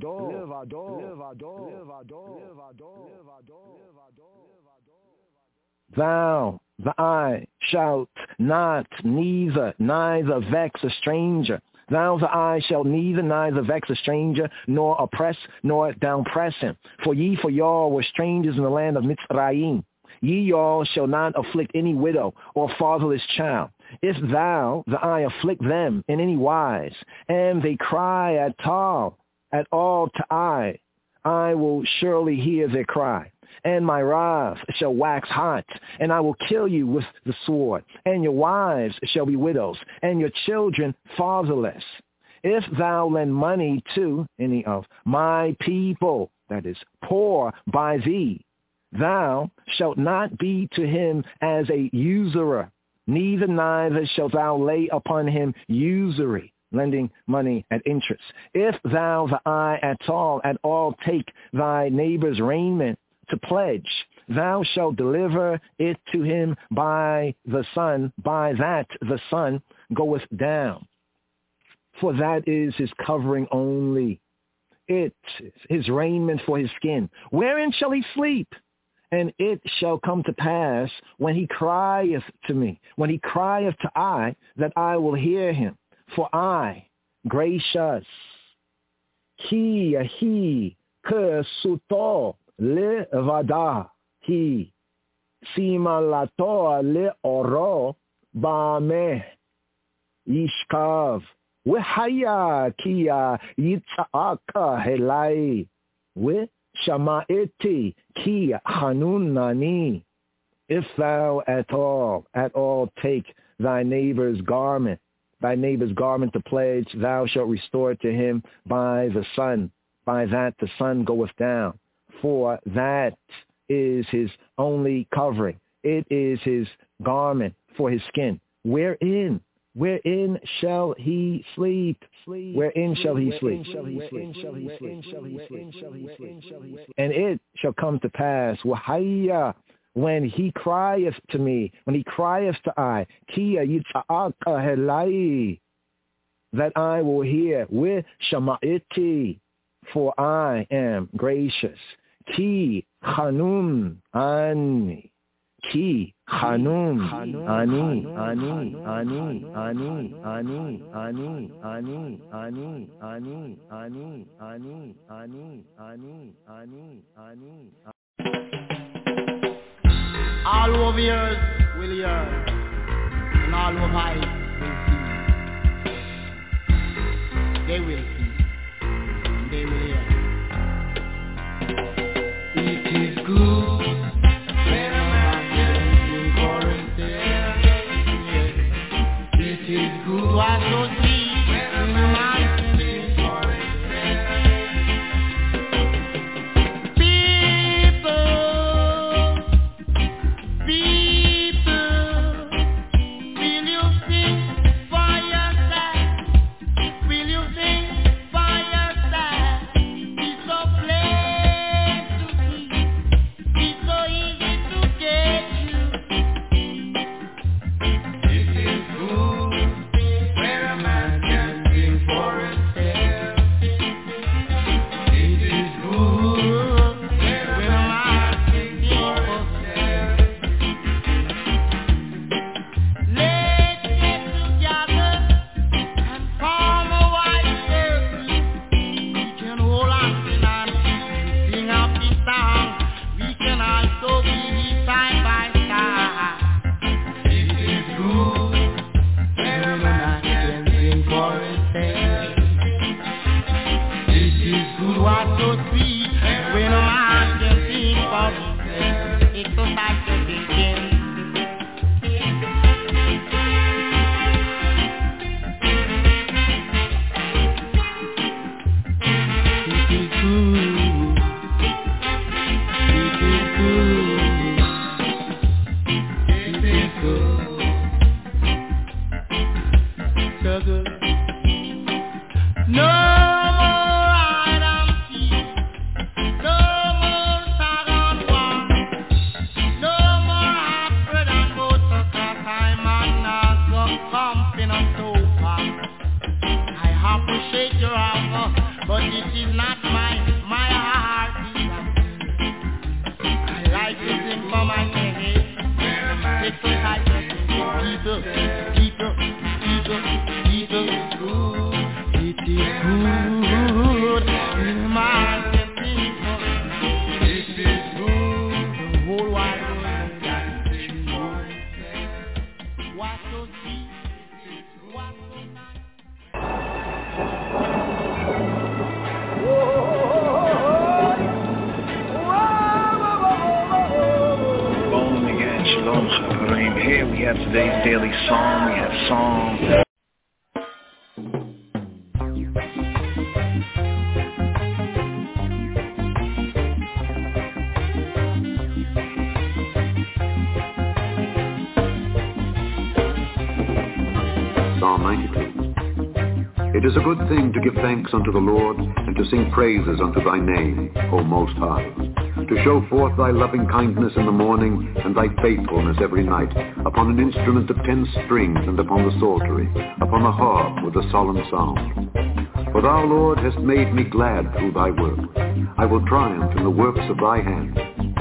Thou, the eye, shalt not neither, neither vex a stranger. Thou, the eye, shalt neither, neither vex a stranger, nor oppress, nor downpress him. For ye, for y'all, were strangers in the land of Mitzrayim. Ye, y'all, shall not afflict any widow or fatherless child. If thou, the eye, afflict them in any wise, and they cry at all, at all to I, I will surely hear their cry. And my wrath shall wax hot, and I will kill you with the sword, and your wives shall be widows, and your children fatherless. If thou lend money to any of my people, that is, poor by thee, thou shalt not be to him as a usurer, neither neither shalt thou lay upon him usury, lending money at interest. If thou the eye at all, at all take thy neighbor's raiment, to pledge, thou shalt deliver it to him by the sun, by that the sun goeth down. For that is his covering only. It is his raiment for his skin. Wherein shall he sleep? And it shall come to pass when he crieth to me, when he crieth to I, that I will hear him. For I, gracious, Ki hi kesuto le vada hi simalato le oro bame ishkav wehaya kia yitzaka helai we shamaeti ki hanunani. If thou at all, at all take thy neighbor's garment, thy neighbor's garment to pledge, thou shalt restore it to him by the sun. By that the sun goeth down. For that is his only covering. It is his garment for his skin. Wherein, wherein shall he sleep? Wherein shall he sleep? And it shall come to pass, wahaya, when he crieth to me, when he crieth to I, Kia yitza'aka helai, that I will hear with shama'iti, for I am gracious. Ki hanun ani, ki hanun ani, ani, ani, ani, ani, ani, ani, ani, ani, ani, ani, ani, ani, ani, ani. All over earth will hear, and all over eyes will see. They will see, and they will hear. It is good when a man is in It is good to associate when a man is in It is a good thing to give thanks unto the Lord, and to sing praises unto thy name, O Most High, to show forth thy loving kindness in the morning, and thy faithfulness every night, upon an instrument of ten strings, and upon the psaltery, upon the harp with a solemn sound. For thou, Lord, hast made me glad through thy work. I will triumph in the works of thy hands.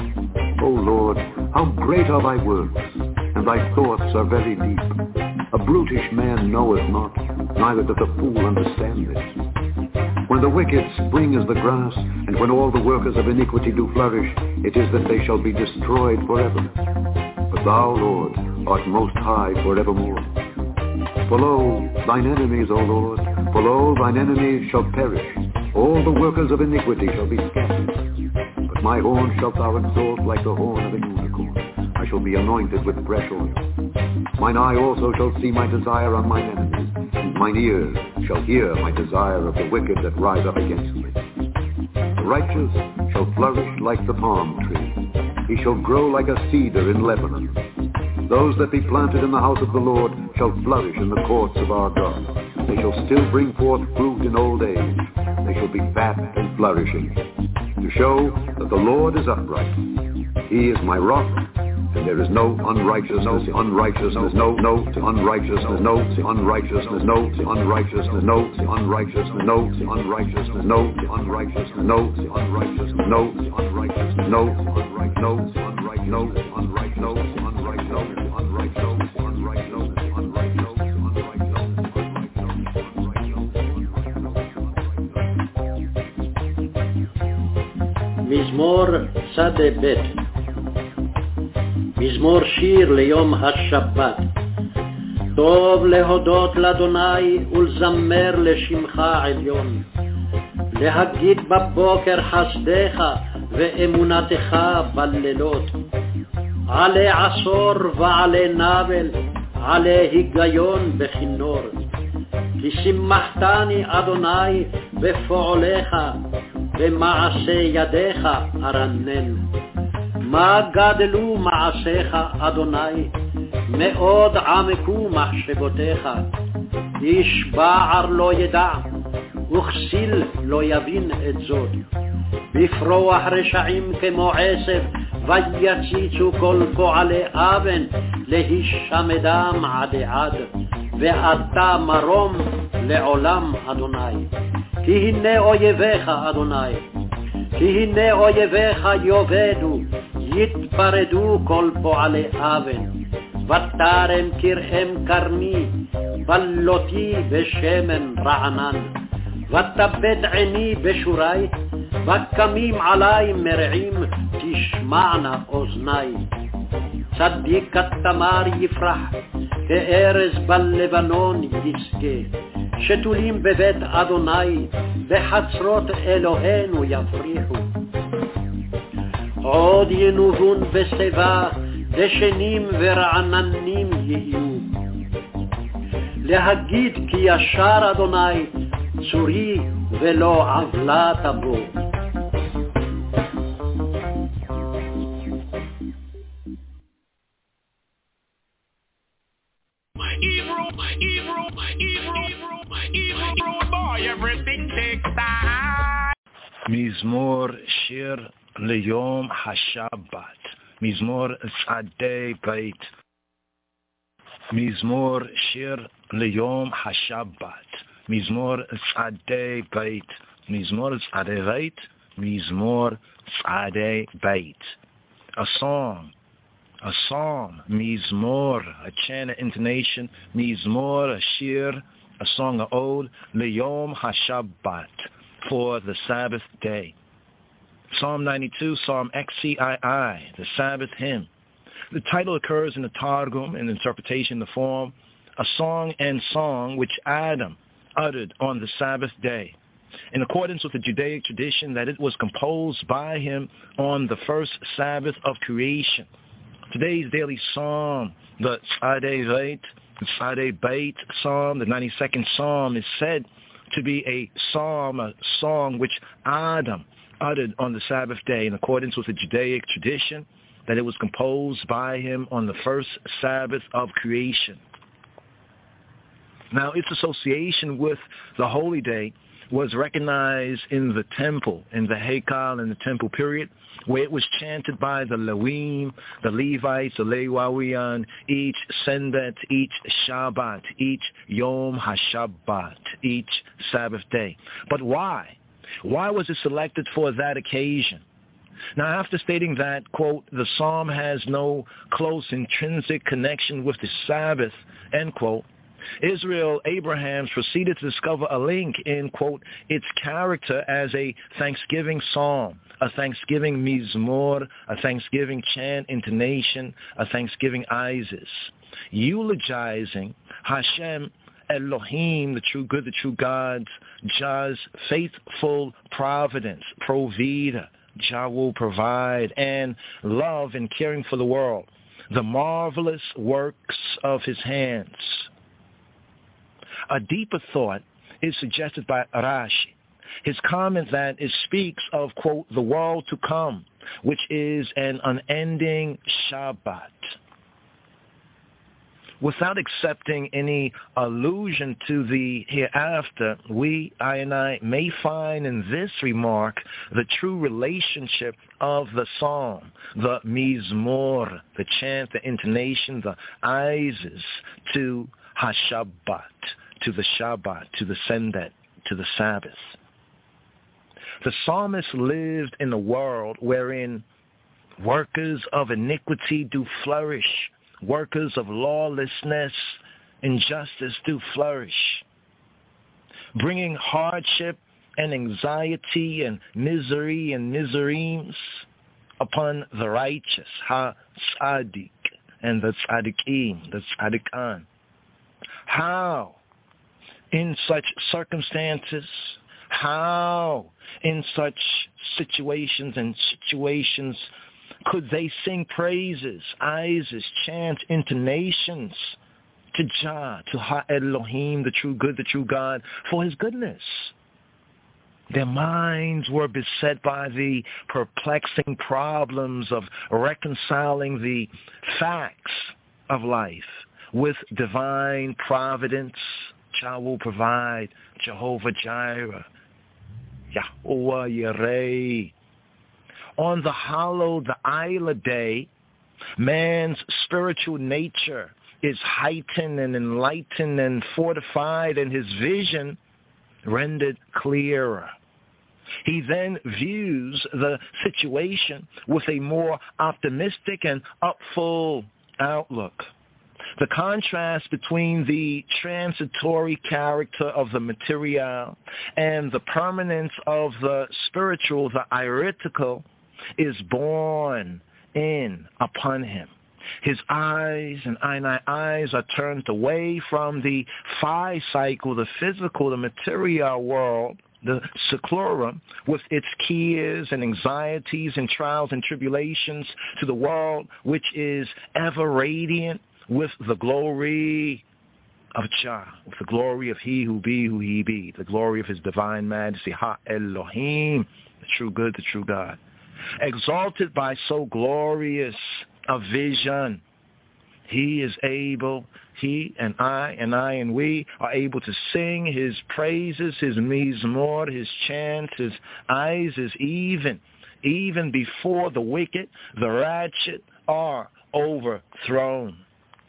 O Lord, how great are thy works, and thy thoughts are very deep. A brutish man knoweth not, neither doth a fool understand this. When the wicked spring as the grass, and when all the workers of iniquity do flourish, it is that they shall be destroyed forever. But thou, Lord, art most high forevermore. For lo, thine enemies, O Lord, for lo, thine enemies shall perish. All the workers of iniquity shall be scattered. But my horn shalt thou exalt like the horn of a unicorn. I shall be anointed with fresh oil. Mine eye also shall see my desire on mine enemies, and mine ears shall hear my desire of the wicked that rise up against me. The righteous shall flourish like the palm tree. He shall grow like a cedar in Lebanon. Those that be planted in the house of the Lord shall flourish in the courts of our God. They shall still bring forth fruit in old age. They shall be fat and flourishing, to show that the Lord is upright. He is my rock, and there is no unrighteousness, unrighteousness, no, no, unrighteousness, no, unrighteousness, no, unrighteousness, no, unrighteousness, no, unrighteousness, no, unrighteousness, no, unrighteousness, no, unrighteousness, no, unright, no, unright, no, unright, no, unright, no, unright, no, unright, no, unright, no, מזמור שדה ב' מזמור שיר ליום השבת. טוב להודות לאדוני ולזמר לשמך עליון, להגיד בבוקר חסדך ואמונתך בלילות, עלי עשור ועלי נבל, עלי היגיון בכינור. כי שימחתני אדוני בפועליך, במעשה ידיך ארנן. מה גדלו מעשיך אדוני, מאוד עמקו מחשבותיך. איש בער לא ידע, וכסיל לא יבין את זאת. בפרוח רשעים כמו עשב, ויציצו כל פועלי אבן, להישמדם עד עד. ואתה מרום לעולם אדוני. כי הנה אויביך אדוני, כי הנה אויביך יאבדו, יתפרדו כל פועלי אבן. ותרם כרעם כרמי, בלותי בשמן רענן. ותבט עיני בשורי, וקמים עלי מרעים, תשמענה אוזני. צדיק התמר יפרח, כארז בלבנון יזכה. שתולים בבית אדוני, בחצרות אלוהינו יפריחו. עוד ינובון בשיבה, דשנים ורעננים יהיו. להגיד כי ישר אדוני, צורי ולא עוולה תבוא. Hebrew, Hebrew, Hebrew, Hebrew boy, everything takes time. Mizmor Shir Leyom HaShabbat. Mizmor Tzadei Beit. Mizmor Shir Leyom HaShabbat. Mizmor Tzadei Beit. Mizmor Tzadei Beit. Mizmor Tzadei Beit. A song. A psalm, mizmor, a chant, an intonation, mizmor, a shir, a song, a ode, leyom hashabbat, for the Sabbath day. Psalm ninety-two, Psalm X C I I, the Sabbath hymn. The title occurs in the Targum, in interpretation, the form, a song and song which Adam uttered on the Sabbath day, in accordance with the Judaic tradition that it was composed by him on the first Sabbath of creation. Today's daily psalm, the Tzadei Beit, the Tzadei Beit psalm, the ninety-second psalm, is said to be a psalm, a song which Adam uttered on the Sabbath day in accordance with the Judaic tradition that it was composed by him on the first Sabbath of creation. Now, its association with the holy day was recognized in the temple, in the Heikal, in the temple period, where it was chanted by the Levim, the Levites, the Lewawian, each Sendet, each Shabbat, each Yom HaShabbat, each Sabbath day. But why? Why was it selected for that occasion? Now, after stating that, quote, the psalm has no close intrinsic connection with the Sabbath, end quote, Israel, Abraham, proceeded to discover a link in, quote, its character as a thanksgiving psalm, a thanksgiving mizmor, a thanksgiving chant, intonation, a thanksgiving isis, eulogizing Hashem, Elohim, the true good, the true God, Jah's faithful providence, provida, Jah will provide, and love and caring for the world, the marvelous works of his hands. A deeper thought is suggested by Rashi. His comment that it speaks of, quote, the world to come, which is an unending Shabbat. Without accepting any allusion to the hereafter, we, I and I, may find in this remark the true relationship of the psalm, the mizmor, the chant, the intonation, the isis, to Hashabbat, to the Shabbat, to the Sendet, to the Sabbath. The psalmist lived in a world wherein workers of iniquity do flourish, workers of lawlessness, injustice do flourish, bringing hardship and anxiety and misery and miseries upon the righteous, ha-tzaddik, and the tzaddikim, the tzaddikan. How, in such circumstances, how, in such situations and situations, could they sing praises, isis, chant, intonations to Jah, to Ha-Elohim, the true good, the true God, for his goodness? Their minds were beset by the perplexing problems of reconciling the facts of life with divine providence. Jah will provide, Jehovah Jireh, Yahuwah Yireh. On the hallowed, the Isla day, man's spiritual nature is heightened and enlightened and fortified, and his vision rendered clearer. He then views the situation with a more optimistic and upful outlook. The contrast between the transitory character of the material and the permanence of the spiritual, the iritical, is born in upon him. His eyes and I eyes are turned away from the phi cycle, the physical, the material world, the seclorum, with its cares and anxieties and trials and tribulations, to the world which is ever radiant with the glory of Jah, with the glory of he who be who he be, the glory of his divine majesty, Ha-Elohim, the true good, the true God. Exalted by so glorious a vision, he is able, he and I and I and we are able to sing his praises, his mizmor, his chants, his isis, even, even before the wicked, the ratchet, are overthrown.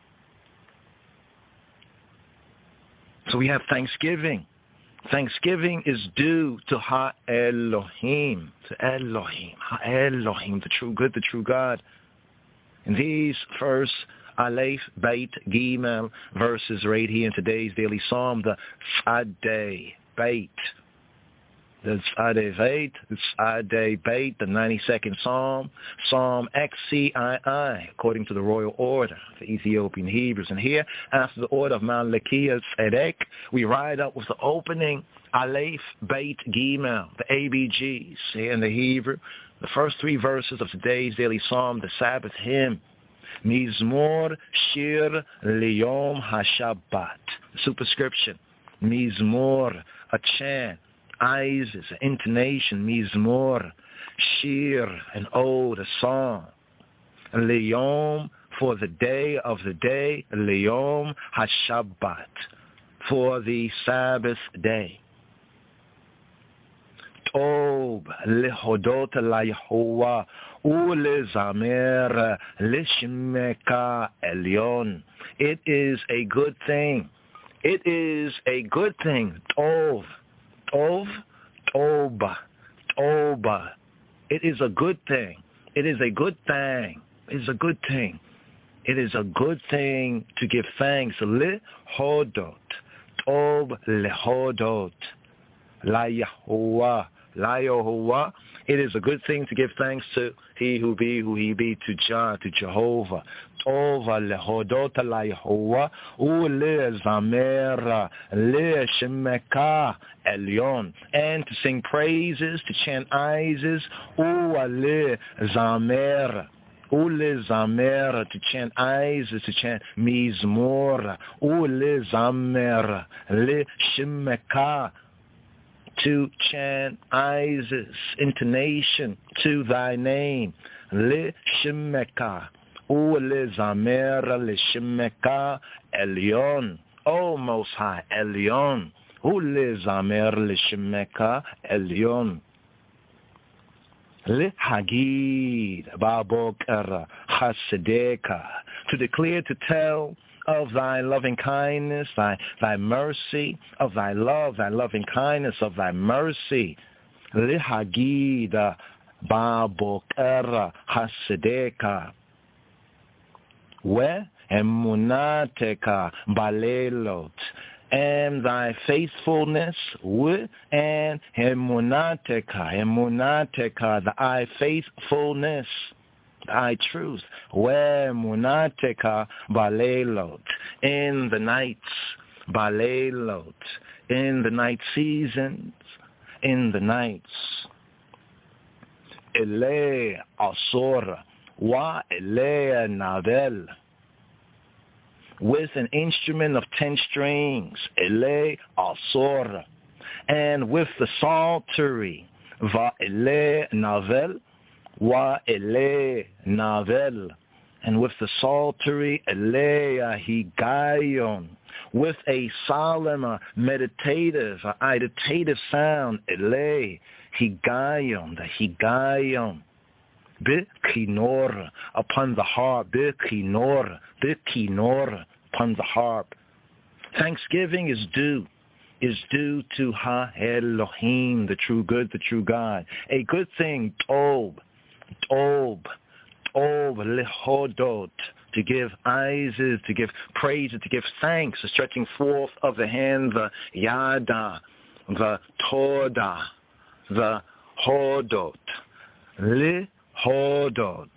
So we have thanksgiving. Thanksgiving is due to Ha-Elohim, to Elohim, Ha-Elohim, the true good, the true God. In these first Aleph, Beit, Gimel verses right here in today's daily psalm, the Tzadei, Beit, the Tzadei Beit, the Tzadei Beit, the ninety-second psalm, Psalm X C I I, according to the royal order, the Ethiopian Hebrews. And here, after the order of Malachiah Tzedek, we ride up with the opening Aleph, Beit, Gimel, the A B Gs, here in the Hebrew, the first three verses of today's daily psalm, the Sabbath hymn, Mizmor Shir Liyom HaShabbat, the superscription, Mizmor, a chant, isis, an intonation, Mizmor, Shir, an ode, a song, Liyom, for the day of the day, Liyom HaShabbat, for the Sabbath day. Tob lehodot laYehovah ulezamer lishmeka elyon. It is a good thing. It is a good thing. Tov, tov, toba, toba. It is a good thing. It is a good thing. It is a good thing. It is a good thing to give thanks. Lehodot. Tov lehodot. La Yahuwah. La Yahuwah. It is a good thing to give thanks to He who be, who He be, to Jah, to Jehovah. Tov lehodot la Yahuwah. Ule zamera le shemeka elyon. And to sing praises, to chant aises. Ule zamera. Ule zamer, to chant eyes, to chant mizmor. Ule zamer, le shimeka, to chant eyes, intonation to thy name. Le shimeka, ule zamer, le shimeka, elyon. O Most High, elyon. Ule zamer, le shimeka, elyon. Lihagid Baboker Hasedeka, to declare, to tell of thy loving kindness, thy thy mercy, of thy love, thy loving kindness, of thy mercy. Lihagid Baboker Hasedeka, we emunateka balelot, and thy faithfulness, and emunateka, emunateka, thy faithfulness, thy truth, where emunateka balelot, in the nights, balelot, in the night seasons, in the nights. Ele asor, wa ele navel, with an instrument of ten strings, ele asor, and with the psaltery, va ele navel, wa ele navel, and with the psaltery, ele higayon, with a solemn, uh, meditative, uh, iditative sound, ele higayon, the higayon. Bikinor, upon the harp, bikinor, bikinor, upon the harp. Thanksgiving is due, is due to Ha Elohim, the true good, the true God. A good thing, Tob, Tob, Tob, Lehodot, to give aises, to give praise, to give thanks, the stretching forth of the hand, the Yada, the Toda, the Hodot, Le Hodot,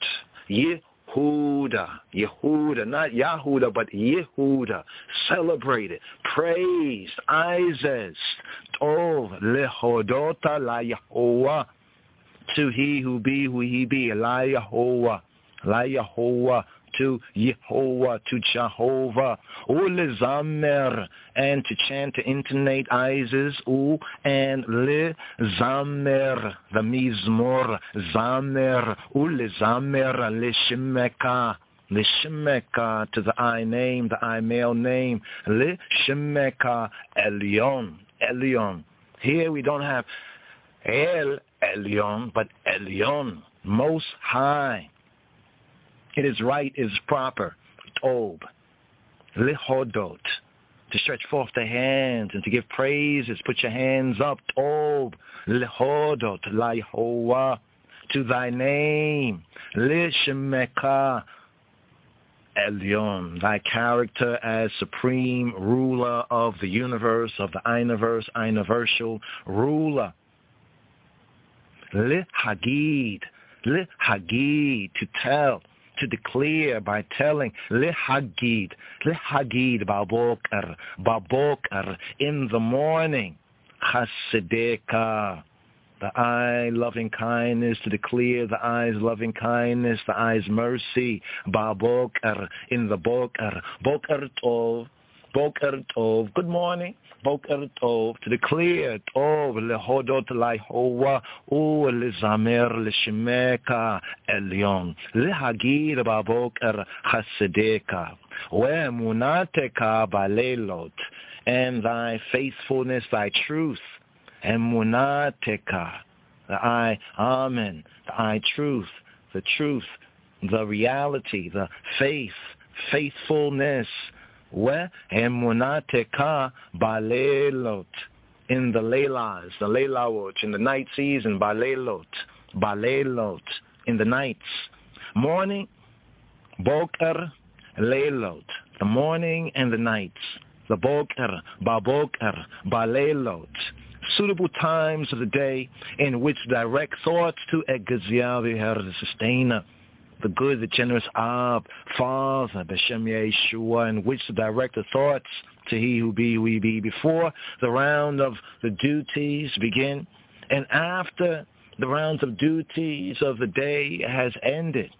Yehuda, Yehuda, not Yahuda, but Yehuda, celebrated, praised, Ises, Tov, Lehodota, La Yahuwah, to He who be, who He be, La Yahuwah, La Yahuwah, to Yehovah, to Jehovah, Ule Zamer, and to chant, to intonate Ises, U, and Le Zamer, the Mizmor, Zamer, Ule Zamer, Le Shemeka, Le Shemeka, to the I name, the I male name, Le Shemeka, Elyon, Elyon. Here we don't have El Elyon, but Elyon, Most High. It is right, it is proper, Tob, Lehodot, to stretch forth the hands and to give praises. Put your hands up, Tob, Lehodot, La Yahuwah, to thy name, Lishmeka, Elyon, thy character as supreme ruler of the universe, of the universe, universal ruler. Lihagid, Lihagid, to tell, to declare by telling, lehagid, lehagid, babokar, babokar, in the morning, chasedeka, the eye loving kindness, to declare the eye's loving kindness, the eye's mercy, babokar, in the bokar, bokar tov, bokar tov, good morning, bokar tov, to declare, tov, lehodot laihowa, u lezamer leshemeka elyon, lehagir babokar chasedeka, wemunateka balelot, and thy faithfulness, thy truth, emunateka, the I, amen, the I truth, the truth, the reality, the faith, faithfulness, we emunateka balelot, in the leilas, the leilawot, in the night season, balelot, balelot, in the nights. Morning, boker, leilot, the morning and the nights, the boker, baboker, baleilot, suitable times of the day in which direct thoughts to Egeziah, the sustainer, the good, the generous Ab, Father, Beshem Yeshua, in which to direct the thoughts to he who be, we be, before the round of the duties begin, and after the rounds of duties of the day has ended.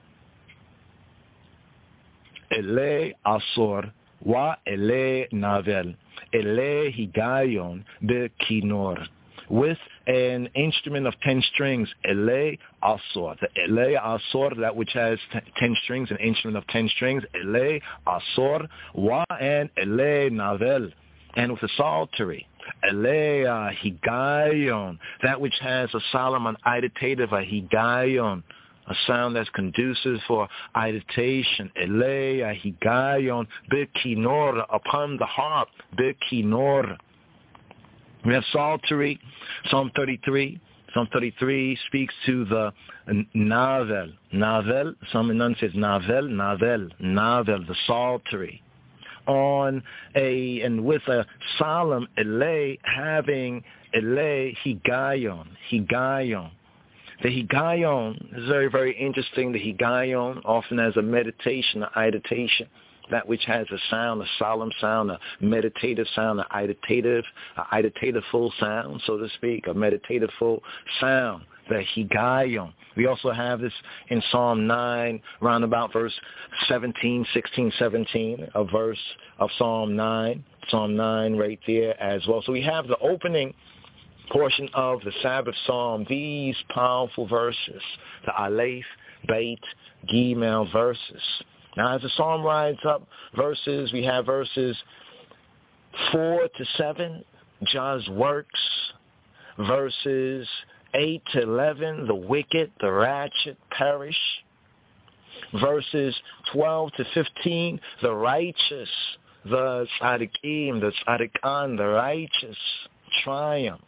Ele Asor wa Ele Navel, Ele Higayon be Kinor, with an instrument of ten strings, Ele Asor. The Ele Asor, that which has t- ten strings, an instrument of ten strings, Ele Asor, wa and Ele Navel, and with a psaltery, Ele Higayon, that which has a Solomon iditative, a Higayon, a sound that's conducive for iditation. Ele Higayon be Kinor, upon the harp, be Kinor. We have psaltery, Psalm thirty-three. Psalm thirty-three speaks to the navel. Navel, some enunciates navel, navel, navel, the psaltery. On a, and with a solemn ele, having ele higayon, higayon. The higayon is very, very interesting. The higayon often has a meditation, an iditation. That which has a sound, a solemn sound, a meditative sound, a iditative, a iditative-full sound, so to speak, a meditative-full sound, the higayon. We also have this in Psalm nine, round about verse seventeen, sixteen, seventeen, a verse of Psalm nine, Psalm nine right there as well. So we have the opening portion of the Sabbath Psalm, these powerful verses, the Aleph, Beit, Gimel verses. Now, as the psalm rides up verses, we have verses four to seven, Jah's works, verses eight to eleven, the wicked, the ratchet perish, verses twelve to fifteen, the righteous, the tzaddikim, the tzaddikan, the righteous triumph.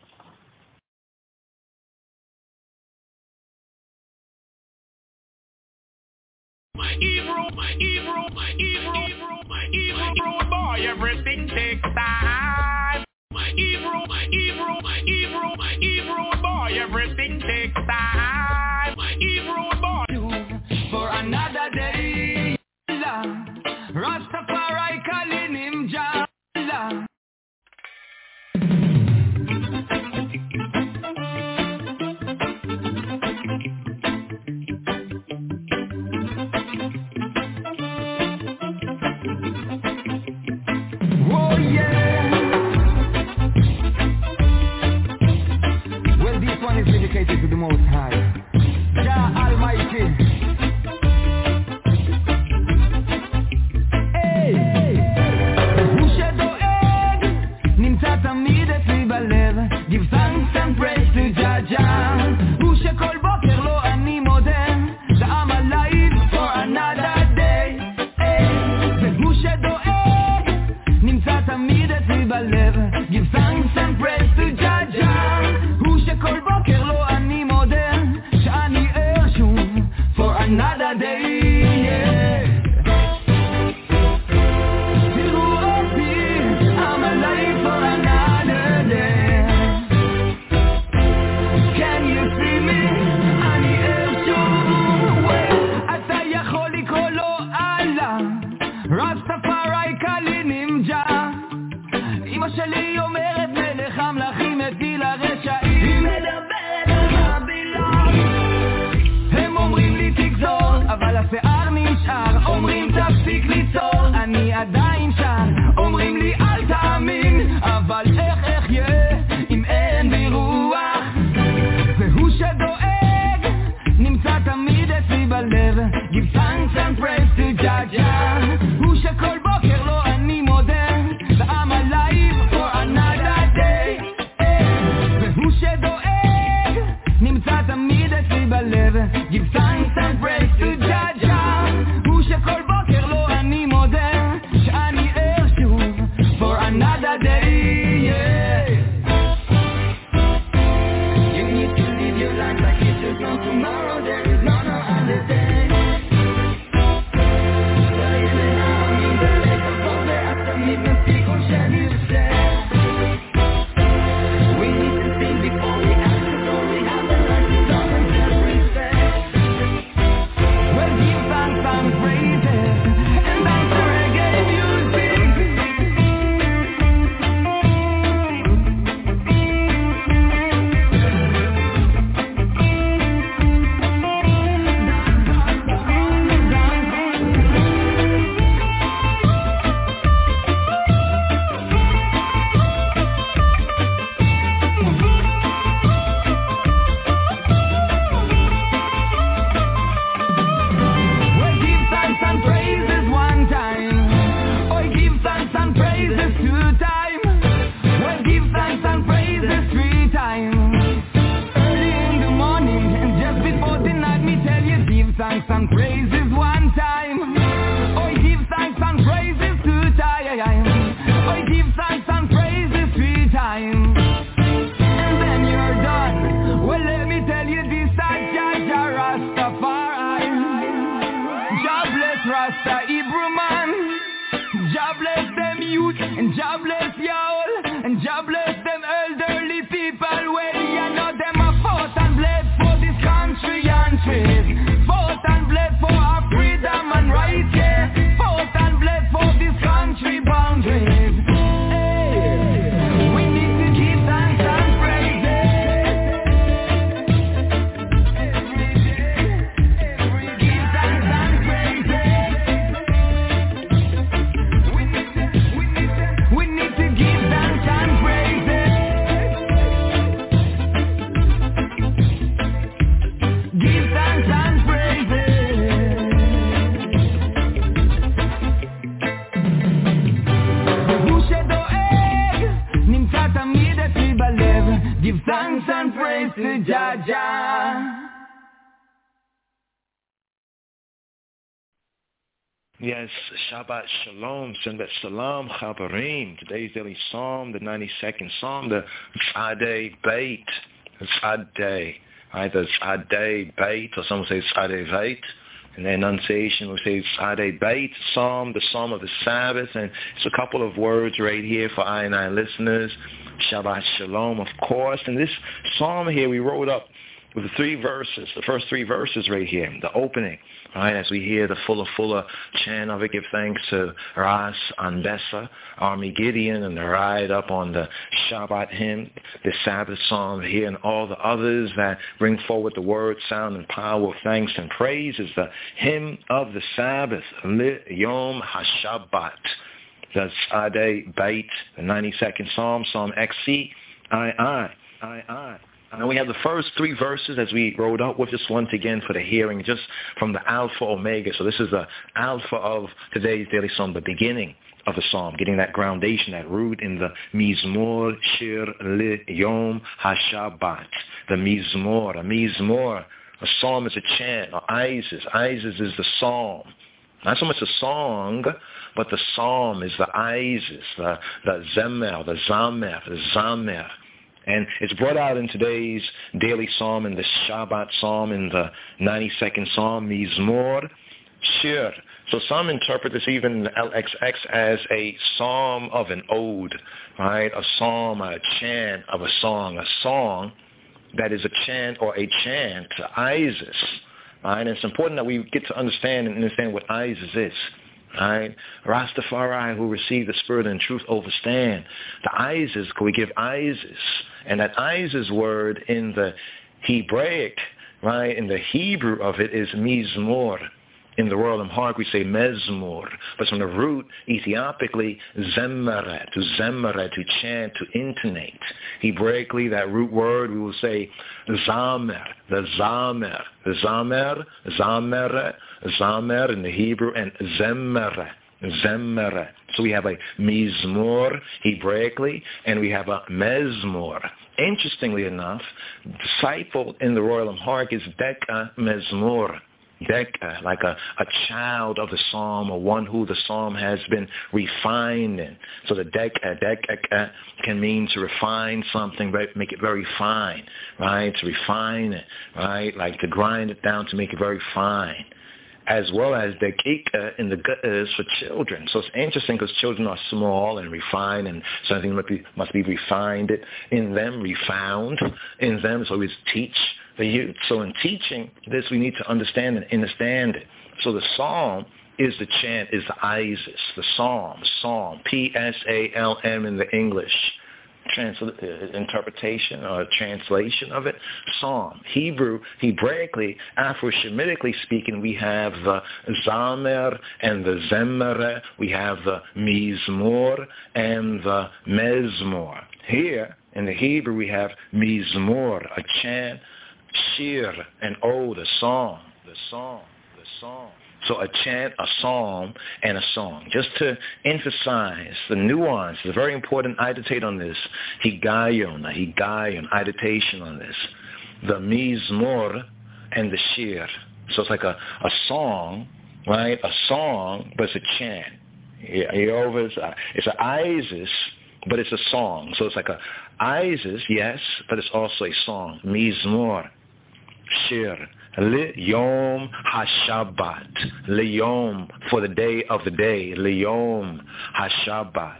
My Hebrew, my Hebrew, my Hebrew, my Hebrew boy, everything takes time. My Hebrew, my Hebrew, my Hebrew, my Hebrew boy, everything takes time. My Hebrew boy, for another day, Rastafari calling him Jah. Dedicated to the Most High, Jah Almighty. Hey, who שדואג נמצא תמיד אצלי בלב. Give thanks and praise to Jah Jah. הוא שכל בוקר לו אני מודה. that I'm alive for another day. והוא שדואג נמצא תמיד אצלי בלב. Give thanks and praise to Jah Jah. הוא שכל בוקר לו אני מודה שאני ער שוב for another day, yeah. תראו אותי, I'm alive for another day. Can you see me? אני ער שוב. אתה יכול לקרוא לו אללה, רסטפארי קלינים ג'ה. אמא שלי אומרת מלך המלכים הפיל הרשעים. הם אומרים לי תגזור, אבל השיער נשאר. אומרים תפסיק ליצור, אני עדיין שר. אומרים לי אל תאמין, אבל איך אחיה אם אין בי רוח. והוא שדואג נמצא תמיד אצלי בלב. Give thanks and praise to Jah Jah. הוא שכל בוקר לו אני מודה that I'm alive for another day. והוא שדואג נמצא תמיד אצלי בלב. Give thanks and praise to Jah Jah. הוא שכל בוקר לו אני מודה שאני ער שוב for another day, yeah. You need to live your life like it is no tomorrow. There is no no other day. thanks and praises one time. Oh, give thanks and praises two times. Oh, give thanks and praises three times. And then you're done. Well, let me tell you this, I Jah Rastafari. Jah bless Rasta Hebrew man. Jah bless them youth and Jah bless y'all. And Jah bless them elderly people. Where you know them a fought and bled for this country and trade. Fought and bled for our freedom and rights, yeah. Fought and bled for this country boundaries. Hey, we need to give thanks and praises. Every day, every day. Give thanks and praises. We need to, we need to, we need to give thanks and praises. Give thanks and praises. Bushe doeg, nimtza tamid etli balev. Give thanks and praise to Jah Jah. Yes, Shabbat Shalom, Shabbat Salam, Chabarim. Today's daily psalm, the ninety-second psalm, the Tzadei Beit. Tzadei. Either Tzadei Beit, or some will say Tzadei Beit. In the enunciation, we say Tzadei Beit, psalm, the psalm of the Sabbath. And it's a couple of words right here for I and I listeners. Shabbat Shalom, of course. And this psalm here we wrote up with the three verses, the first three verses right here, the opening, right, as we hear the fuller, fuller chant of it, give thanks to Ras Anbessa, Army Gideon, and the ride up on the Shabbat hymn, the Sabbath psalm here, and all the others that bring forward the word, sound, and power of thanks and praise is the hymn of the Sabbath, Li Yom HaShabbat, the Tzadei Beit, the ninety-second psalm, Psalm X C, I, I, I, I. And we have the first three verses as we wrote up with just once again for the hearing, just from the Alpha Omega. So this is the Alpha of today's daily psalm, the beginning of the psalm, getting that groundation, that root in the Mizmor Shir Li Yom HaShabbat. The Mizmor, a Mizmor, a psalm is a chant, or Isis. Isis is the psalm. Not so much a song, but the psalm is the Isis, the, the Zemer, the Zamer, the Zamer. And it's brought out in today's daily psalm, in the Shabbat psalm, in the ninety-second psalm, Mizmor Shir. So some interpret this, even in the L X X, as a psalm of an ode, right? A psalm, a chant of a song, a song that is a chant or a chant to Isis. Right? And it's important that we get to understand and understand what Isis is. Right? Rastafari, who received the spirit and truth, overstand. The Isis, can we give Isis? And that Isis word in the Hebraic, right, in the Hebrew of it is Mizmor. In the Royal Amharic we say Mezmor. But from the root, Ethiopically, Zemmeret, to Zemmeret, to chant, to intonate. Hebraically, that root word, we will say Zamer, the Zamer, the Zamer, Zameret, Zamer in the Hebrew, and Zemmeret, Zemmeret. So we have a Mizmor, Hebraically, and we have a Mezmor. Interestingly enough, disciple in the Royal Amharic is Deka Mezmor. Deka, like a, a child of the psalm, or one who the psalm has been refined in. So the deka, deka can mean to refine something, make it very fine, right? To refine it, right? Like to grind it down to make it very fine. As well as the kika in the is for children. So it's interesting because children are small and refined, and something must be, must be refined in them, refound in them. So we teach the youth. So in teaching this, we need to understand and understand it. So the psalm is the chant, is the Isis, the psalm, psalm, P S A L M in the English. Transl- interpretation or translation of it, psalm. Hebrew, Hebraically, Afro-Shemitically speaking, we have the Zamer and the Zemere, we have the Mizmor and the Mezmor. Here, in the Hebrew, we have Mizmor, a chant, Shir, an ode, a song, the song, the song. So a chant, a psalm, and a song. Just to emphasize the nuance, it's very important, iditate on this. Higayon, a higayon, iditation on this. The Mizmor and the Shir. So it's like a, a song, right? A song, but it's a chant. Yehovah is a, it's an Isis, but it's a song. So it's like a Isis, yes, but it's also a song. Mizmor, Shir, Liyom HaShabbat, Liyom, for the day of the day, Liyom HaShabbat.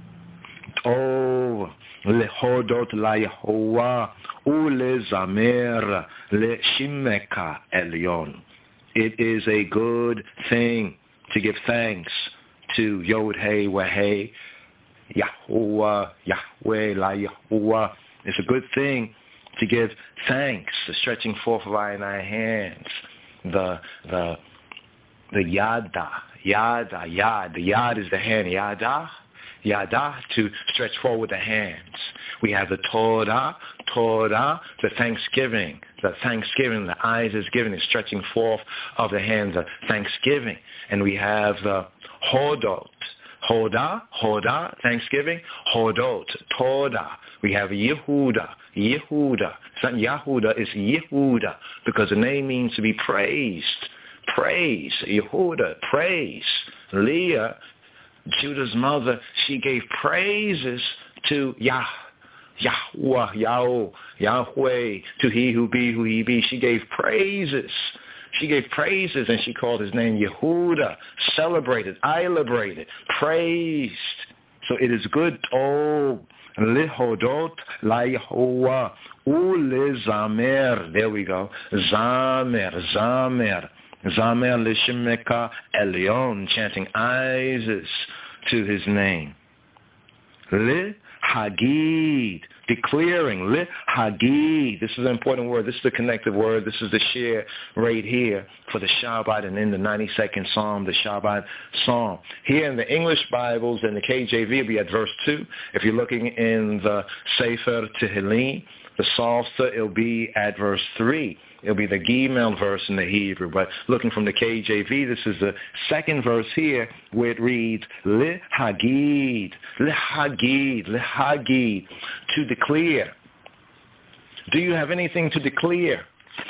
Oh, Lehodot LaYehovah, Ulezamer LeShimeka Elyon. It is a good thing to give thanks to Yod Hey Wahey, Yahuwah, Yahweh La Yahuwah. It's a good thing to give thanks, the stretching forth of our hands, the the the yada, yada, yad. The yad is the hand, yada, yada, to stretch forward the hands. We have the Torah, Torah, the thanksgiving, the thanksgiving, the eyes is giving, the stretching forth of the hands, the thanksgiving. And we have the Hodot, Hoda, Hoda, thanksgiving, Hodot, Toda. We have Yehuda, Yehuda. It's not Yehuda, it's Yehuda, because the name means to be praised. Praise, Yehuda, praise. Leah, Judah's mother, she gave praises to Yah, Yahweh, Yahweh, Yahweh, to he who be, who he be. She gave praises. She gave praises, and she called his name Yehuda, celebrated, celebrated, praised. So it is good, oh, lihodot la Yehovah, ulezamer, there we go, zamer, zamer, zamer lishimeka elyon, chanting Isis to his name. Li Hagid, declaring, li Hagid. This is an important word. This is the connective word. This is the share right here for the Shabbat, and in the ninety-second Psalm, the Shabbat Psalm. Here in the English Bibles, in the K J V, it'll be at verse two. If you're looking in the Sefer Tehillim, the Psalter, it'll be at verse three. It'll be the Gimel verse in the Hebrew. But looking from the K J V, this is the second verse here where it reads, Li Hagid, Li Hagid, Li Hagid, to declare. Do you have anything to declare?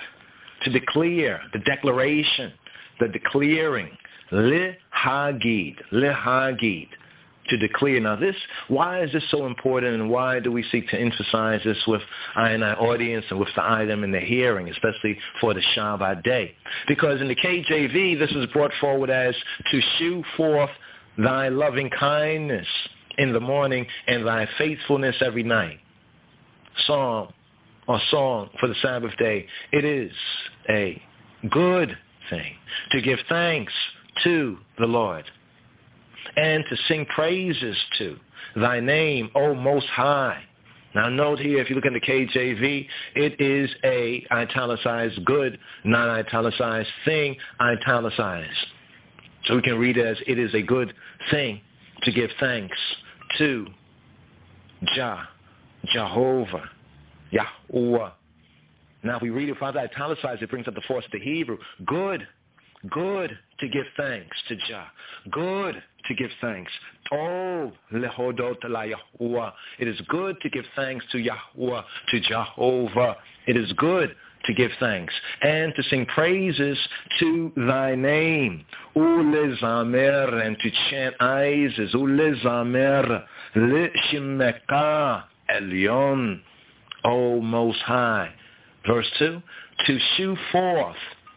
To declare, the declaration, the declaring. Li Hagid, Li Hagid. To declare. Now this, why is this so important, and why do we seek to emphasize this with I and I audience and with the item in the hearing, especially for the Shabbat day? Because in the K J V, this is brought forward as to shew forth thy loving kindness in the morning and thy faithfulness every night. Psalm or song for the Sabbath day. It is a good thing to give thanks to the Lord and to sing praises to thy name, O Most High. Now note here, if you look at the K J V, it is a italicized good, not italicized thing, italicized. So we can read it as it is a good thing to give thanks to Jah, Jehovah, Yahuwah. Now if we read it without the italicized, it brings up the force of the Hebrew. Good, good to give thanks to Jah. Good to give thanks. Oh, lehodot la Yahuwah. It is good to give thanks to Yahuwah, to Jehovah. It is good to give thanks and to sing praises to thy name. Ulezamer, and to chant Isis. Ulezamer lishimeka elyon, O Most High. Verse two, to shew forth.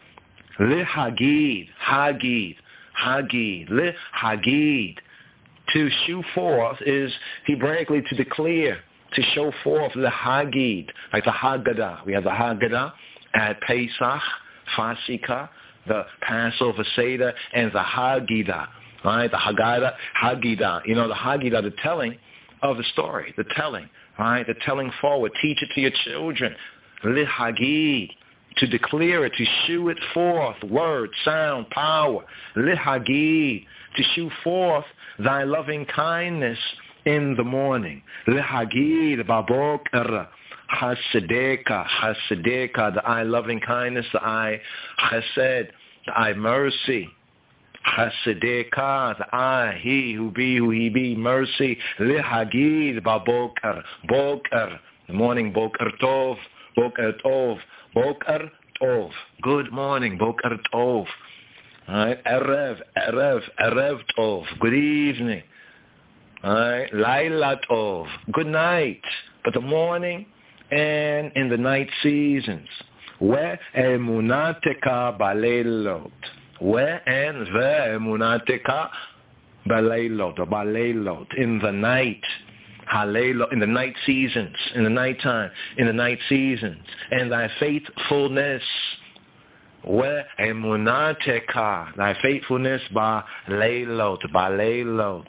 Li Hagid, Hagid, Hagid, Li Hagid. To shew forth is Hebraically to declare, to show forth the Hagid, like the Haggadah. We have the Haggadah at Pesach, Fasika, the Passover Seder, and the Haggadah. Right, the Haggadah, Haggadah. You know, the Haggadah, the telling of the story, the telling, right, the telling forward. Teach it to your children. Li Hagid. To declare it, to shew it forth, word, sound, power. Li Hagid, to shew forth thy loving kindness in the morning. Li Hagid, baboker, hasedeka, hasedeka, the I loving kindness, the I chesed, the I mercy. Hasedeka, the I, he who be, who he be, mercy. Li Hagid, baboker, boker, the morning, boker tov, boker tov. Boker tov. Good morning. Boker tov. All right. Erev, Erev, Erev tov. Good evening. All right. Laila tov. Good night. But the morning and in the night seasons. Where emunateka baleilot. Where and the emunateka baleilot or baleilot. In the night. Halelo, in the night seasons, in the nighttime, in the night seasons, and thy faithfulness, where emunateka, thy faithfulness, ba leilot, ba leilot,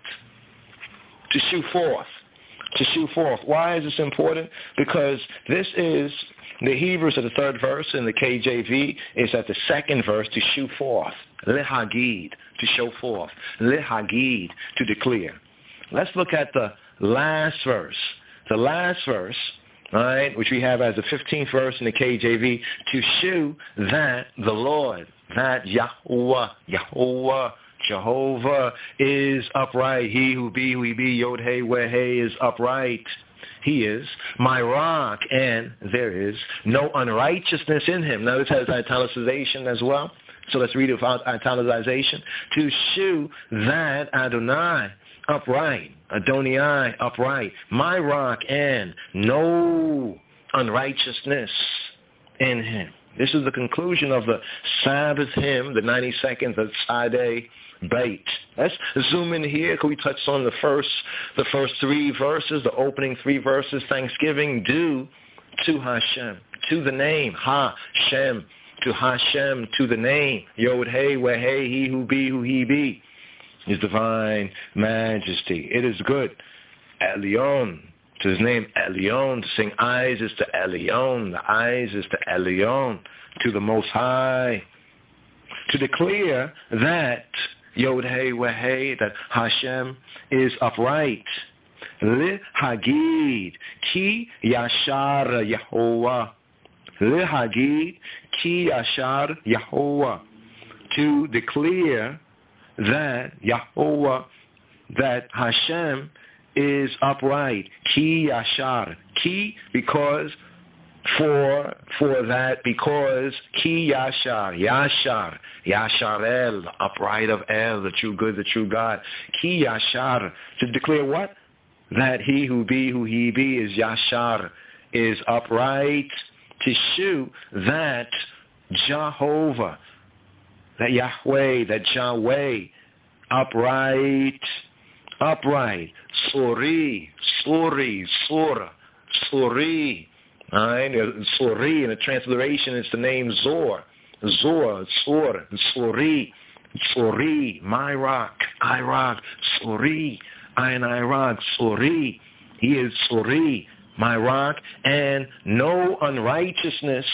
to shoot forth, to shoot forth. Why is this important? Because this is, the Hebrews of the third verse in the K J V is at the second verse, to shoot forth, lehagid, to show forth, lehagid, to declare. Let's look at the last verse, the last verse, all right, which we have as the fifteenth verse in the K J V, to shew that the Lord, that Yahweh, Yahweh, Jehovah is upright. He who be, who he be, Yod Hey, Weh Hey is upright. He is my rock, and there is no unrighteousness in him. Now this has italicization as well, so let's read it without italicization. To shew that Adonai, upright, Adonai, upright, my rock, and no unrighteousness in him. This is the conclusion of the Sabbath hymn, the ninety-second of Tzadei Beit. Let's zoom in here. Can we touch on the first, the first three verses, the opening three verses? Thanksgiving due to Hashem, to the name Hashem, to Hashem, to the name Yod Hey, Weh Hey, He who be, who he be. His divine majesty. It is good. Elyon, to his name Elyon, to sing eyes is to Elyon, the eyes is to Elyon, to the Most High. To declare that Yod Hey Weh Hey, that Hashem is upright. Li Hagid, Ki Yashar Yahovah. Li Hagid, Ki Yashar Yahovah. To declare that Yahweh, that Hashem is upright. Ki Yashar. Ki, because, for, for that, because, Ki Yashar, Yashar, Yashar El, upright of El, the true good, the true God. Ki Yashar, to declare what? That he who be, who he be, is Yashar, is upright. To shew that Jehovah, that Yahweh, that Yahweh, upright, upright, Sori, Sori, Sora, Sori, all right, Sori, in the transliteration it's the name Zor, Zor, Sor, Sori, Sori, my rock, I rock, Sori, I and I rock, Sori, he is Sori, my rock, and no unrighteousness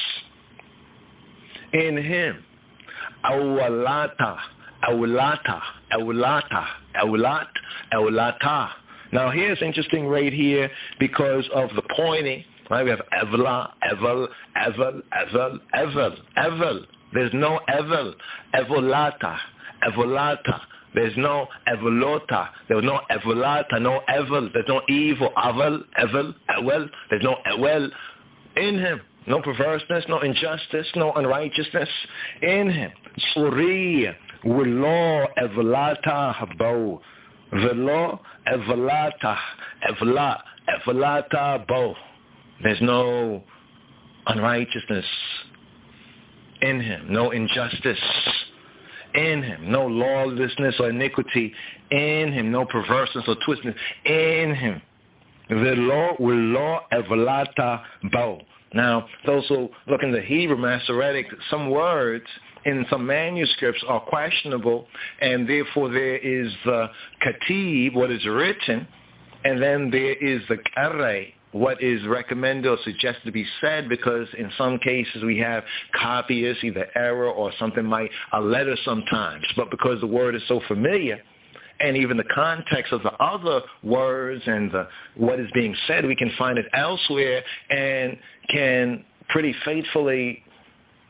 in him. Awalata, awlata, awlata, awlat, awlata. Now here's interesting right here because of the pointing. Right, we have evla, evel, evel, evel, evel, evel. There's no evel, evolata, evolata. There's no evolota. There's no evolata, no evel. There's no evil, avel, evel, ewel. There's no ewel in him. No perverseness, no injustice, no unrighteousness in him. Suri, velo evelata habo. Velo evelata, evla, evelata bo. There's no unrighteousness in him, no injustice in him, no lawlessness or iniquity in him, no perverseness or twistedness in him. Velo velo evelata bo. Now, those who look in the Hebrew Masoretic, some words in some manuscripts are questionable, and therefore there is the katib, what is written, and then there is the karei, what is recommended or suggested to be said, because in some cases we have copyists, either error or something might, a letter sometimes, but because the word is so familiar, and even the context of the other words and the, what is being said, we can find it elsewhere and can pretty faithfully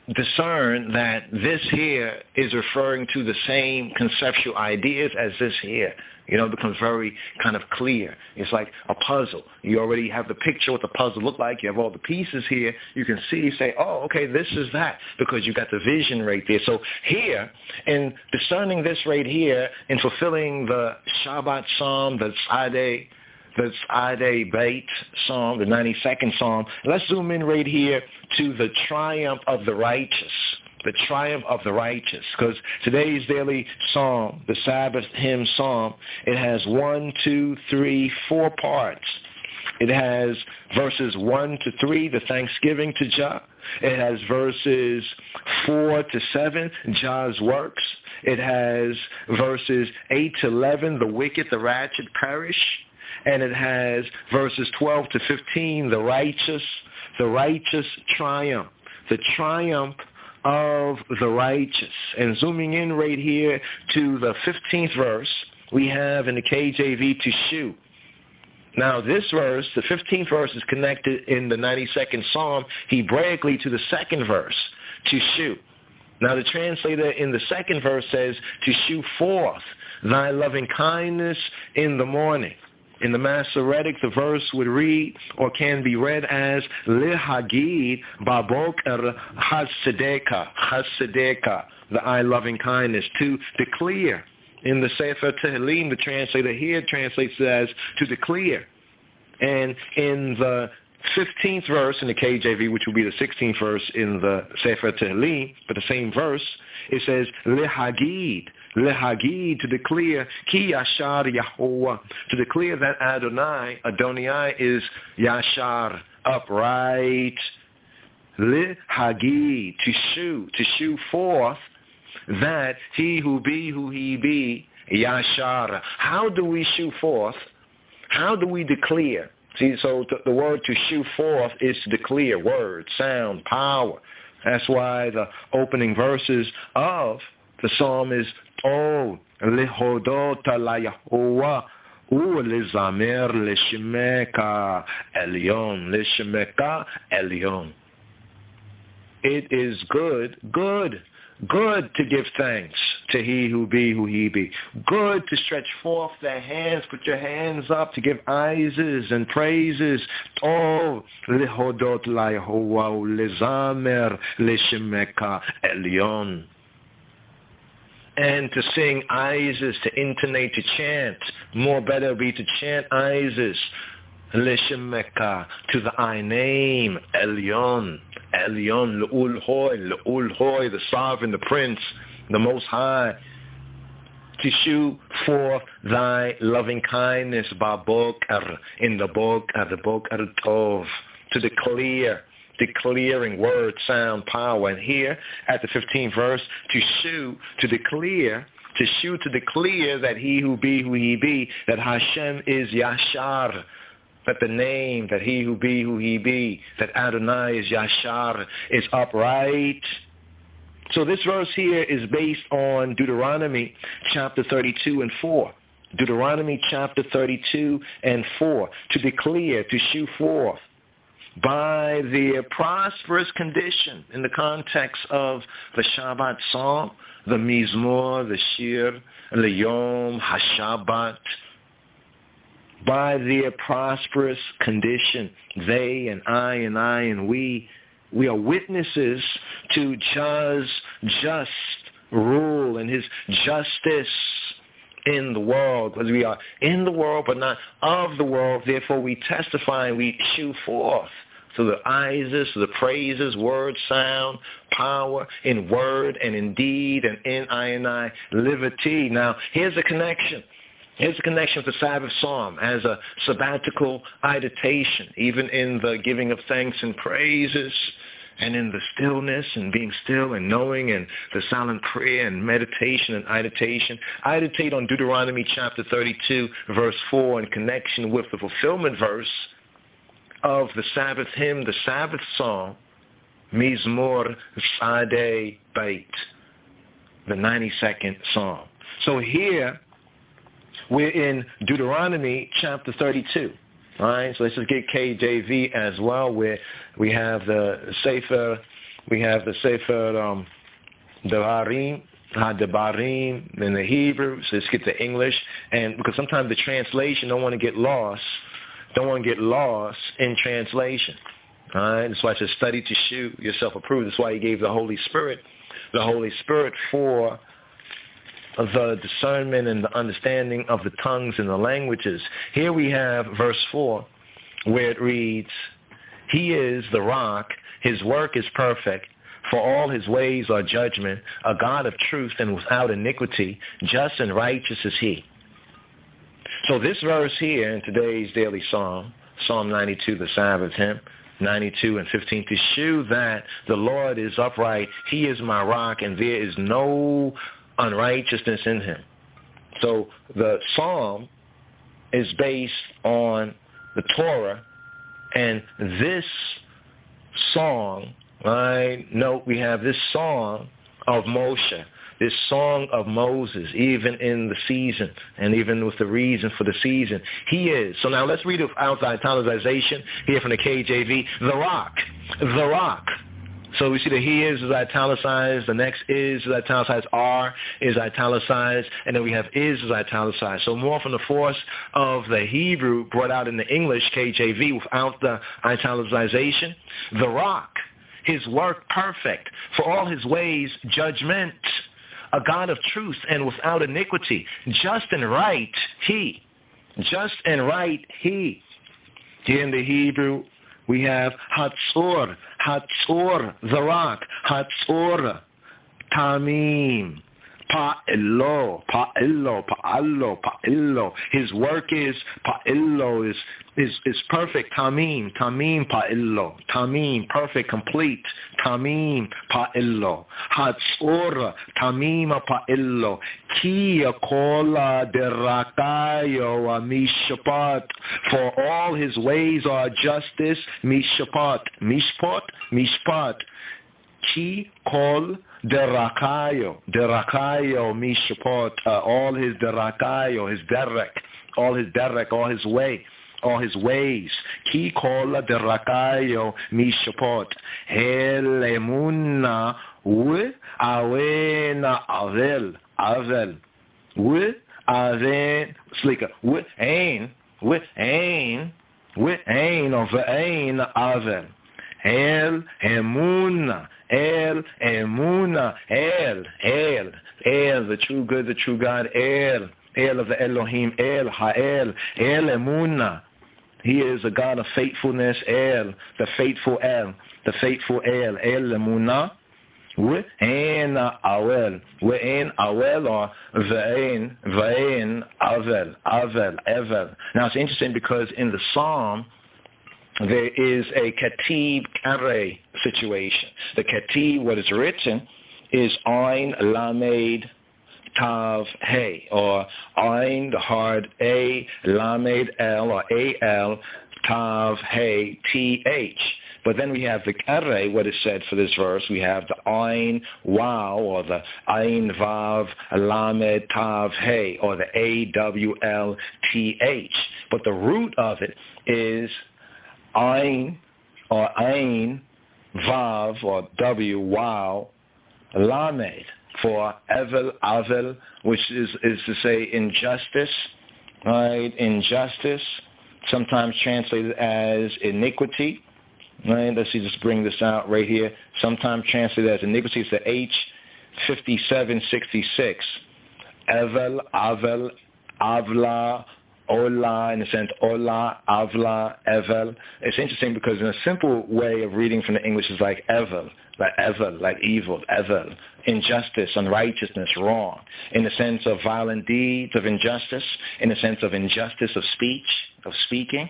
discern that this here is referring to the same conceptual ideas as this here. You know, it becomes very kind of clear. It's like a puzzle. You already have the picture what the puzzle look like. You have all the pieces here. You can see, say, oh, okay, this is that, because you got the vision right there. So here, in discerning this right here, in fulfilling the Shabbat Psalm, the Tzadeh, the Tzadeh Beit Psalm, the ninety-second Psalm, let's zoom in right here to the triumph of the righteous. The triumph of the righteous, because today's daily psalm, the Sabbath hymn psalm, it has one, two, three, four parts. It has verses one to three, the thanksgiving to Jah. It has verses four to seven, Jah's works. It has verses eight to eleven, the wicked, the ratchet perish. And it has verses twelve to fifteen, the righteous, the righteous triumph, the triumph of the righteous. And zooming in right here to the fifteenth verse, we have in the K J V to shew. Now this verse, the fifteenth verse, is connected in the ninety-second Psalm Hebraically to the second verse, to shew. Now the translator in the second verse says, to shew forth thy loving kindness in the morning. In the Masoretic, the verse would read, or can be read as, Lihagid baboker hasedeka, hasedeka, the I loving kindness, to declare. In the Sefer Tehillim, the translator here translates it as to declare. And in the fifteenth verse in the K J V, which will be the sixteenth verse in the Sefer Tehillim, but the same verse, it says, Lihagid, Lehagid, to declare, Ki Yashar Yahuwah, to declare that Adonai, Adonai is Yashar, upright. Lehagid, to shew, to shew forth that he who be who he be, Yashar. How do we shew forth? How do we declare? See, so th- the word to shew forth is to declare, word, sound, power. That's why the opening verses of the psalm is, Oh, lehodot la Yahuwah, u'lezamer leshemeka elyon, leshemeka elyon. It is good, good, good to give thanks to he who be who he be. Good to stretch forth their hands, put your hands up to give aises and praises. Oh, lehodot la Yahuwah, u'lezamer leshemeka elyon. And to sing aises, to intonate, to chant. More better be to chant aises. Leshemeka, to the I name, Elyon, Elyon, Le'ul Hoy, Le'ul Hoy, the sovereign, the prince, the most high. To shew forth thy loving kindness, Babokar, in the Bokar, the Bokar Tov, to declare, declaring word, sound, power. And here at the fifteenth verse, to shew, to declare, to shew, to declare that he who be who he be, that Hashem is Yashar, that the name, that he who be who he be, that Adonai is Yashar, is upright. So this verse here is based on Deuteronomy chapter thirty-two and four. Deuteronomy chapter thirty-two and four, to declare, to shew forth, by their prosperous condition in the context of the Shabbat Psalm, the Mizmor, the Shir, the Yom HaShabbat. By their prosperous condition, they and I and I and we, we are witnesses to Jah's just rule and his justice in the world, because we are in the world but not of the world. Therefore we testify and we shew forth. So the aises, the praises, word, sound, power, in word and in deed and in I and I, liberty. Now, here's the connection. Here's the connection with the Sabbath Psalm as a sabbatical meditation, even in the giving of thanks and praises, and in the stillness and being still and knowing, and the silent prayer and meditation and meditation. Meditate on Deuteronomy chapter thirty-two, verse four, in connection with the fulfillment verse of the Sabbath hymn, the Sabbath song, Mizmor Tzadeh Beit, the ninety-second Psalm. So here, we're in Deuteronomy chapter thirty-two. All right, so let's just get K J V as well, where we have the Sefer we have the Sefer um, Devarim, HaDebarim in the Hebrew, so let's get to English. And because sometimes the translation don't want to get lost, don't want to get lost in translation. All right? That's why it says study to show yourself approved. That's why he gave the Holy Spirit, the Holy Spirit for the discernment and the understanding of the tongues and the languages. Here we have verse four, where it reads, He is the rock, his work is perfect, for all his ways are judgment, a God of truth and without iniquity, just and righteous is he. So this verse here in today's daily psalm, Psalm ninety-two, the Sabbath hymn, ninety-two and fifteen, to show that the Lord is upright, he is my rock, and there is no unrighteousness in him. So the psalm is based on the Torah, and this song, right? Note we have this song of Moshe, this song of Moses, even in the season, and even with the reason for the season. He is. So now let's read it out the italicization here from the K J V. The rock, the rock. So we see that he is is italicized, the next is is italicized, are is italicized, and then we have is is italicized. So more from the force of the Hebrew brought out in the English K J V without the italicization. The rock, his work perfect, for all his ways judgment, a God of truth and without iniquity, just and right he, just and right he. Here in the Hebrew, we have Hatzor, Hatzor, the rock, Hatzor, Tamim, Pa'illo, Pa'illo, Pa'allo, Pa'illo. His work is, Pa'illo is, is, is perfect, Tamim, Tamim, Pa'illo, Tamim, perfect, complete, Tamim, Pa'illo, Hatzor, Tamim, Pa'illo, Ki Yakola Derakayo Mishpat, for all his ways are justice, Mishpat, Mishpat, Mishpat, Ki Kol Derakayo, Derakayo Mishpat, uh, all his Derakayo, his derek, all his derek, all his way, all his ways. Ki Kol Derakayo Mishpat, Hel Emunna U Awena Avel, Avel, U Aven, Slika, U Ain, U Ain, U Ain, of Ain Avel. El Emunna, El Emunna, El, El, El, the true good, the true God, El, El of the Elohim, El, Ha'el, El Emunna. He is a God of faithfulness, El, the faithful El, the faithful El, El Emunna. Ve'en Awel, Ve'en Awel, or Ve'en, Ve'en Avel, Avel, Evel. Now it's interesting because in the Psalm, there is a Katib Kareh situation. The Katib, what is written, is Ain Lamed Tav He, or Ain, the hard A, Lamed El, or A L, Tav He, T H. But then we have the Kareh, what is said for this verse. We have the Ain Waw, or the Ain Vav Lamed Tav He, or the A W L T H. But the root of it is Ain, or Ain, Vav, or W, Wow, Lamed, for Evel, Avel, which is, is to say injustice, right? Injustice, sometimes translated as iniquity, right? Let's see, just bring this out right here. Sometimes translated as iniquity. It's the H fifty-seven sixty-six. Evel, Avel, Avla, Ola, in the sense, Ola, Avla, Evel. It's interesting because in a simple way of reading from the English is like Evel, like Evel, like evil, Evel, injustice, unrighteousness, wrong. In the sense of violent deeds of injustice, in the sense of injustice of speech, of speaking,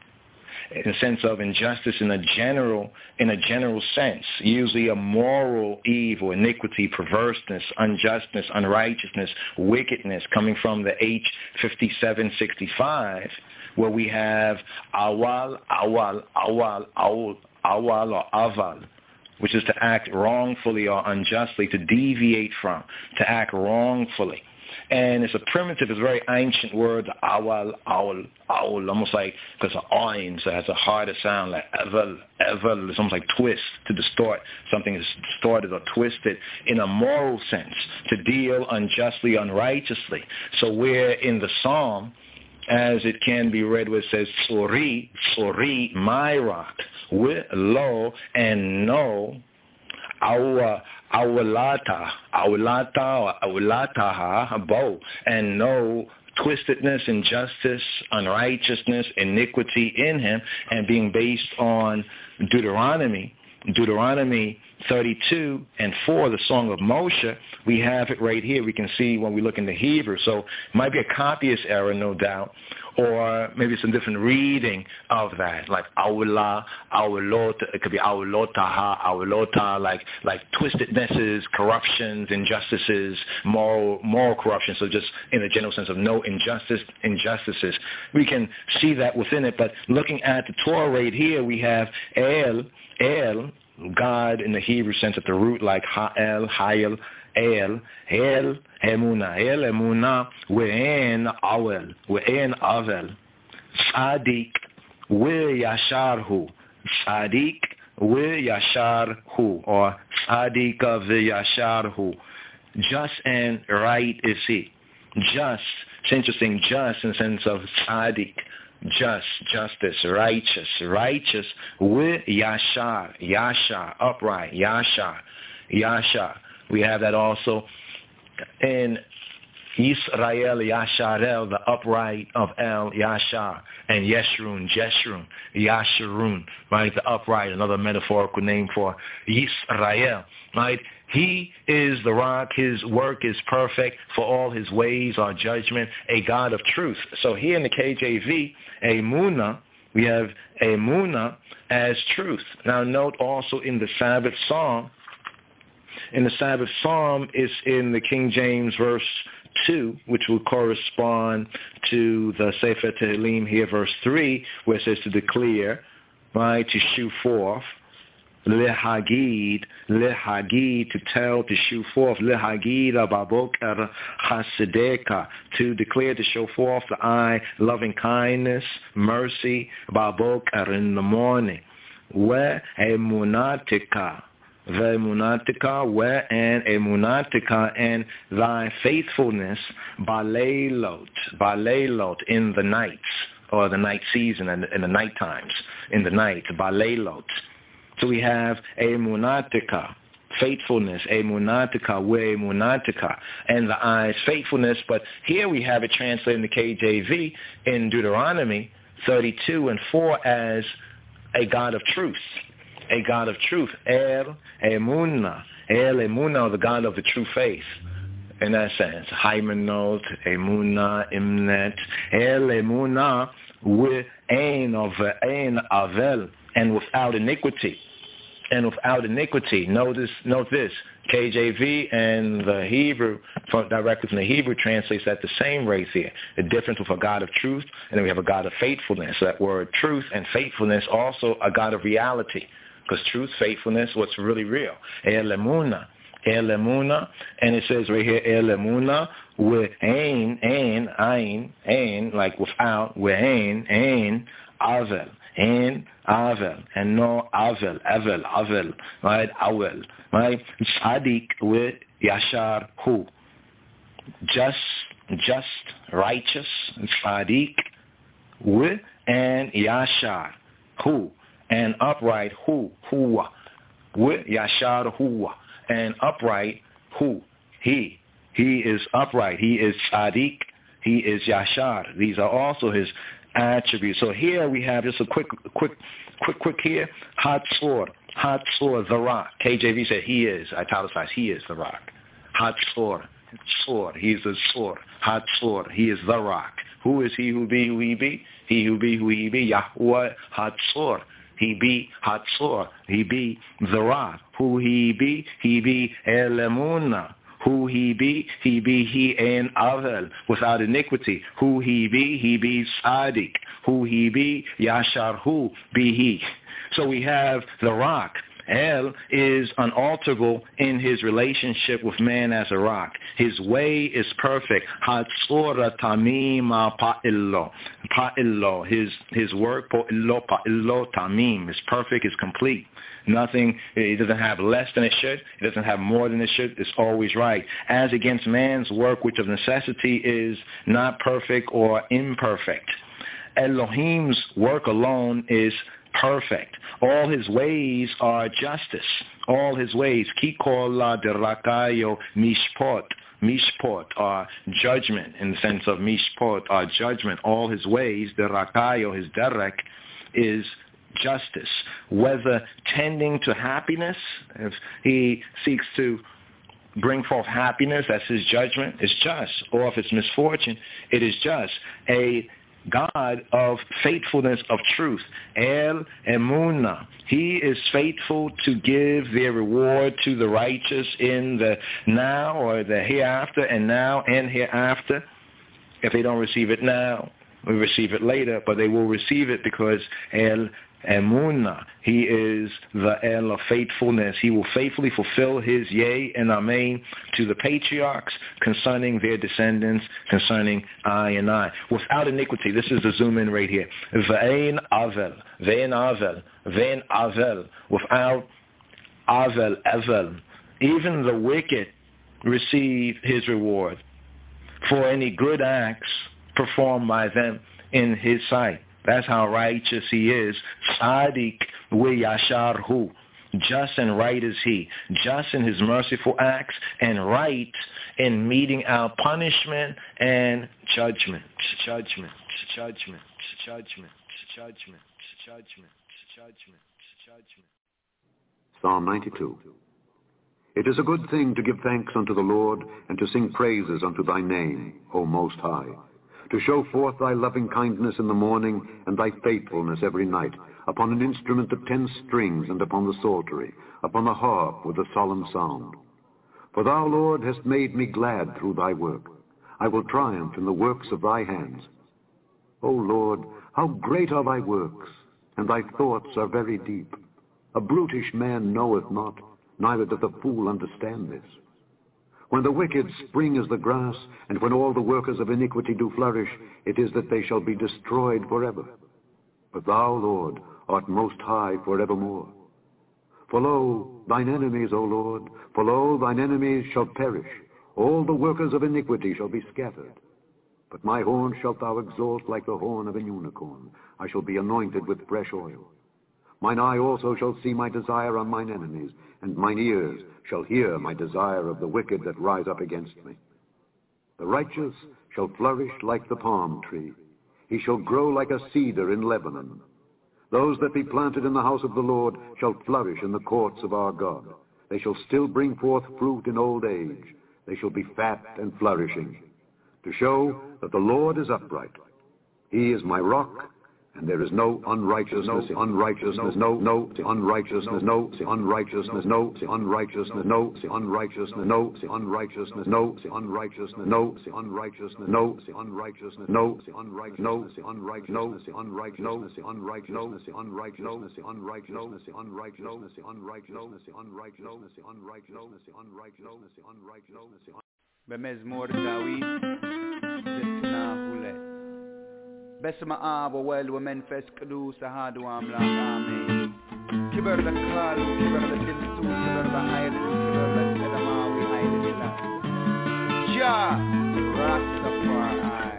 in the sense of injustice in a general, in a general sense, usually a moral evil, iniquity, perverseness, unjustness, unrighteousness, wickedness, coming from the H fifty-seven sixty-five, where we have awal, awal, awal, awal, awal, or aval, which is to act wrongfully or unjustly, to deviate from, to act wrongfully. And it's a primitive, it's a very ancient word, awal, awal, awal, almost like, because of ayin, so it has a harder sound, like evel, evel, it's almost like twist, to distort. Something is distorted or twisted in a moral sense, to deal unjustly, unrighteously. So where in the psalm, as it can be read where it says, Sori, Sori, my rock, with lo and no, our awalata, awalata, or awalataha, bo, and no twistedness, injustice, unrighteousness, iniquity in him, and being based on Deuteronomy, Deuteronomy thirty-two and four, the Song of Moshe, we have it right here. We can see when we look in the Hebrew. So it might be a copyist error, no doubt, or maybe some different reading of that, like awla, awlot, it could be awlotaha, awlota, like like twistednesses, corruptions, injustices, moral moral corruption. So just in the general sense of no injustice, injustices. We can see that within it, but looking at the Torah right here, we have El, El, God in the Hebrew sense at the root, like Ha'el, Hayel, El, El, Emuna, El, Emuna, We'en, Awel, We'en, Avel, Tzadik, We Yasharhu, Tzadik, We Yasharhu, or Tzadik Ve Yasharhu, just and right is he. Just, it's interesting, just in the sense of Tzadik, just, justice, righteous, righteous, with Yashar, Yashar, upright, Yashar, Yashar. We have that also in Yisrael, Yasharel, the upright of El, Yashar, and Yeshurun, Jeshurun, Yasharun, right, the upright, another metaphorical name for Yisrael, right? He is the rock. His work is perfect, for all his ways are judgment, a God of truth. So here in the K J V, Emunah, we have Emunah as truth. Now note also in the Sabbath Psalm, in the Sabbath Psalm is in the King James verse two, which will correspond to the Sefer Tehillim here, verse three, where it says to declare, right, to shew forth, lehagid, lehagid, to tell, to shew forth, lehagid ababoker hasideka, to declare, to show forth the eye, loving kindness, mercy, baboker, in the morning, where emunatika, Ve'emunatika, where and emunatika, and thy faithfulness, baleilot, baleilot, in the nights, or the night season, and in the night times, in the night, baleilot. So we have emunatika, faithfulness, emunatika, we emunatika, and the eyes, faithfulness. But here we have it translated in the K J V in Deuteronomy thirty-two and four as a God of truth. A God of truth, El Emunah, El Emunah, the God of the true faith. In that sense, Hymenot, Emunah, Imnet, El Emunah, with Ein of Ein Avel, and without iniquity, and without iniquity. Notice, note this, K J V and the Hebrew, from, directly from the Hebrew, translates that the same right here. The difference with a God of truth, and then we have a God of faithfulness. So that word truth and faithfulness, also a God of reality. Because truth, faithfulness, what's really real. El Emunah, El Emunah, and it says right here, El Emunah, with Ein, Ein, Ein, Ein, like without, with Ein, Ein, Avel, Ein, Avel, and no Avel, Avel, Avel, right, Awel, right, Tzadik with Yashar Hu, just, just, righteous, Tzadik with, and Yashar Hu, and upright, who, huwa, with Yashar huwa, and upright, who, he, he is upright, he is tzaddik, he is Yashar. These are also his attributes. So here we have just a quick, quick, quick, quick here, Hatzor, Hatzor, the rock. K J V said he is, italicized, he is the rock. Hatzor, Tzor, he is the Tzor, Hatzor, he is the rock. Who is he who be who he be? He who be who he be, Yahweh Hatzor. He be Hatzor. He be the rock. Who he be? He be El Emunah. Who he be? He be he and Avel, without iniquity. Who he be? He be Tzadik. Who he be? Yashar Hu be he. So we have the rock, El is unalterable in his relationship with man as a rock. His way is perfect. Hatzora tamima pa'illo. Pa'illo. His, his work, pa'illo, pa'illo, tamim, is perfect, is complete. Nothing, it doesn't have less than it should. It doesn't have more than it should. It's always right. As against man's work, which of necessity is not perfect or imperfect. Elohim's work alone is perfect. All his ways are justice. All his ways. Kikola derakayo mishpot. Mishpot are judgment in the sense of mishpot are judgment. All his ways, derakayo, his derek, is justice. Whether tending to happiness, if he seeks to bring forth happiness, that's his judgment, it's just. Or if it's misfortune, it is just. A God of faithfulness, of truth. El Emunah. He is faithful to give their reward to the righteous in the now or the hereafter, and now and hereafter. If they don't receive it now, we receive it later, but they will receive it because El Emunah, he is the El of faithfulness. He will faithfully fulfill his yea and amen to the patriarchs concerning their descendants, concerning I and I. Without iniquity, this is the zoom in right here. Ve'ein avel, ve'ein avel, ve'ein avel, without avel, evel. Even the wicked receive his reward for any good acts performed by them in his sight. That's how righteous he is. Tzaddik v'yashar, just and right is he. Just in his merciful acts, and right in meting out punishment and judgment. Judgment, judgment, judgment, judgment, judgment, judgment, judgment. Psalm ninety-two. It is a good thing to give thanks unto the Lord, and to sing praises unto thy name, O Most High. To show forth thy loving kindness in the morning, and thy faithfulness every night, upon an instrument of ten strings, and upon the psaltery, upon the harp with a solemn sound. For thou, Lord, hast made me glad through thy work. I will triumph in the works of thy hands. O Lord, how great are thy works, and thy thoughts are very deep. A brutish man knoweth not, neither doth a fool understand this. When the wicked spring as the grass, and when all the workers of iniquity do flourish, it is that they shall be destroyed forever. But thou, Lord, art most high forevermore. For lo, thine enemies, O Lord, for lo, thine enemies shall perish. All the workers of iniquity shall be scattered. But my horn shalt thou exalt like the horn of an unicorn. I shall be anointed with fresh oil. Mine eye also shall see my desire on mine enemies, and mine ears shall hear my desire of the wicked that rise up against me. The righteous shall flourish like the palm tree. He shall grow like a cedar in Lebanon. Those that be planted in the house of the Lord shall flourish in the courts of our God. They shall still bring forth fruit in old age. They shall be fat and flourishing, to show that the Lord is upright. He is my rock, and there is no unrighteousness, no unrighteousness, no, no, unrighteousness, no, unrighteousness, no, unrighteousness, no, unrighteousness, no, unrighteousness, no, unrighteousness, no, unrighteousness, no, unrighteousness, no, unrighteousness, no, unrighteousness, unrighteousness, unrighteousness, unrighteousness, unrighteousness, unrighteousness, unrighteousness, unrighteousness, unrighteousness, unrighteousness, unrighteousness. במזמור דוד זתנה הולה בስם האב וወልד ומנפס קדוס אחד ואמלך אמן. כיבר לקהל וכיבר לצלצול כיבר להייל וכיבר לצלמה והייל שלה Jah Rastafari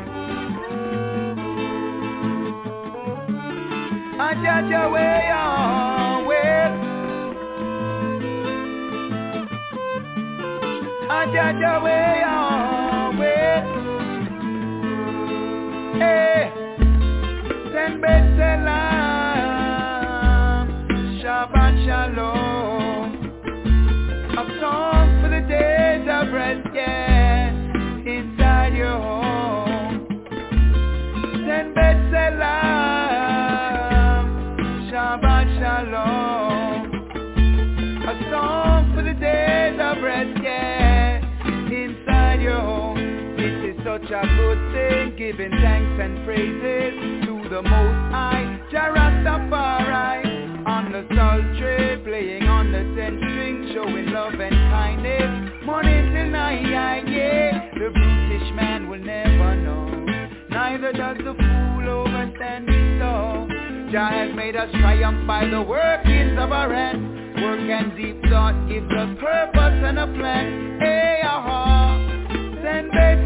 Ajaja way on way Ajaja way on way Hey Ten Bet Selam Shabbat Shalom A song for the days of rest, yeah Inside your home Ten Bet Selam Shabbat Shalom A song for the days of rest, yeah Inside your home It is such a good thing Giving thanks and praises To the Most High Jah Rastafari On the so sultry, playing on the ten string, showing love and kindness, morning till night, yeah. The brutish man will never know, neither does the fool overstand his soul. Jah has made us triumph by the workings of our hands. Work and deep thought gives us purpose and a plan. Hey, aha, send Bet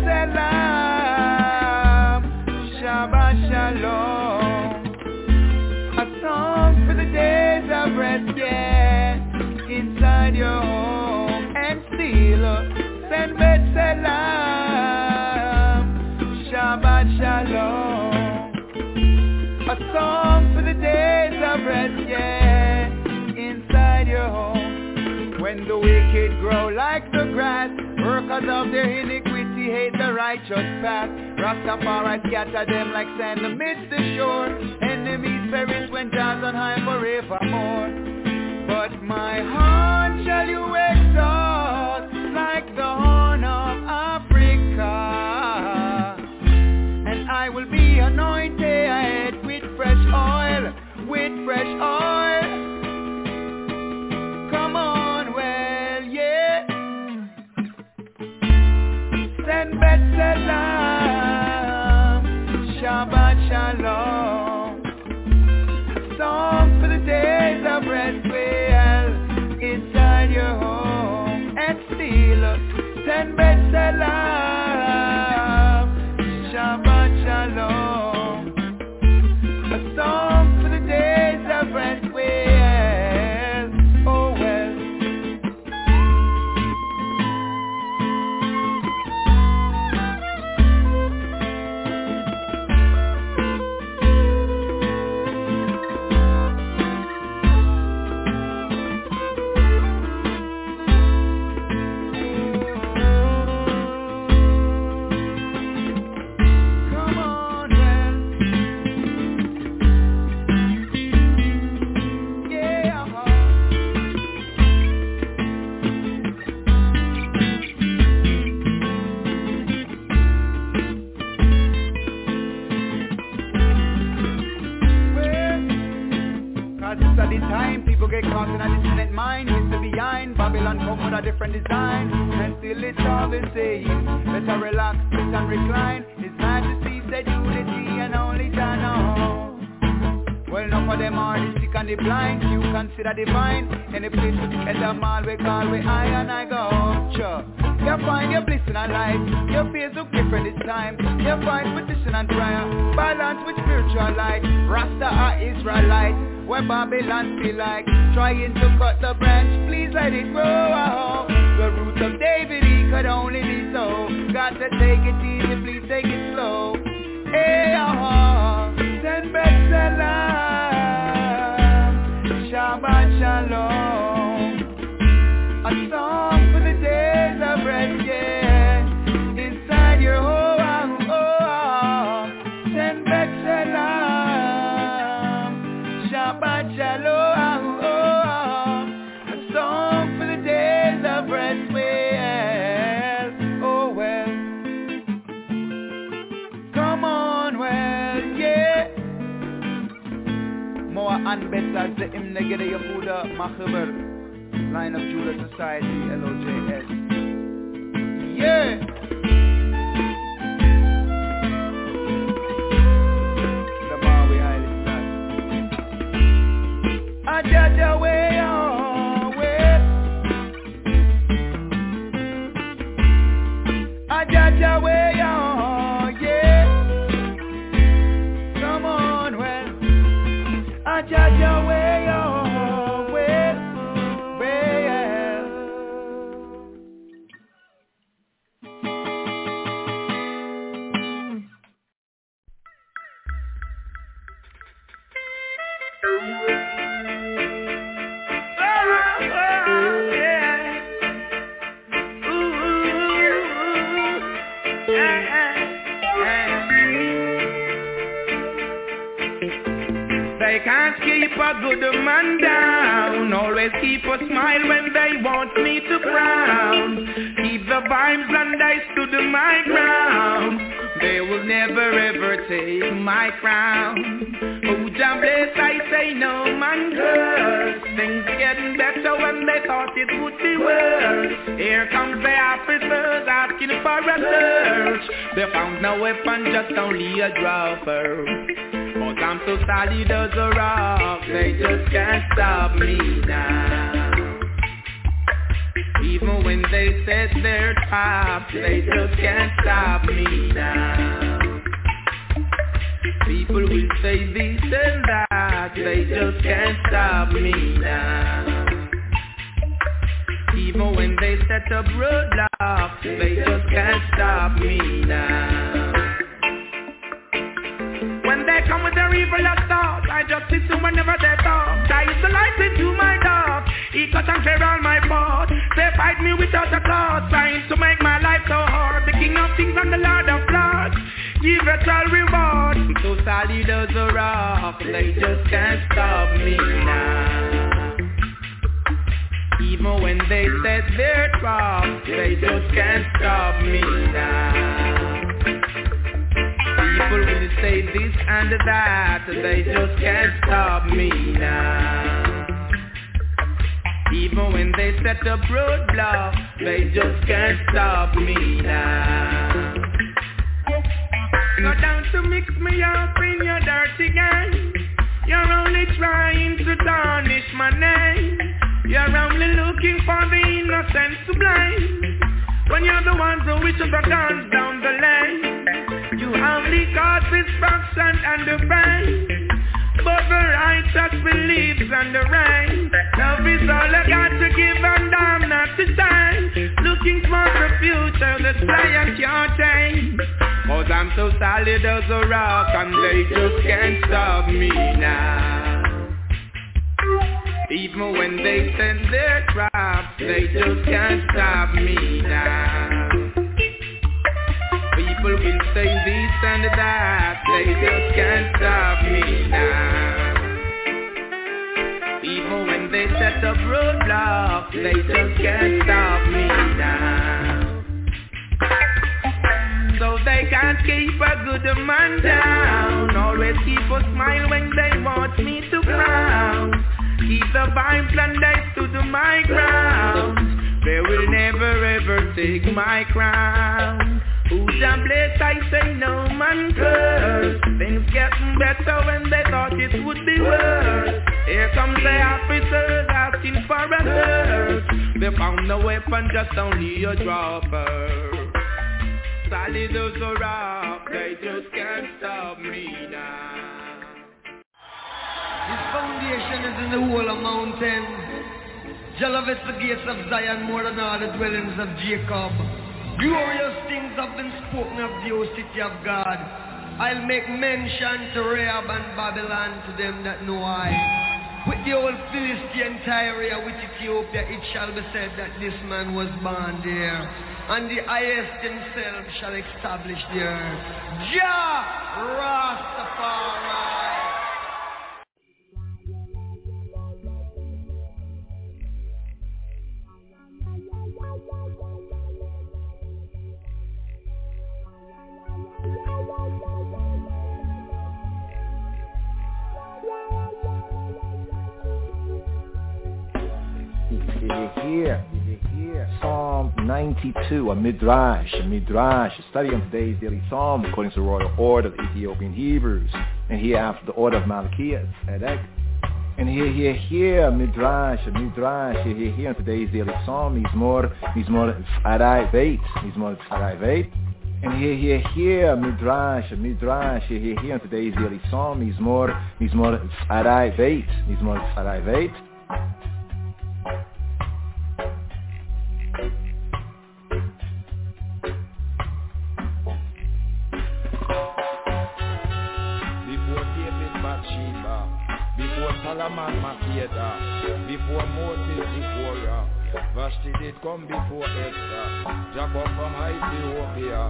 Selam, Shabbat Shalom. A song for the days of rest, yeah, inside your home. And still, send Bet Selam, Shabbat Shalom. A song for the days of rest, yeah, inside your home. When the wicked grow like the grass, workers of their iniquity hate the righteous path. Rastafari scatter them like sand amidst the shore. Enemies perish when God's on high forevermore. But my heart shall you exalt like the horn of Africa, and I will be anointed with fresh oil, with fresh oil. Come on, well, yeah. Send Bet Selam, Shabbat Shalom. A song for the days of rest, well, inside your home. And still, send Bet Selam, Shabbat Shalom. A song for the days of rest, well, oh well. Get caught in a dissonant mind, history behind. Babylon come with a different design, and still it's all the same. Better relax, sit and recline. His Majesty said unity and only Jah know. Well, enough of them are the sick and the blind. You consider divine. Any place to get them all, we call we I and I go. Sure. You find your bliss in a life. Your face look different this time. You find petition and prayer, balance with spiritual light. Rasta are Israelite, where Babylon feel like trying to cut the branch, please let it grow. The roots of David, he could only be so. Got to take it easy, please take it slow. Hey, ah, send Bet Selam, Shabbat Shalom. A song for the days of rest, yeah, inside your home. Oh, oh, send Bet Selam, Shabbat Shalom, oh, oh, a song for the days of rest, well, oh well. Come on, well, yeah. More and better, the hymn negede Yehuda Machaber, Line of Judah Society, L O J S. Yeah. Ajaja way on way, Ajaja way on, yeah. Come on, well, Ajaja way on way, well. They can't keep a good man down. Always keep a smile when they want me to frown. Keep the vibes and I stood my ground. They will never ever take my crown. Oh Jah bless, I say no man curse. Things getting better when they thought it would be worse. Here comes the officers asking for a search. They found no weapon, just only a dropper. But I'm so solid as a rock, they just can't stop me now. Even when they set their traps, they just can't stop me now. People will say this and that, they just can't stop me now. Even when they set up roadblocks, they just can't stop me now. When they come with their evil thoughts, I just listen whenever they talk. I is the light into my dark. He cut and clear all my path. They fight me without a cause, trying to make my life so hard. The King of Kings and the Lord of Lords, give it all reward. I'm so solid as a rock, they just can't stop me now. Even when they set their traps, they just can't stop me now. People will say this and that, they just can't stop me now. Even when they set up roadblocks, they just can't stop me now. Go down to mix me up in your dirty game. You're only trying to tarnish my name. You're only looking for the innocent to blame, when you're the ones who wishes the guns down the lane. You only cause destruction and the pain, but the righteous believes in the rain. Love is all I got to give and I'm not to shine. Looking for the future, the sky can't change. Cause I'm so solid as a rock and they just can't stop me now. Even when they send their traps, they just can't stop me now. People will say this and that, they just can't stop me now. Even when they set up roadblocks, they just can't stop me now. So they can't keep a good man down. Always keep a smile when they want me to frown. Keep the vibes and they stood my ground. They will never ever take my crown. Who's a bless, I say no man curse. Things getting better when they thought it would be worse. Here comes the officers asking for a search. They found no weapon, just only a dropper. Solid as a rock, they just can't stop me now. His foundation is in the whole of mountains. Jah loveth the gates of Zion more than all the dwellings of Jacob. Glorious things have been spoken of the O city of God. I'll make mention to Rahab and Babylon to them that know I. With the old Philistine Tyre, with Ethiopia, it shall be said that this man was born there. And the highest himself shall establish the earth. Jah Rastafari. Here, here, Psalm ninety-two, a midrash, a midrash, a study on today's daily psalm according to the royal order of the Ethiopian Hebrews, and here after the order of Malachiah, Tzedek. And here, here, here, a midrash, a midrash, here, here, here on today's daily psalm, Mizmor, Mizmor Tzfarai Veit, Mizmor Tzfarai Veit. And here, here, here, a midrash, a midrash, here, here, here on today's daily psalm, Mizmor, Mizmor Tzfarai Veit, Mizmor Tzfarai Veit. Solomon Makeda, before Moses, before ya. Vashti did come before Esther, Jacob from Ethiopia.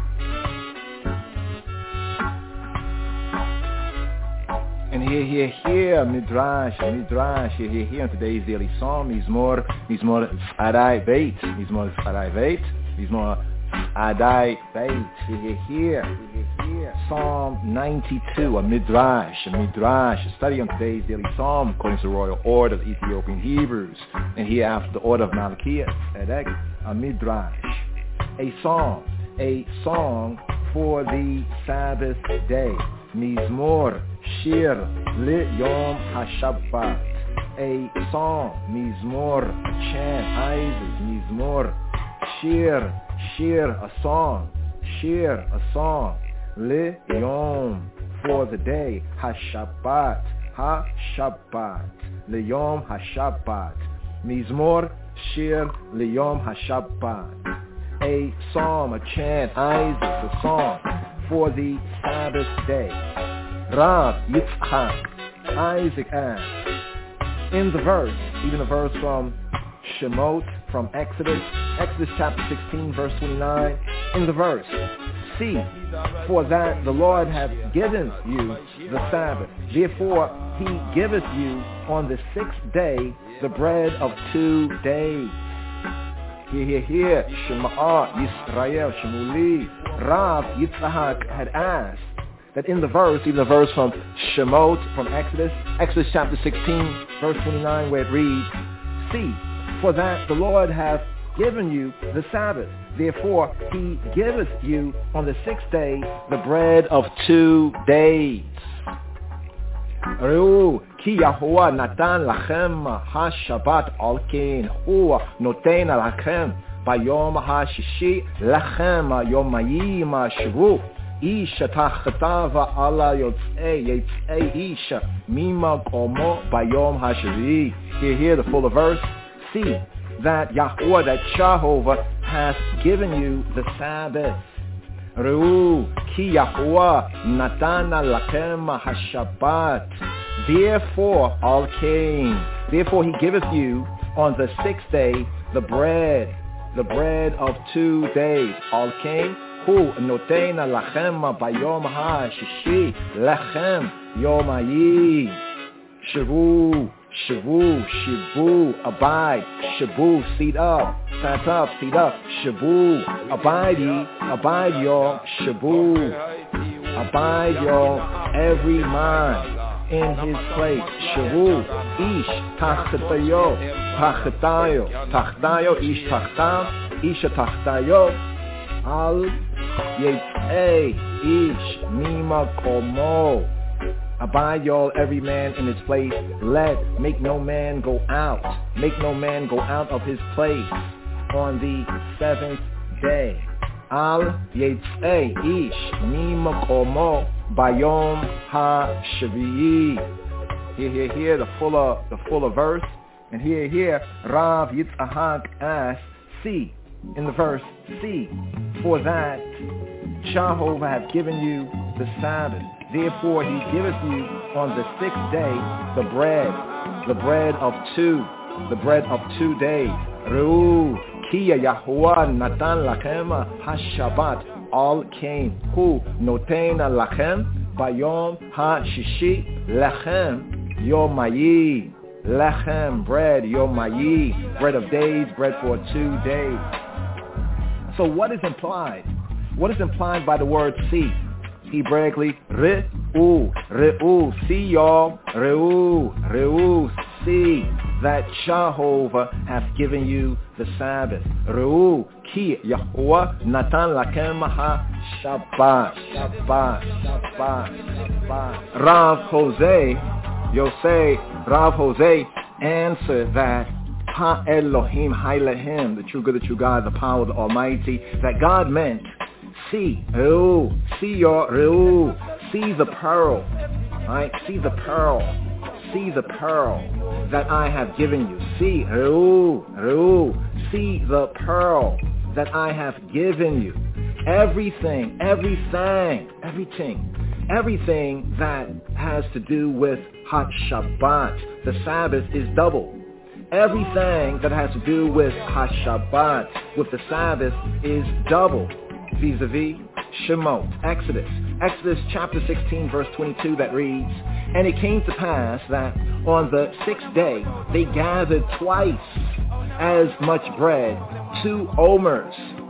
And here, here, here, midrash, midrash, here, here, here on today's daily psalm, Mizmor, Mizmor Tzfarai Veit, Mizmor Tzfarai Veit, Mizmor Tzfarai Veit, here, here, here, here. Psalm ninety-two, a midrash, a midrash, a study on today's daily psalm according to the royal order of the Ethiopian Hebrews, and here after the order of Malachias, a midrash, a song, a song for the Sabbath day, mizmor, shir, li-yom ha-shabbat, a song, mizmor, a chant, Isaac, mizmor, shir, shir, a song, shir, a song, li-yom, for the day, ha-shabbat, ha-shabbat, li-yom ha-shabbat, mizmor, shir, li-yom ha-shabbat, a psalm, a chant, Isaac, a song for the Sabbath day. Rav Yitzchak, Isaac asked, in the verse, even the verse from Shemot, from Exodus, Exodus chapter sixteen, verse twenty-nine, in the verse, see, for that the Lord hath given you the Sabbath, therefore he giveth you on the sixth day the bread of two days. Here, here, here, Shema Yisrael, Shemuli, Rav Yitzchak had asked that in the verse, even the verse from Shemot, from Exodus, Exodus chapter sixteen, verse twenty-nine, where it reads, see, for that the Lord hath given you the Sabbath, therefore he giveth you on the sixth day the bread of two days. Reu, ki Yahuwah natan lachem ha-shabbat al-kin, hu noten lachem bayom ha-shishi lachem yomayim ha-shvu, isha tachtav ala yotzei yetzei isha mima komo bayom ha-shvi. Here, here, the fuller verse. See that Yahuwah, that Jehovah, has given you the Sabbath. Reu, ki Yahuwah natana lachem ha-shabbat. Therefore, al came. Therefore, he giveth you on the sixth day the bread, the bread of two days. Al came. Hu notena lachem bayom ha-shishi lachem yomayim. Shavu, shavu, shivu, abide. Shavu, seat up, stand up, seat up. Shavu, abide ye, abide y'all. Shavu, abide y'all, every man in his place. Shavu, ish, tachtayo, tachtayo, tachtayo, ish tachtam, isha tachtayo, al yetzei, ish, mima komo. Abide y'all, every man in his place. Let, make no man go out. Make no man go out of his place on the seventh day. Al yetzei ish mima komo bayom ha-shvi'i. Here, here, here, the fuller, the fuller verse. And here, here, Rav Yitzchak asks, see, in the verse, see, for that Jehovah hath given you the Sabbath. Therefore he giveth you on the sixth day the bread, the bread of two, the bread of two days. Reu, ki Yahuwah natan lachem ha-shabbat al came. Hu notena lachem bayom ha-shishi lachem yomayi. Lechem, bread, yomayi, bread of days, bread for two days. So what is implied? What is implied by the word see? Hebraically, re'u, re'u, see y'all, re'u, re'u, see that Jehovah hath given you the Sabbath. Re'u, ki Yahuwah natan lakem ha-shabbat, shabbat, shabbat, shabbat. Rav Jose, Yosei, Rav Jose answered that Ha-Elohim, Ha-Elohim, the true good, the true God, the power of the Almighty, that God meant see, Reu, see your Reu, see the pearl, right? See the pearl, see the pearl that I have given you. See, Reu, Reu, see the pearl that I have given you. Everything, everything, everything, everything that has to do with Hot Shabbat, the Sabbath, is double. Everything that has to do with Hot Shabbat, with the Sabbath, is double. Vis-a-vis Shemot, Exodus, Exodus chapter sixteen, verse twenty-two, that reads, and it came to pass that on the sixth day they gathered twice as much bread, two omers,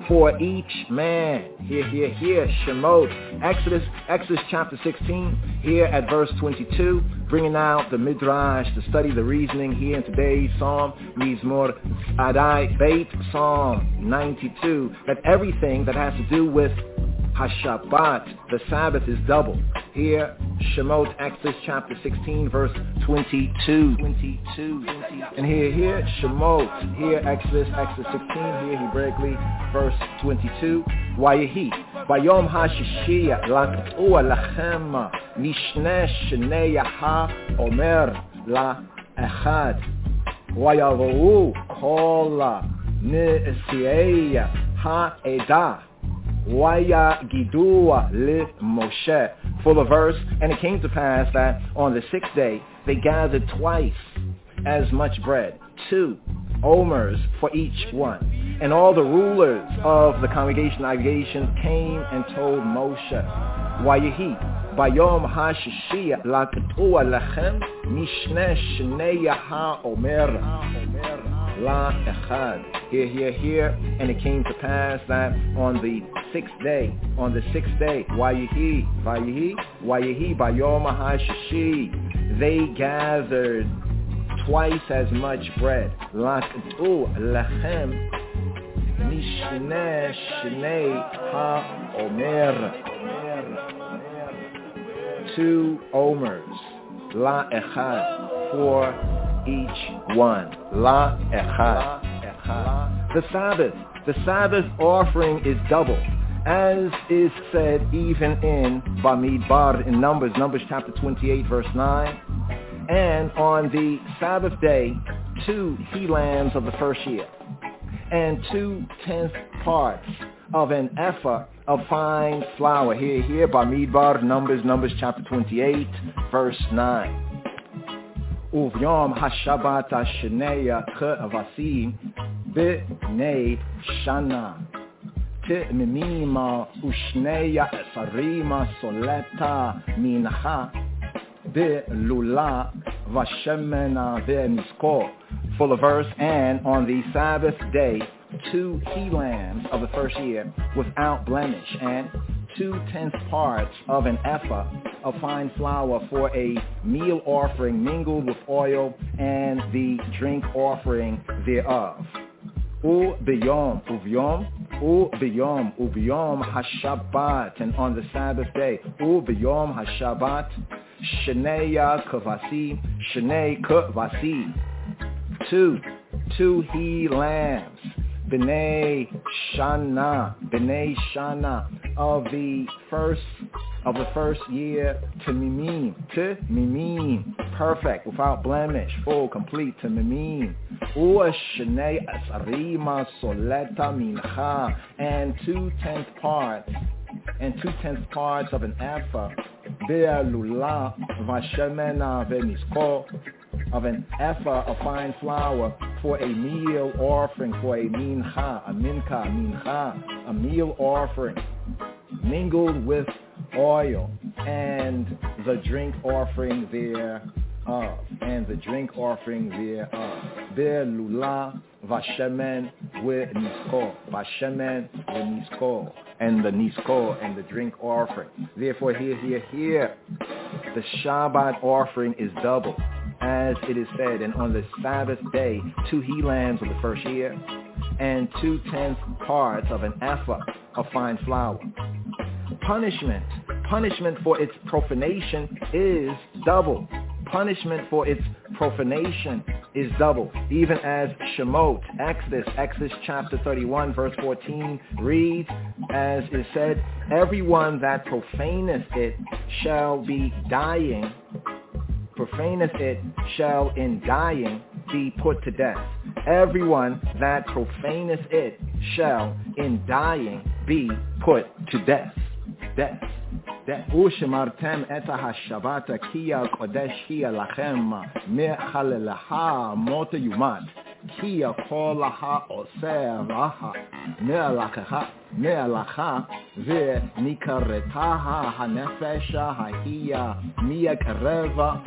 for each man. Here, here, here, Shemot. Exodus, Exodus chapter sixteen, here at verse twenty-two, bringing out the Midrash to study the reasoning here in today's Psalm, Mizmor Adai Beit, Psalm ninety-two, that everything that has to do with HaShabbat, the Sabbath, is double. Here, Shemot, Exodus chapter sixteen, verse twenty-two. twenty-two. And here, here, Shemot, here, Exodus, Exodus sixteen, here, Hebraically, verse twenty-two. Wayehi, Bayom HaShishiyah, Lak'ua Lachem, Mishne Shnei Ha Omer La Echad, Wayavohu Kol Ne'esiyah Ha-Edah, Waya Gidua li Moshe. Full of verse. And it came to pass that on the sixth day they gathered twice as much bread, two omers for each one. And all the rulers of the congregation congregation came and told Moshe, Wayehi, Bayom HaShishiyah Lak'ua Lachem Mishne Shnei Ha-Omer La Echad. Here, here, here. And it came to pass that on the sixth day, on the sixth day, Wayehi, Vayehi, Wayehi, Bayom HaShishi, they gathered twice as much bread. Lak'u Lachem Mishne Shnei Ha-Omer. Two omers, La Echad, for each one. La Echad. The Sabbath. The Sabbath offering is double, as is said even in Bamidbar, in Numbers, Numbers chapter twenty-eight, verse nine. And on the Sabbath day, two he-lambs of the first year, and two-tenth parts of an ephah of fine flour. Here, here, Bamidbar, Numbers, Numbers chapter twenty-eight, verse nine. Uvyom HaShabbat HaSheneya K'avasim B'nei Shana T'mimima Ushneya Esarima Soleta Mincha B'lula Vashemena V'miskor. Full of verse. And on the Sabbath day, two he-lambs of the first year without blemish, and two-tenth parts of an ephah of fine flour for a meal offering mingled with oil and the drink offering thereof. U b'yom, uvyom, u b'yom, ubiyom hashabbat, and on the Sabbath day, u b'yom hashabbat, sheneya kavasi, shenei kavasi, two, two he-lambs, B'nei Shana, B'nei Shana, of the first of the first year, to Mimim, to Mimim, perfect, without blemish, full, complete, to Mimim. Ua Shnei Asarima Soleta Mincha, and two-tenth parts, and two-tenth parts of an ephah, Be'alula Vashemena V'miskor, of an ephah of fine flour for a meal offering, for a mincha, a mincha, mincha, a meal offering, mingled with oil, and the drink offering thereof, and the drink offering thereof. Be'lula vashemen ve'niskor, vashemen ve'niskor, and the niskor, and the drink offering. Therefore, here, here, here, the Shabbat offering is double, as it is said, and on the Sabbath day, two he-lambs of the first year, and two-tenth parts of an ephah of fine flour. Punishment, punishment for its profanation is double. Punishment for its profanation is double, even as Shemot, Exodus, Exodus chapter thirty-one, verse fourteen reads, as is said, everyone that profaneth it shall be dying, profaneth it shall in dying be put to death. Everyone that profaneth it shall in dying be put to death. Death. Ushemartem eta hashabata kia kodesh kia lachem mechalelaha mota yumat kia kolaha oser raha me'alacha me'alacha ve nikaretaha hanefesha hahia miakareva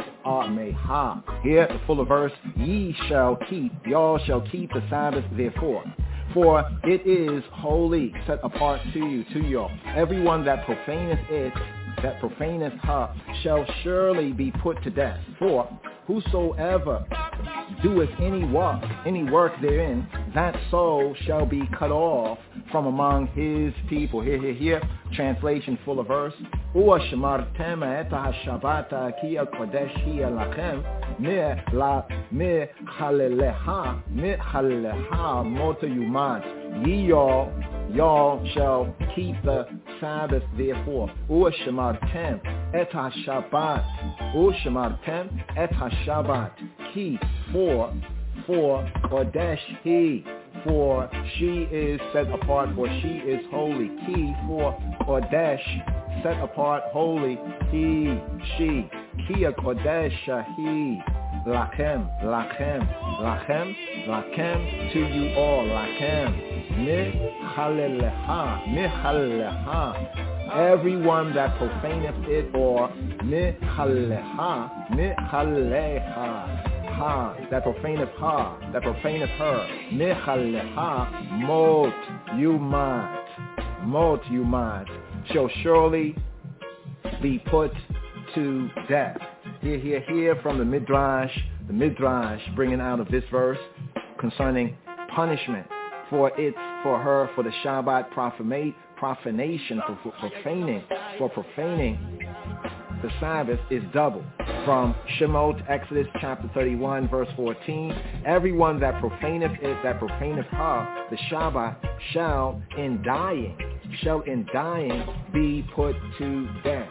ameha. Here, the full of verse, ye shall keep, y'all shall keep the Sabbath therefore. For it is holy, set apart to you, to you. Everyone that profaneth it, that profaneth her, shall surely be put to death. For whosoever doeth any work, any work therein, that soul shall be cut off from among his people. Here, here, here, translation full of verse. Ua shamartem et ha-shabata ki al-kodesh hi lachem me la me chaleleha me chaleleha mota yumat. Ye y'all, y'all shall keep the Sabbath therefore. Ua shamartem et ha-shabat. Ua shamartem et ha-shabat ki for for kodesh he. For she is set apart, for she is holy. Ki for Kodesh, set apart, holy. He, she. Kia Kodesha, he. Lachem, lachem, lachem, lachem, to you all. Lachem. Mi chaleleha, mi chaleleha. Everyone that profaneth it, or mi chaleha, mi chaleha. Ha, that profaneth ha, that profaneth her. Mechaleha, mot, yumat, mot, yumat, shall surely be put to death. Here, here, here from the Midrash, the Midrash bringing out of this verse concerning punishment for it, for her, for the Shabbat profanate, profanation, for, for profaning, for profaning the Sabbath is double. From Shemot, Exodus chapter thirty-one, verse fourteen, everyone that profaneth it, that profaneth her, the Shabbat, shall in dying, shall in dying be put to death.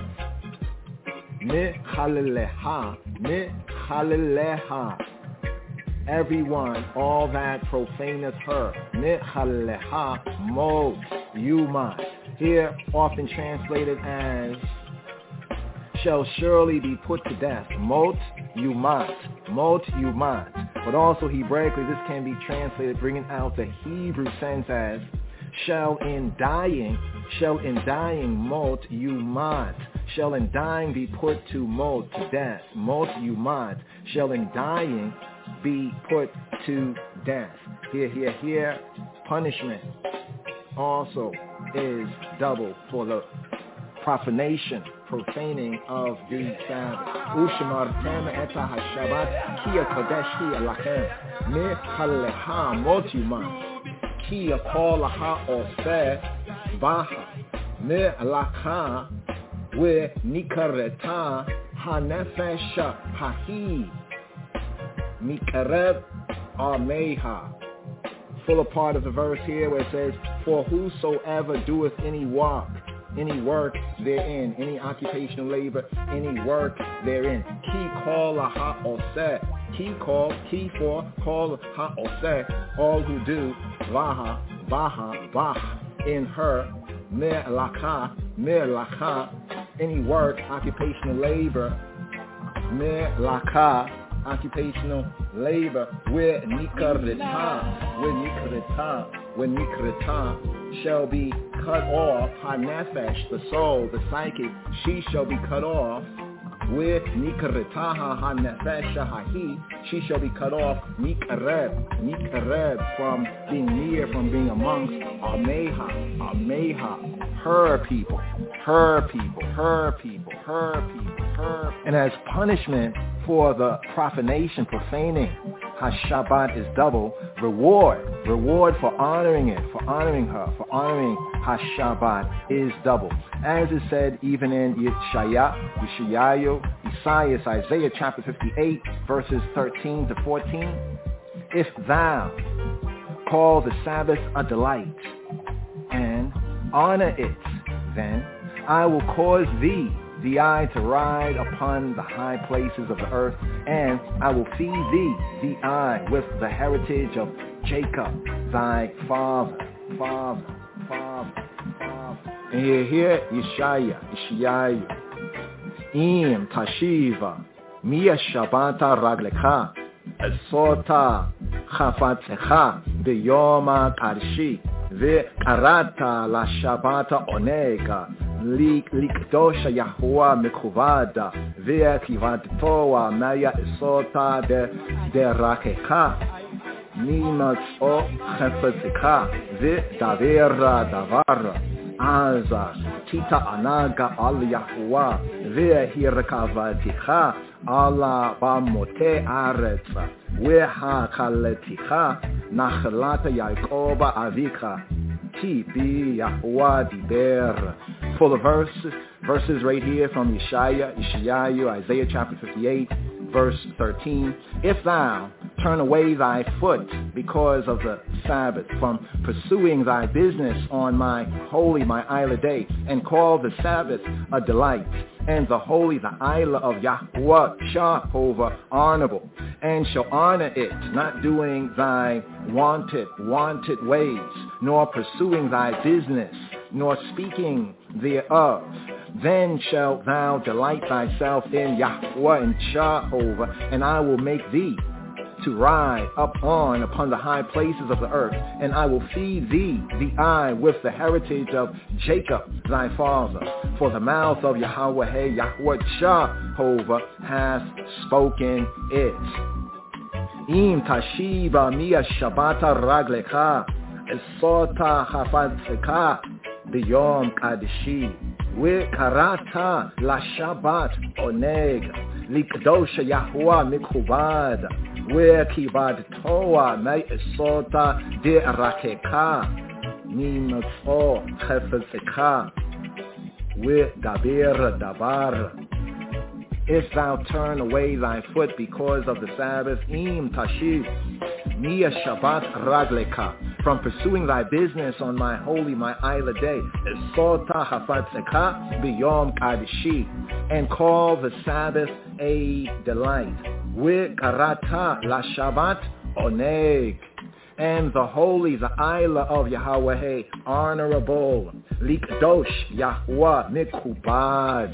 Mechaleleha, mechaleleha. Everyone, all that profaneth her, mechaleleha, mot, yumat. Here often translated as shall surely be put to death. Mot yumat. Mot yumat. But also Hebraically this can be translated, bringing out the Hebrew sense as shall in dying, shall in dying mot yumat. Shall in dying be put to mot, to death. Mot yumat. Shall in dying be put to death. Here, here, here. Punishment also is double for the profanation, profaning of the Sabbath. Ushamartem et ha-shabbat ki kodesh hi lachem me chaleha mot yumat ki kol laha oseh baha me lacha we nikareta hanefesh hahi mikarev ameha. Fuller part of the verse here where it says, for whosoever doeth any work, any work therein, any occupational labor, any work therein. Ki kol ha oseh, ki call, ki for, call ha oseh, all who do, vaha, baha, bah, in her, me laka, me laka, any work, occupational labor, me laka, occupational labor, where nikareta, where nikareta, where nikareta shall be cut off, ha-nefesh, the soul, the psychic, she shall be cut off, with nikaretaha ha-nefesh ha-hi, she shall be cut off, nikareb, nikareb, from being near, from being amongst, ameha, ameha, her people, her people, her people, her people, her. And as punishment for the profanation, profaning, Ha-Shabbat is double. Reward, reward for honoring it, for honoring her, for honoring Ha-Shabbat is double. As is said even in Yeshaya, Yeshayahu, Isaiah, Isaiah chapter fifty-eight, verses thirteen to fourteen. If thou call the Sabbath a delight and honor it, then I will cause thee the eye to ride upon the high places of the earth, and I will feed thee the eye with the heritage of Jacob, thy father, father, father, father. And you hear Yeshaya, Yeshayahu, Im tashiva, miya shabata raglecha, esota chafatzecha, beyoma karshi, ve'karata la shabata onega, Likdosha Yahuwah Mekuvada Vea Kivadtoa Maya Isota de de Rakecha Mimatz'o chefetzika v'davera davara. Aza tita anaga al Yahuwah v'hirakavaticha ala bamote aretza v'hakaleticha nachlata Yaakova avika ti bi Yahuwah diber. For the verse, verses right here from Yeshaya, Yeshayahu, Isaiah chapter fifty-eight, verse thirteen. If thou turn away thy foot because of the Sabbath from pursuing thy business on my holy, my Isla day, and call the Sabbath a delight, and the holy, the Isla of Yahuwah, Jehovah, honorable, and shall honor it, not doing thy wanted, wanted ways, nor pursuing thy business, nor speaking thereof, then shalt thou delight thyself in Yahuwah and Jehovah, and I will make thee to ride up on upon the high places of the earth, and I will feed thee the eye with the heritage of Jacob thy father. For the mouth of Yahweh, Yahuwah Jehovah, hath spoken it. Im tashiba miya shabata raglecha esota hafatzeka biyom kadishi Karata la Shabbat oneg likdosha Yahuwah mikubad where kibad toa may esota de rakeka nimfo chefetzeka with dabir dabar. If thou turn away thy foot because of the Sabbath, im tashiv miya Shabbat ragleka, from pursuing thy business on my holy, my Isla day, esota hafatzeka biyom kadishi, and call the Sabbath a delight. With karata la Shabbat oneg, and the holy, the Isla of Yahweh, honorable, likdosh Yahuwah mikubad,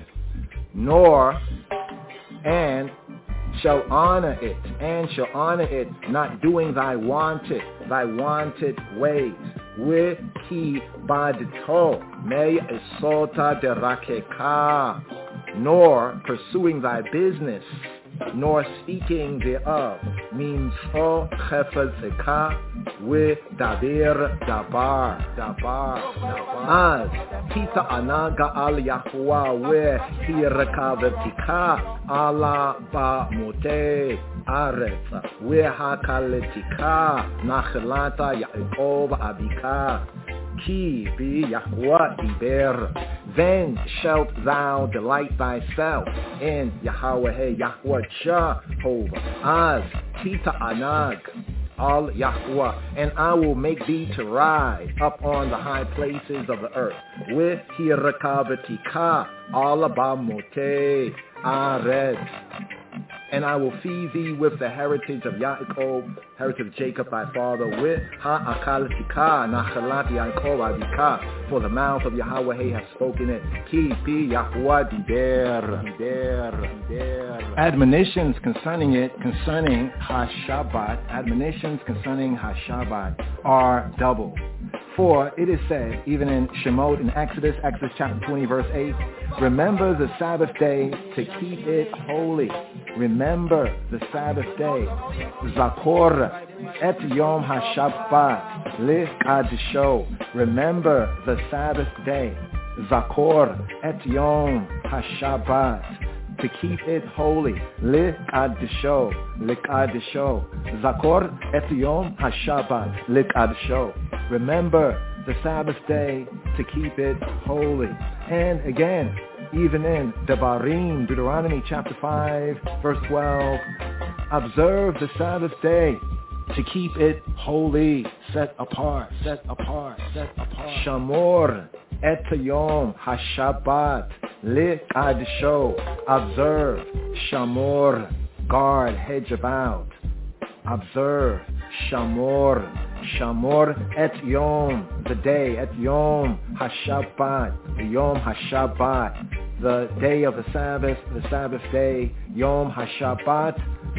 nor and shall honor it, and shall honor it, not doing thy wanted, thy wanted ways. With ki badito me esota derakeka, nor pursuing thy business, nor speaking thereof, means o chefetzeka with dabir dabar, dabar, dabar. As tita anaga al Yahuwah where he rekavetika ala ba mote aretz where hakaletika nachlata Yaakov abika ki bi Yahuwah diber. Then shalt thou delight thyself in Yahweh, Yahuwah Jehovah, as tita anag al Yahuwah, and I will make thee to ride up on the high places of the earth, with hirakabatika al bamote aretz, and I will feed thee with the heritage of Yaakov, heritage of Jacob thy father, with ha'akalatika nachalat Yaakov adika, for the mouth of Yahweh has spoken it. Ki pi Yahuwah diber, diber, diber. Admonitions concerning it, concerning HaShabbat, admonitions concerning HaShabbat are double. For it is said, even in Shemot, in Exodus, Exodus chapter twenty, verse eight, remember the Sabbath day to keep it holy. Remember the Sabbath day. Zakor et Yom HaShabbat le'kadisho. Remember the Sabbath day. Zakor et Yom HaShabbat, to keep it holy. Le'kadisho, le'kadisho. Zakor et Yom HaShabbat le'kadisho. Remember the Sabbath day to keep it holy. And again, even in Devarim, Deuteronomy chapter five, verse twelve, observe the Sabbath day to keep it holy, set apart, set apart, set apart. Shamor et Yom HaShabbat le'kadisho. Observe, shamor, guard, hedge about. Observe, shamor, Shamor et Yom, the day, et Yom HaShabbat, the Yom HaShabbat, the day of the Sabbath, the Sabbath day, Yom HaShabbat,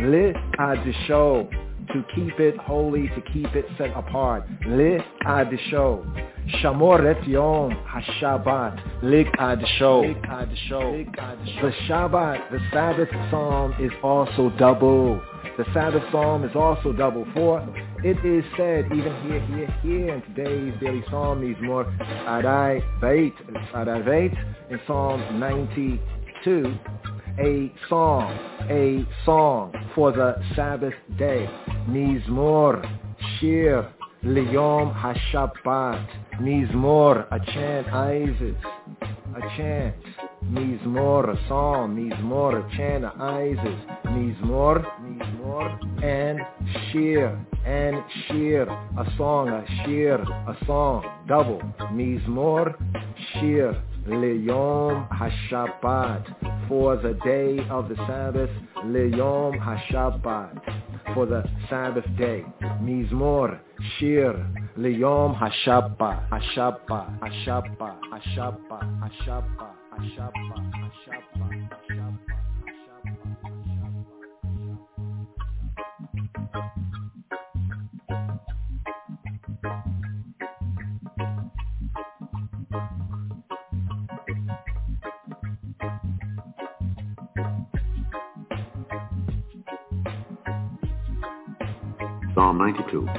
le'kadisho, to keep it holy, to keep it set apart, le'kadisho. Shamor et Yom HaShabbat, le'kadisho. The Shabbat, the Sabbath psalm is also double. The Sabbath psalm is also double. For it is said, even here, here, here in today's daily psalm, Mizmor Adai Beit, Adai Beit, in Psalm ninety-two, a song, a song for the Sabbath day. Mizmor Shir Liyom HaShabbat. Mizmor, a chant, Isis, a chant. Mizmor, a song. Mizmor, a chant, Isis. Mizmor, Mizmor, and Shir, and Shir, a song, a Shir, a song, double. Mizmor, Shir, Liyom HaShabbat, for the day of the Sabbath. Liyom HaShabbat, for the Sabbath day. Mizmor, Shir, Liyom HaShabbat, HaShabbat, HaShabbat, HaShabbat, HaShabbat, HaShabbat, HaShabbat, HaShabbat. Psalm ninety-two.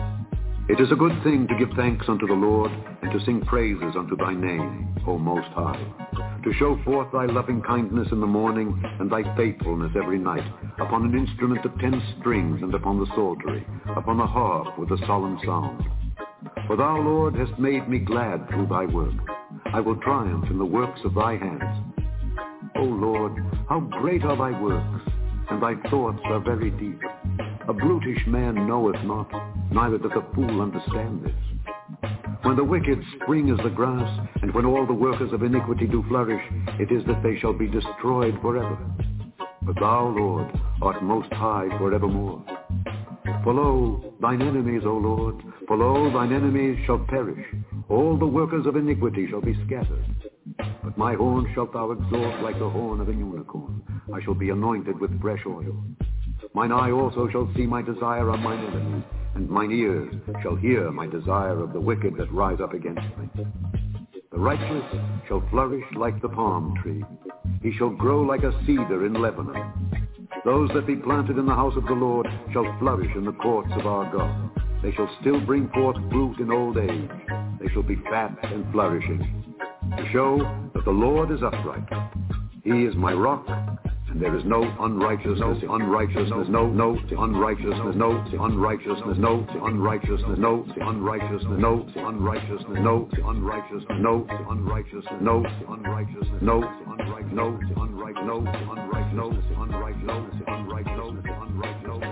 It is a good thing to give thanks unto the Lord, and to sing praises unto thy name, O Most High, to show forth thy loving kindness in the morning, and thy faithfulness every night, upon an instrument of ten strings, and upon the psaltery, upon the harp with a solemn sound. For thou, Lord, hast made me glad through thy work. I will triumph in the works of thy hands. O Lord, how great are thy works, and thy thoughts are very deep. A brutish man knoweth not, neither doth a fool understand this. When the wicked spring as the grass, and when all the workers of iniquity do flourish, it is that they shall be destroyed forever. But thou, Lord, art most high forevermore. For lo, thine enemies, O Lord, for lo, thine enemies shall perish. All the workers of iniquity shall be scattered. But my horn shalt thou exalt like the horn of an unicorn. I shall be anointed with fresh oil. Mine eye also shall see my desire on mine enemies, and mine ears shall hear my desire of the wicked that rise up against me. The righteous shall flourish like the palm tree. He shall grow like a cedar in Lebanon. Those that be planted in the house of the Lord shall flourish in the courts of our God. They shall still bring forth fruit in old age. They shall be fat and flourishing, to show that the Lord is upright. He is my rock, and there is no unrighteousness, unrighteousness, no, no, unrighteousness, no, unrighteousness, no, unrighteousness, no, unrighteousness, no, unrighteousness, no, unrighteousness, no, unrighteousness, no, unrighteousness, no, unrighteousness, no, unrighteousness, no, unrighteousness, no, unrighteousness, unrighteousness, unrighteousness.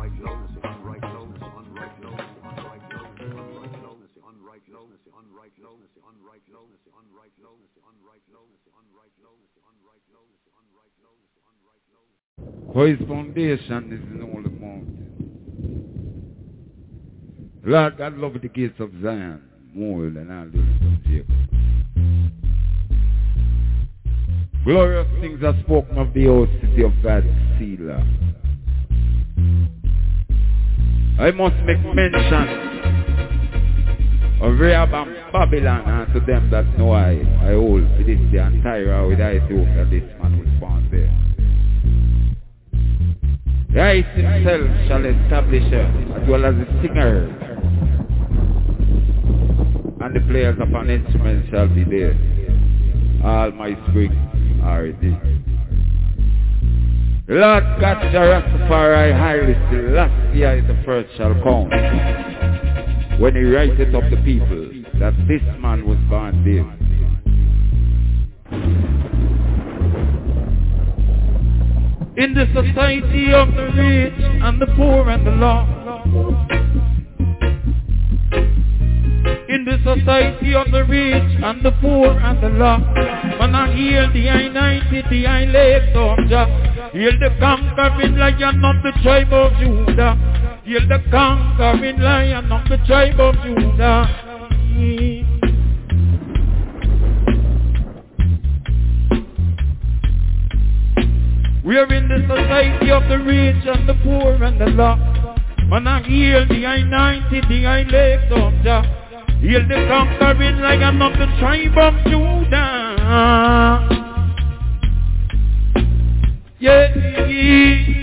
For his foundation is in all the mountains. Lord God loveth the gates of Zion more than all the rest of Jacob. Glorious things are spoken of the old city of God, Selah. I must make mention of Rahab and Babylon, and to them that know I, I hold for this the entire with Ethiopia, this man was born there. Christ himself shall establish her, as well as the singer, and the players of an instrument shall be there. All my springs are this. Lord God shall Rastafari highly Selassie the first shall come, when he writeth of the people that this man was born there. In the society of the rich and the poor and the lost. In the society of the rich and the poor and the lost. When I hear the I ninety, the I lake of Jah, hear the conquering lion of the tribe of Judah. Hear the conquering lion of the tribe of Judah. We are in the society of the rich and the poor and the lost. When I hear the I ninety, the I lake of Jah, hear the conquering lion of the tribe of Judah. Yeah.